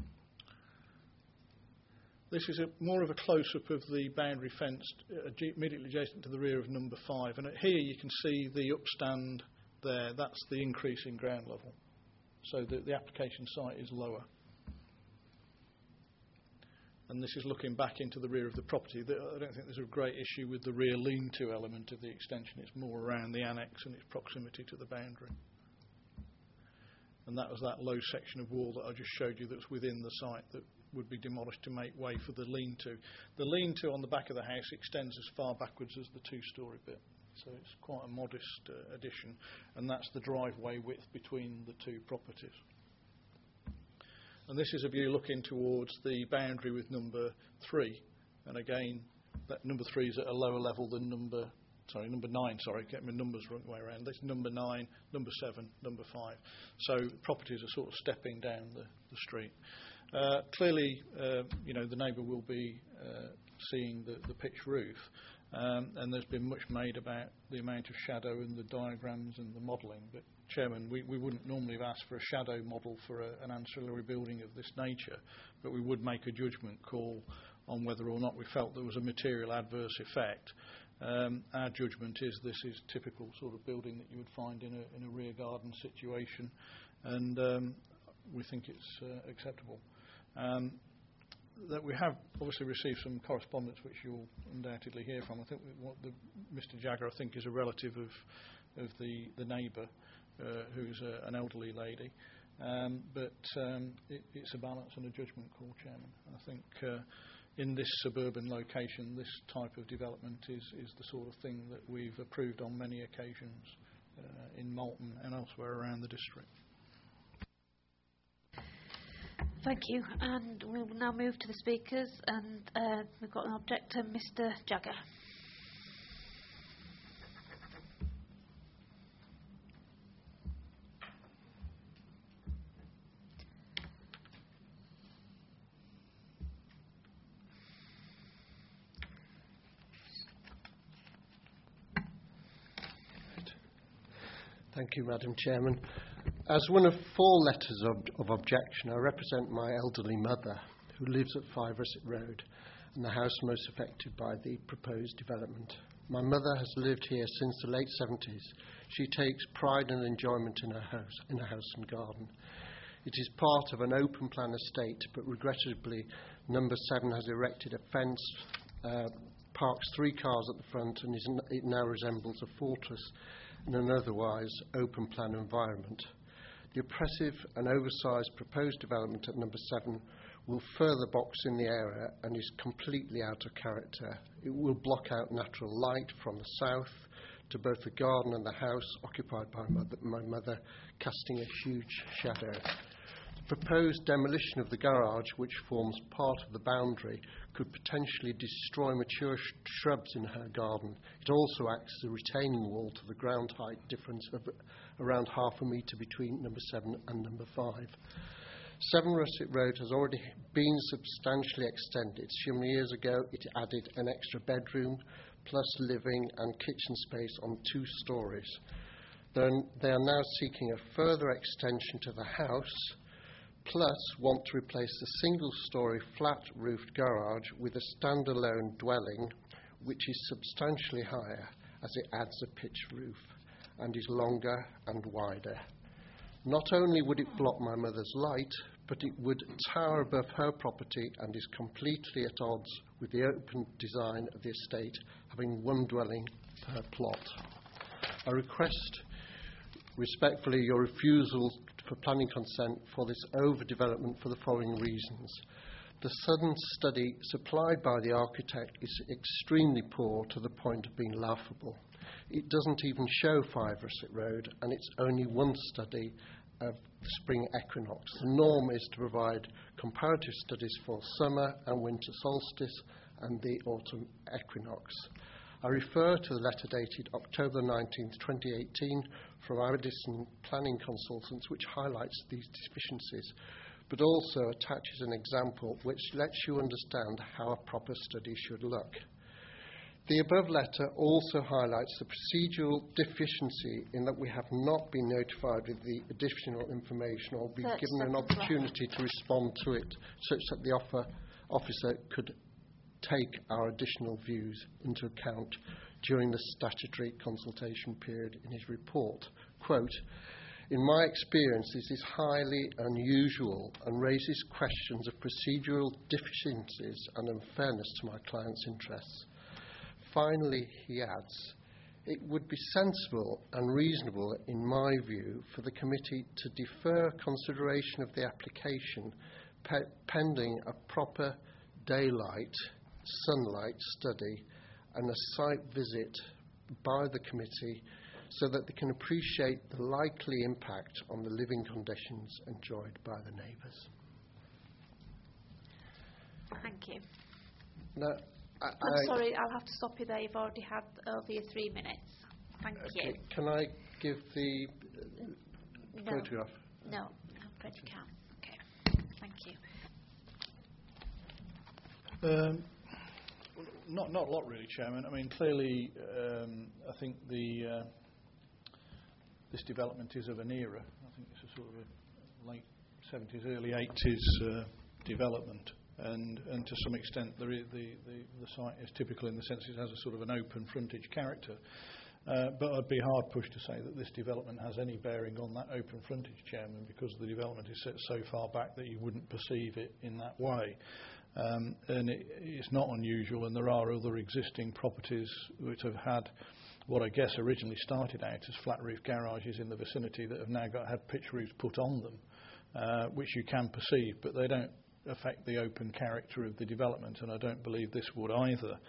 This is more of a close-up of the boundary fence immediately adjacent to the rear of number 5. And here you can see the upstand there. That's the increase in ground level. So the application site is lower. And this is looking back into the rear of the property. I don't think there's a great issue with the rear lean-to element of the extension. It's more around the annex and its proximity to the boundary. And that was that low section of wall that I just showed you that's within the site that would be demolished to make way for the lean-to. The lean-to on the back of the house extends as far backwards as the 2-storey bit. So it's quite a modest addition. And that's the driveway width between the two properties. And this is a view looking towards the boundary with number 3. And again, that number 3 is at a lower level than number 9, get my numbers wrong way around. This number 9, number 7, number 5. So properties are sort of stepping down the street. Clearly, the neighbour will be seeing the pitch roof. And there's been much made about the amount of shadow and the diagrams and the modelling. But, Chairman, we wouldn't normally have asked for a shadow model for an ancillary building of this nature, but we would make a judgment call on whether or not we felt there was a material adverse effect. Our judgment is this is typical sort of building that you would find in a rear garden situation, and we think it's acceptable. That we have obviously received some correspondence which you'll undoubtedly hear from. I think Mr. Jagger, I think, is a relative of the neighbour who's an elderly lady. But it's a balance and a judgment call, Chairman. I think in this suburban location, this type of development is the sort of thing that we've approved on many occasions in Malton and elsewhere around the district. Thank you. And we will now move to the speakers. And we've got an objector, Mr. Jagger. Thank you, Madam Chairman. As one of 4 letters of objection, I represent my elderly mother, who lives at 5 Russet Road, and the house most affected by the proposed development. My mother has lived here since the late 70s. She takes pride and enjoyment in her house and garden. It is part of an open plan estate, but regrettably, number 7 has erected a fence, parks 3 cars at the front, and it now resembles a fortress in an otherwise open plan environment. The oppressive and oversized proposed development at number 7 will further box in the area and is completely out of character. It will block out natural light from the south to both the garden and the house occupied by my mother, casting a huge shadow. The proposed demolition of the garage, which forms part of the boundary, could potentially destroy mature shrubs in her garden. It also acts as a retaining wall to the ground height difference of around half a metre between number 7 and number 5. 7 Russet Road has already been substantially extended. Some years ago, it added an extra bedroom, plus living and kitchen space on 2 stories. They are now seeking a further extension to the house, plus want to replace the single-storey flat-roofed garage with a standalone dwelling, which is substantially higher as it adds a pitch roof and is longer and wider. Not only would it block my mother's light, but it would tower above her property and is completely at odds with the open design of the estate, having 1 dwelling per plot. I request respectfully your refusal for planning consent for this overdevelopment for the following reasons. The Southern study supplied by the architect is extremely poor to the point of being laughable. It doesn't even show Five Russet Road, and it's only one study of the spring equinox. The norm is to provide comparative studies for summer and winter solstice and the autumn equinox. I refer to the letter dated October 19th, 2018 from Addison Planning Consultants, which highlights these deficiencies, but also attaches an example which lets you understand how a proper study should look. The above letter also highlights the procedural deficiency in that we have not been notified with the additional information or been given an opportunity to respond to it, such that the officer could take our additional views into account during the statutory consultation period in his report. Quote, "In my experience, this is highly unusual and raises questions of procedural deficiencies and unfairness to my client's interests." Finally, he adds, "It would be sensible and reasonable, in my view, for the committee to defer consideration of the application pending a proper daylight, sunlight study and a site visit by the committee so that they can appreciate the likely impact on the living conditions enjoyed by the neighbours." Thank you. Now, I'm sorry, I'll have to stop you there. You've already had over your 3 minutes. Thank you. Can I give the photograph? No, I'm afraid you can't. Okay, thank you. Not a lot really, Chairman. I mean, clearly, I think this development is of an era. I think it's a sort of a late 70s, early 80s development, and to some extent, the site is typical in the sense it has a sort of an open frontage character. But I'd be hard pushed to say that this development has any bearing on that open frontage, Chairman, because the development is set so far back that you wouldn't perceive it in that way. And it's not unusual, and there are other existing properties which have had what I guess originally started out as flat roof garages in the vicinity that have now had pitch roofs put on them, which you can perceive, but they don't affect the open character of the development, and I don't believe this would either.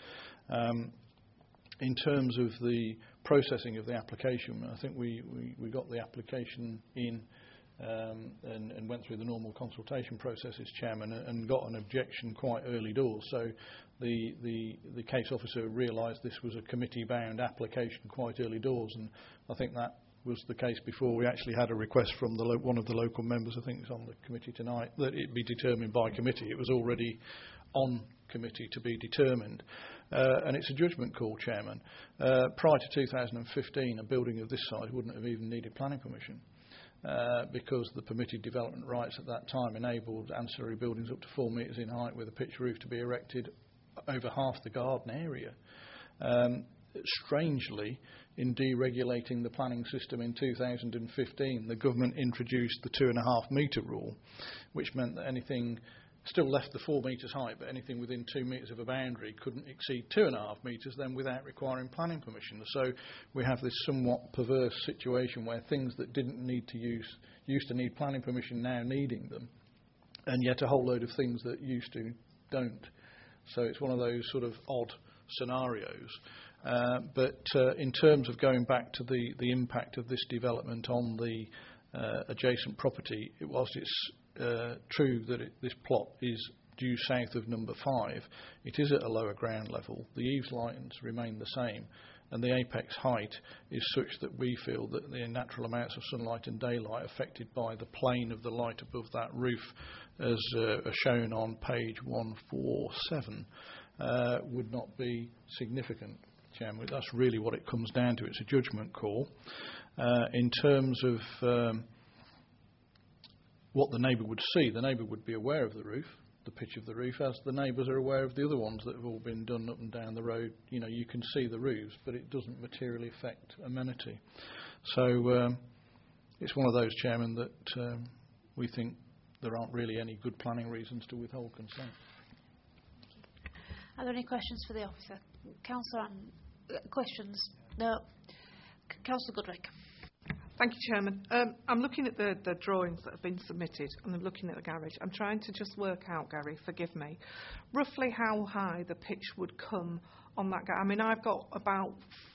In terms of the processing of the application, I think we got the application in and went through the normal consultation processes, Chairman, and got an objection quite early doors. So the case officer realised this was a committee-bound application quite early doors, and I think that was the case before we actually had a request from one of the local members, I think it's on the committee tonight, that it be determined by committee. It was already on committee to be determined. And it's a judgment call, Chairman. Prior to 2015, a building of this size wouldn't have even needed planning permission because the permitted development rights at that time enabled ancillary buildings up to 4 metres in height with a pitch roof to be erected over half the garden area. Strangely, in deregulating the planning system in 2015, the government introduced the 2.5 metre rule, which meant that anything still left the 4 metres height, but anything within 2 metres of a boundary couldn't exceed 2.5 metres then without requiring planning permission. So we have this somewhat perverse situation where things that didn't need to used to need planning permission now needing them, and yet a whole load of things that used to don't. So it's one of those sort of odd scenarios. But in terms of going back to the impact of this development on the adjacent property, whilst it's true that this plot is due south of number 5, it is at a lower ground level. The eaves lines remain the same, and the apex height is such that we feel that the natural amounts of sunlight and daylight affected by the plane of the light above that roof, as shown on page 147, would not be significant, Chairman. That's really what it comes down to. It's a judgment call. In terms of what the neighbour would see, the neighbour would be aware of the roof, the pitch of the roof, as the neighbours are aware of the other ones that have all been done up and down the road. You know, you can see the roofs, but it doesn't materially affect amenity. So it's one of those, Chairman, that we think there aren't really any good planning reasons to withhold consent. Are there any questions for the officer? Councillor, questions? No. Councillor Goodrick. Thank you, Chairman. I'm looking at the drawings that have been submitted, and I'm looking at the garage. I'm trying to just work out, Gary, forgive me, roughly how high the pitch would come on that garage. I mean, I've got about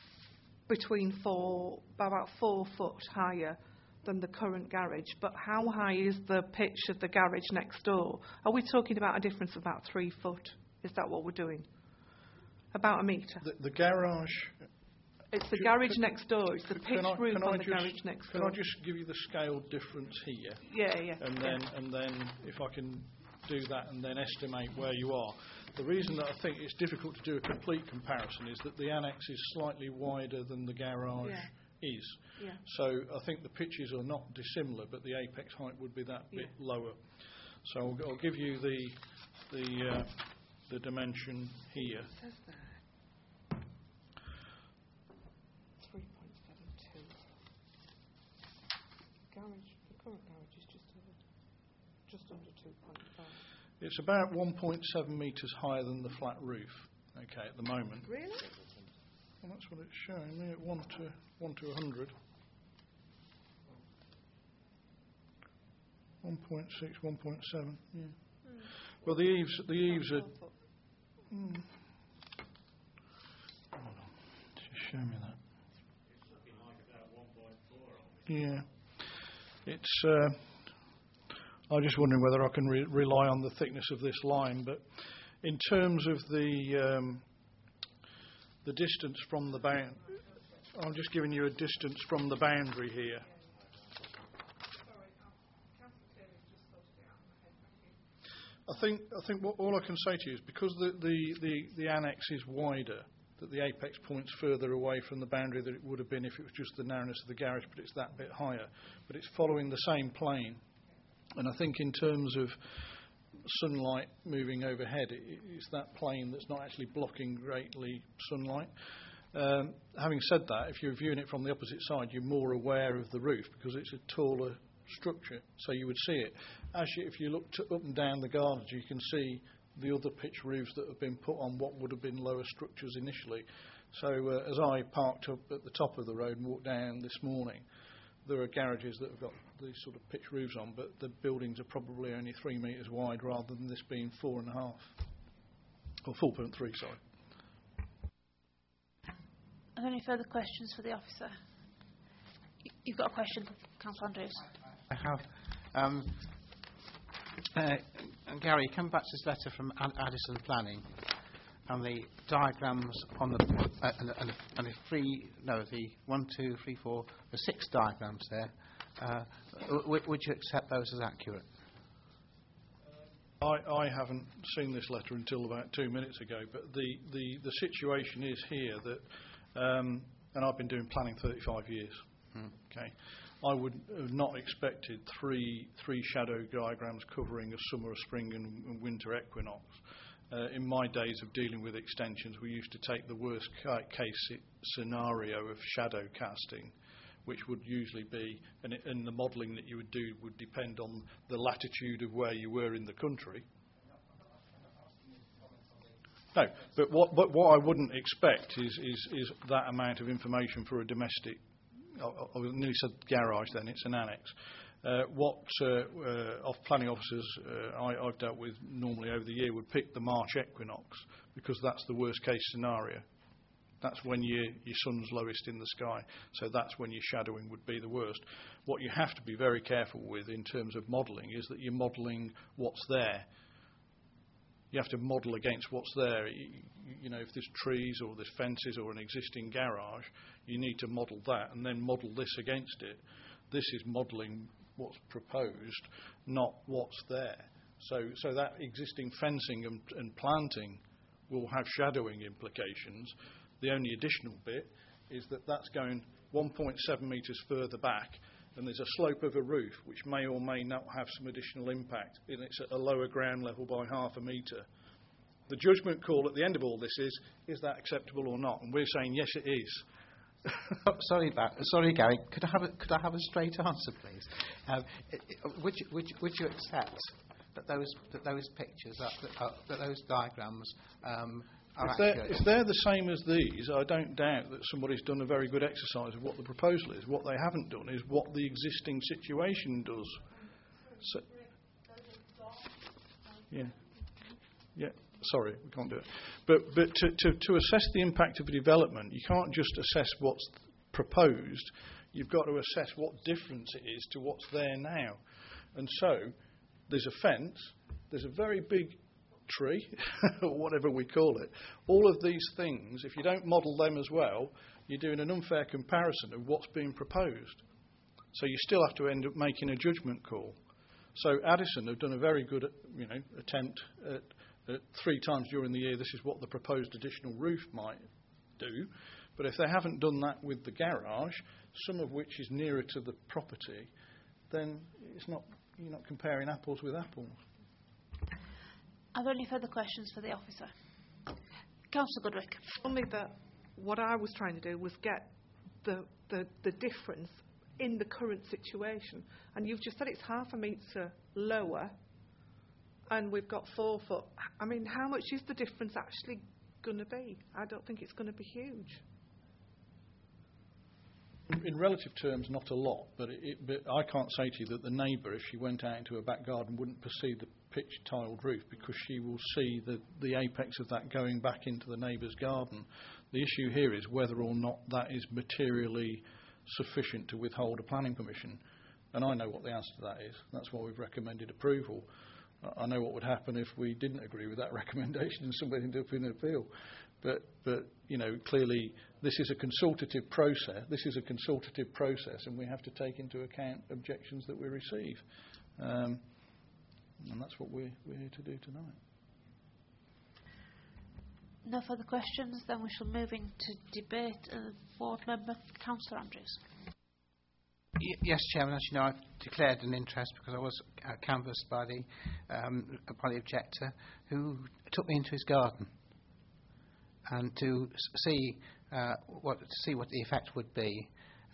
4 foot higher than the current garage, but how high is the pitch of the garage next door? Are we talking about a difference of about 3 foot? Is that what we're doing? About a metre? The garage... It's the garage next door. It's the pitch roof on the garage next door. Can I just give you the scale difference here? Yeah. And then if I can do that and then estimate where you are. The reason that I think it's difficult to do a complete comparison is that the annex is slightly wider than the garage is. Yeah. So I think the pitches are not dissimilar, but the apex height would be that bit lower. So I'll give you the dimension here. It says there. 3.72. The current garage is just under 2.5. It's about 1.7 metres higher than the flat roof. Okay, at the moment. Really? Well, that's what it's showing me at 1 to 100. 1.6, 1.7. Yeah. Well, the eaves are. Hold on, just show me that. Yeah, it's. I'm just wondering whether I can rely on the thickness of this line, but in terms of the distance from the bound, I'm just giving you a distance from the boundary here. I think all I can say to you is because the annex is wider, that the apex points further away from the boundary than it would have been if it was just the narrowness of the garage, but it's that bit higher. But it's following the same plane. And I think in terms of sunlight moving overhead, it's that plane that's not actually blocking greatly sunlight. Having said that, if you're viewing it from the opposite side, you're more aware of the roof because it's a taller structure, so you would see it. Actually, if you look up and down the gardens, you can see the other pitch roofs that have been put on what would have been lower structures initially. So as I parked up at the top of the road and walked down this morning, there are garages that have got these sort of pitch roofs on, but the buildings are probably only 3 metres wide rather than this being 4.5 or 4.3. Sorry. Are there any further questions for the officer? You've got a question, Councillor Andrews. I have. Gary, come back to this letter from Addison Planning and the diagrams on the the 1, 2, 3, 4, the 6 diagrams there. Would you accept those as accurate? I haven't seen this letter until about 2 minutes ago, but the situation is here that, and I've been doing planning 35 years. Okay, I would have not expected three shadow diagrams covering a summer, a spring and winter equinox. In my days of dealing with extensions, we used to take the worst case scenario of shadow casting, which would usually be, and the modelling that you would do would depend on the latitude of where you were in the country. No, but what I wouldn't expect is that amount of information for a domestic. I nearly said garage then, it's an annex. What planning officers I've dealt with normally over the year would pick the March equinox because that's the worst case scenario. That's when your sun's lowest in the sky, so that's when your shadowing would be the worst. What you have to be very careful with in terms of modelling is that you're modelling what's there. You have to model against what's there. You know, if there's trees or there's fences or an existing garage, you need to model that and then model this against it. This is modelling what's proposed, not what's there. So that existing fencing and planting will have shadowing implications. The only additional bit is that that's going 1.7 metres further back, and there's a slope of a roof which may or may not have some additional impact, and it's at a lower ground level by 0.5 metre. The judgment call at the end of all this is that acceptable or not? And we're saying yes, it is. Sorry, Gary. Could I have a straight answer, please? Would you accept that those pictures, that those diagrams If they're the same as these, I don't doubt that somebody's done a very good exercise of what the proposal is. What they haven't done is what the existing situation does. So, sorry, we can't do it. But to assess the impact of a development, you can't just assess what's proposed. You've got to assess what difference it is to what's there now. And so there's a fence, there's a very big tree, or whatever we call it. All of these things, if you don't model them as well, you're doing an unfair comparison of what's being proposed. So you still have to end up making a judgment call. So Addison have done a very good attempt at 3 times during the year, this is what the proposed additional roof might do. But if they haven't done that with the garage, some of which is nearer to the property, then you're not comparing apples with apples. Are there any further questions for the officer? Councillor Goodrick. Only that what I was trying to do was get the difference in the current situation. And you've just said it's half a metre lower and we've got 4 foot. I mean, how much is the difference actually going to be? I don't think it's going to be huge. In relative terms, not a lot, but I can't say to you that the neighbour, if she went out into her back garden, wouldn't perceive the pitched tiled roof, because she will see the apex of that going back into the neighbour's garden. The issue here is whether or not that is materially sufficient to withhold a planning permission. And I know what the answer to that is. That's why we've recommended approval. I know what would happen if we didn't agree with that recommendation and somebody ended up in an appeal. But clearly this is a consultative process. And we have to take into account objections that we receive. And that's what we're here to do tonight. No further questions, then we shall move into debate. Ward member, Councillor Andrews. Yes, Chairman. As you know, I've declared an interest because I was canvassed by the objector, who took me into his garden and to see what the effect would be.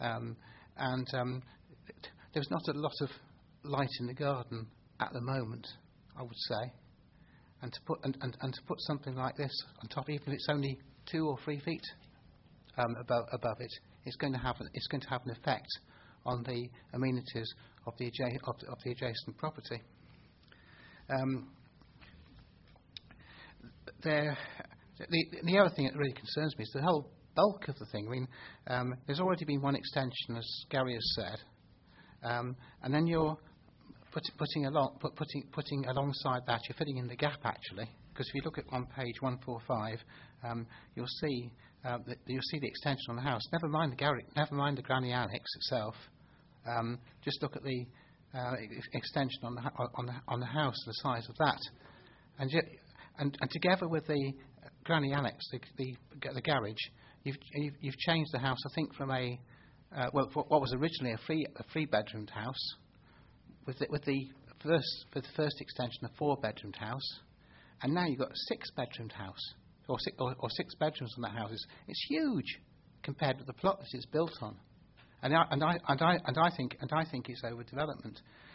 There's not a lot of light in the garden at the moment, I would say, and to put something like this on top, even if it's only 2 or 3 feet above it, it's going to have an effect on the amenities of the adjacent property. The other thing that really concerns me is the whole bulk of the thing. I mean, there's already been one extension, as Gary has said, and then you're putting alongside that, you're filling in the gap actually, because if you look at on page 145, you'll see the extension on the house. Never mind the granny annex itself. Just look at the extension on the house, the size of that, and together with the granny annex, the garage, you've changed the house. I think from what was originally a 3-bedroomed house, with the first extension, a 4-bedroomed house, and now you've got a 6-bedroomed house, or 6 bedrooms on that house. It's huge compared with the plot that it's built on, and I think it's overdevelopment.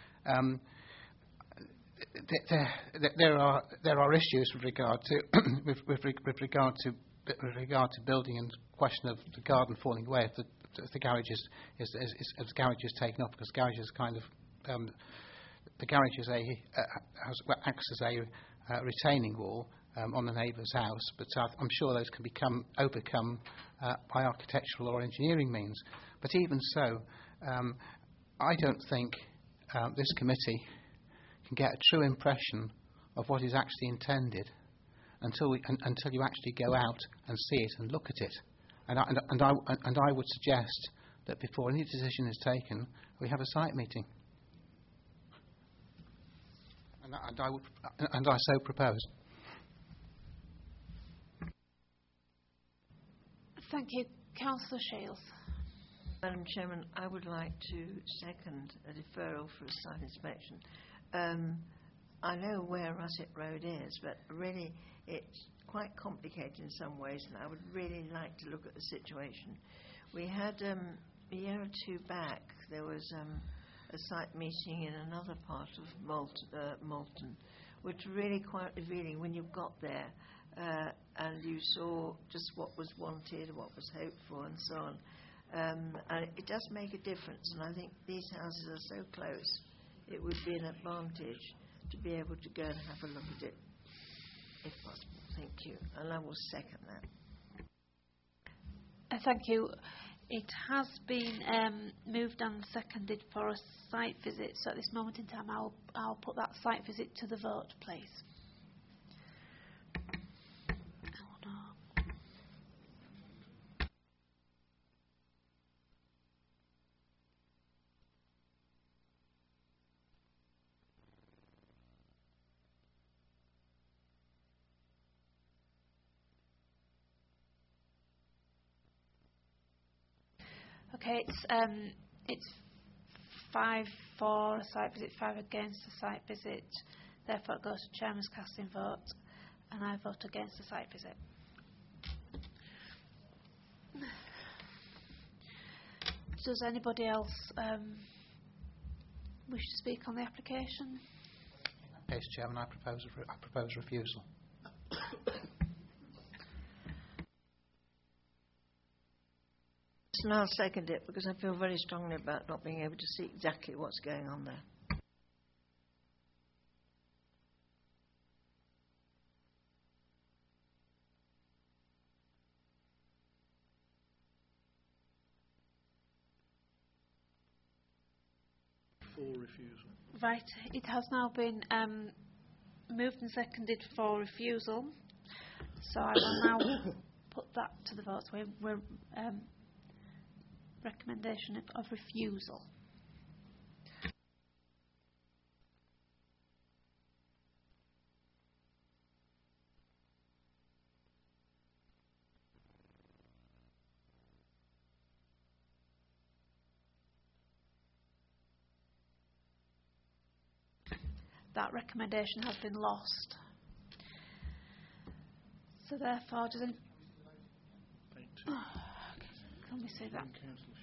There are issues with regard to building, and question of the garden falling away if the garage is taken up, because garage is kind of the garage acts as a retaining wall on the neighbour's house, but I'm sure those can become overcome by architectural or engineering means. But even so, I don't think this committee can get a true impression of what is actually intended until you actually go out and see it and look at it. And I would suggest that before any decision is taken, we have a site meeting. And I so propose. Thank you. Councillor Shales. Madam Chairman, I would like to second a deferral for a site inspection. I know where Russet Road is, but really it's quite complicated in some ways, and I would really like to look at the situation. We had a year or 2 back, there was a site meeting in another part of Malton, which really quite revealing when you got there and you saw just what was wanted, what was hoped for, and so on. And it does make a difference, and I think these houses are so close, it would be an advantage to be able to go and have a look at it, if possible. Thank you. And I will second that. Thank you. It has been moved and seconded for a site visit, so at this moment in time I'll put that site visit to the vote, please. Okay, it's 5 for a site visit, 5 against a site visit. Therefore, it goes to Chairman's casting vote, and I vote against the site visit. Does anybody else wish to speak on the application? Yes, Chairman, I propose refusal. And I'll second it because I feel very strongly about not being able to see exactly what's going on there. For refusal. Right, it has now been moved and seconded for refusal, so I will now put that to the vote. So we're recommendation of refusal. That recommendation has been lost. So therefore, does any... Can we say that?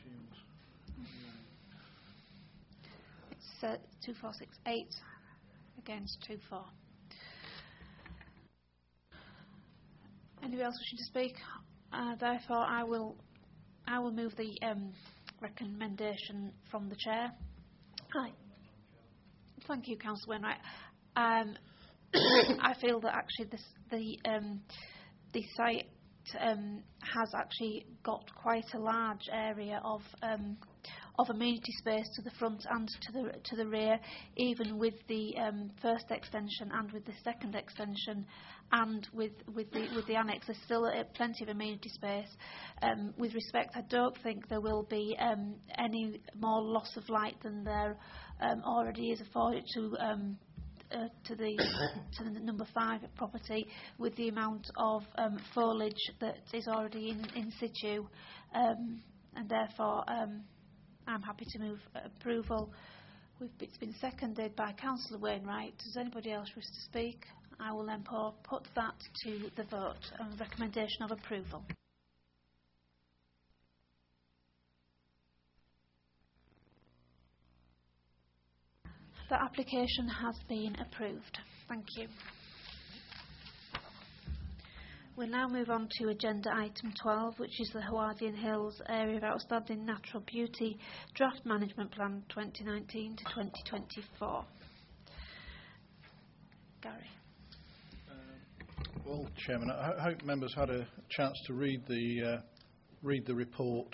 It's 2468 against 24. Anybody else wishing to speak? Therefore, I will move the recommendation from the chair. Hi. Thank you, Councillor Wainwright. I feel that actually the site has actually got quite a large area of amenity space to the front and to the rear, even with the first extension and with the second extension, and with the annex. There's still plenty of amenity space. With respect, I don't think there will be any more loss of light than there already is afforded to the number 5 property, with the amount of foliage that is already in situ, and therefore I'm happy to move approval. It's been seconded by Councillor Wainwright. Does anybody else wish to speak? I will then put that to the vote on recommendation of approval. The application has been approved. Thank you. We'll now move on to agenda item 12, which is the Howardian Hills Area of Outstanding Natural Beauty Draft Management Plan 2019 to 2024. Gary. Well, Chairman, I hope members had a chance to read the report.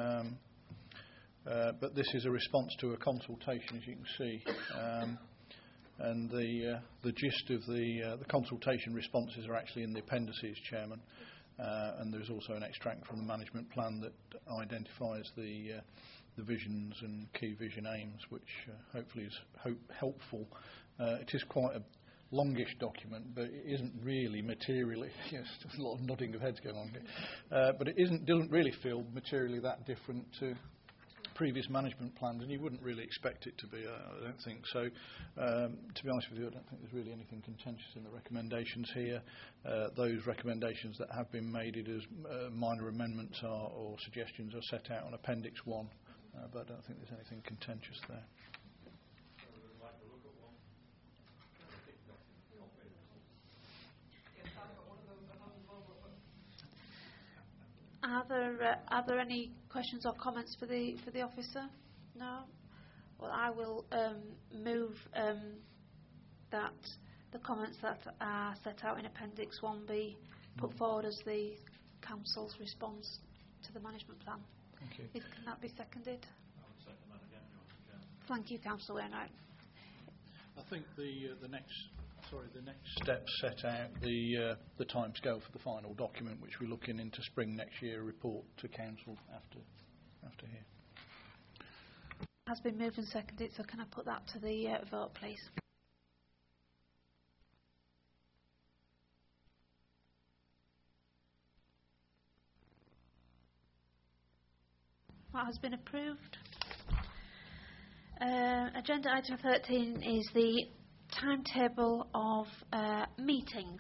But this is a response to a consultation, as you can see, and the gist of the consultation responses are actually in the appendices, Chairman, and there's also an extract from the management plan that identifies the visions and key vision aims, which hopefully is helpful. It is quite a longish document, but it isn't really materially. Yes, there's a lot of nodding of heads going on here, but it doesn't really feel materially that different to previous management plans, and you wouldn't really expect it to be, I don't think. So, to be honest with you, I don't think there's really anything contentious in the recommendations here. Those recommendations that have been made as minor amendments or suggestions are set out on Appendix 1, but I don't think there's anything contentious there. Are there any questions or comments for the officer? No. Well, I will move that the comments that are set out in Appendix 1 be put forward as the Council's response to the management plan. Thank you. Can that be seconded? I would second that again, Thank you, Councillor Wainwright. I think the next step set out the timescale for the final document, which we're looking into spring next year, report to Council after here. Has been moved and seconded, so can I put that to the vote, please? That has been approved. Agenda item 13 is the timetable of meetings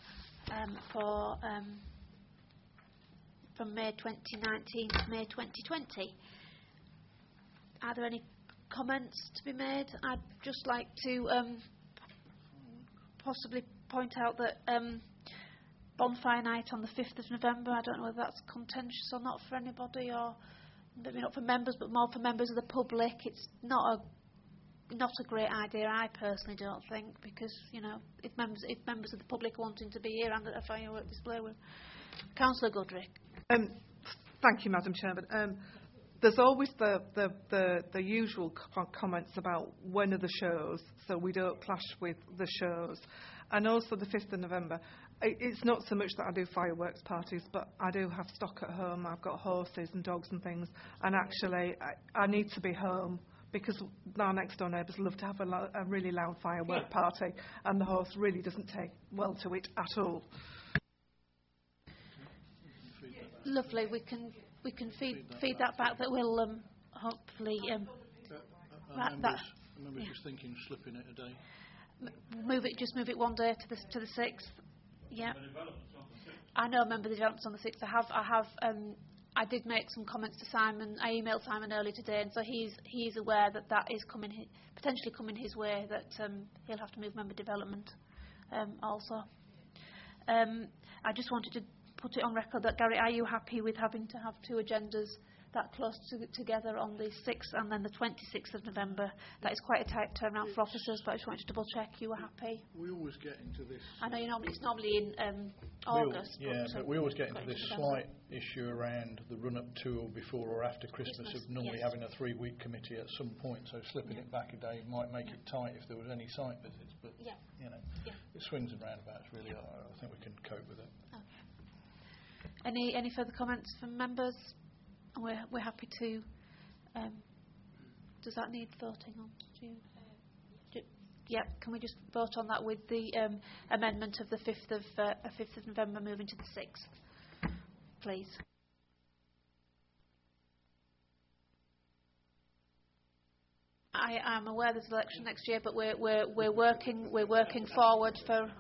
from May 2019 to May 2020. Are there any comments to be made? I'd just like to possibly point out that bonfire night on the 5th of November, I don't know whether that's contentious or not for anybody, or maybe not for members, but more for members of the public. It's not a great idea, I personally don't think, because, you know, if members of the public are wanting to be here and at a firework display with Councillor Goodrick. Thank you, Madam Chairman. There's always the usual comments about when are the shows, so we don't clash with the shows. And also the 5th of November. It's not so much that I do fireworks parties, but I do have stock at home. I've got horses and dogs and things. And actually, I need to be home because our next door neighbours love to have a really loud firework party, and the horse really doesn't take well to it at all. Lovely. We can feed that back. That will hopefully Members just thinking slipping it a day. Move it one day to the 6th. Yeah. I know. Remember the developments on the 6th. I did make some comments to Simon. I emailed Simon earlier today, and so he's aware that is coming, potentially coming his way. That he'll have to move member development also. I just wanted to put it on record that, Gary, are you happy with having to have two agendas that close together on the 6th and then the 26th of November? That is quite a tight turnaround for officers, but I just wanted to double check you were happy. We always get into this. I know it's normally in August. But we always get into this slight issue around the run-up to or before or after Christmas of normally having a 3-week committee at some point, so slipping it back a day might make it tight if there was any site visits, but it swings and roundabouts really. I think we can cope with it. Okay. Any further comments from members? We're happy to. Does that need voting on? Yeah. Can we just vote on that with the amendment of the 5th of November moving to the 6th, please? I am aware there's an election next year, but we're working forward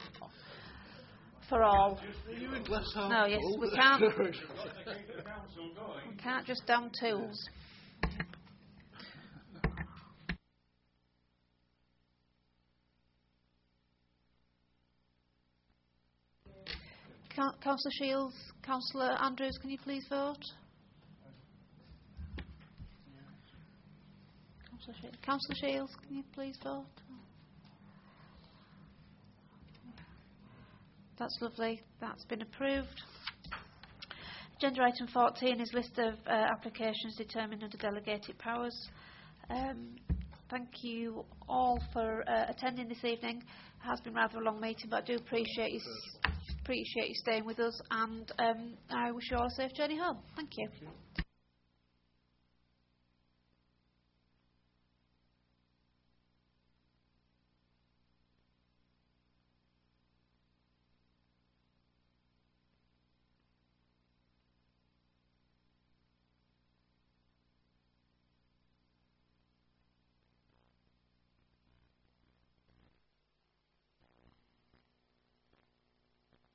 for all. No, yes, we can't. We can't just down tools. Councillor Shields, Councillor Andrews, can you please vote? Councillor Shields, can you please vote? That's lovely. That's been approved. Agenda item 14 is list of applications determined under delegated powers. Thank you all for attending this evening. It has been rather a long meeting, but I do appreciate you staying with us, and I wish you all a safe journey home. Thank you.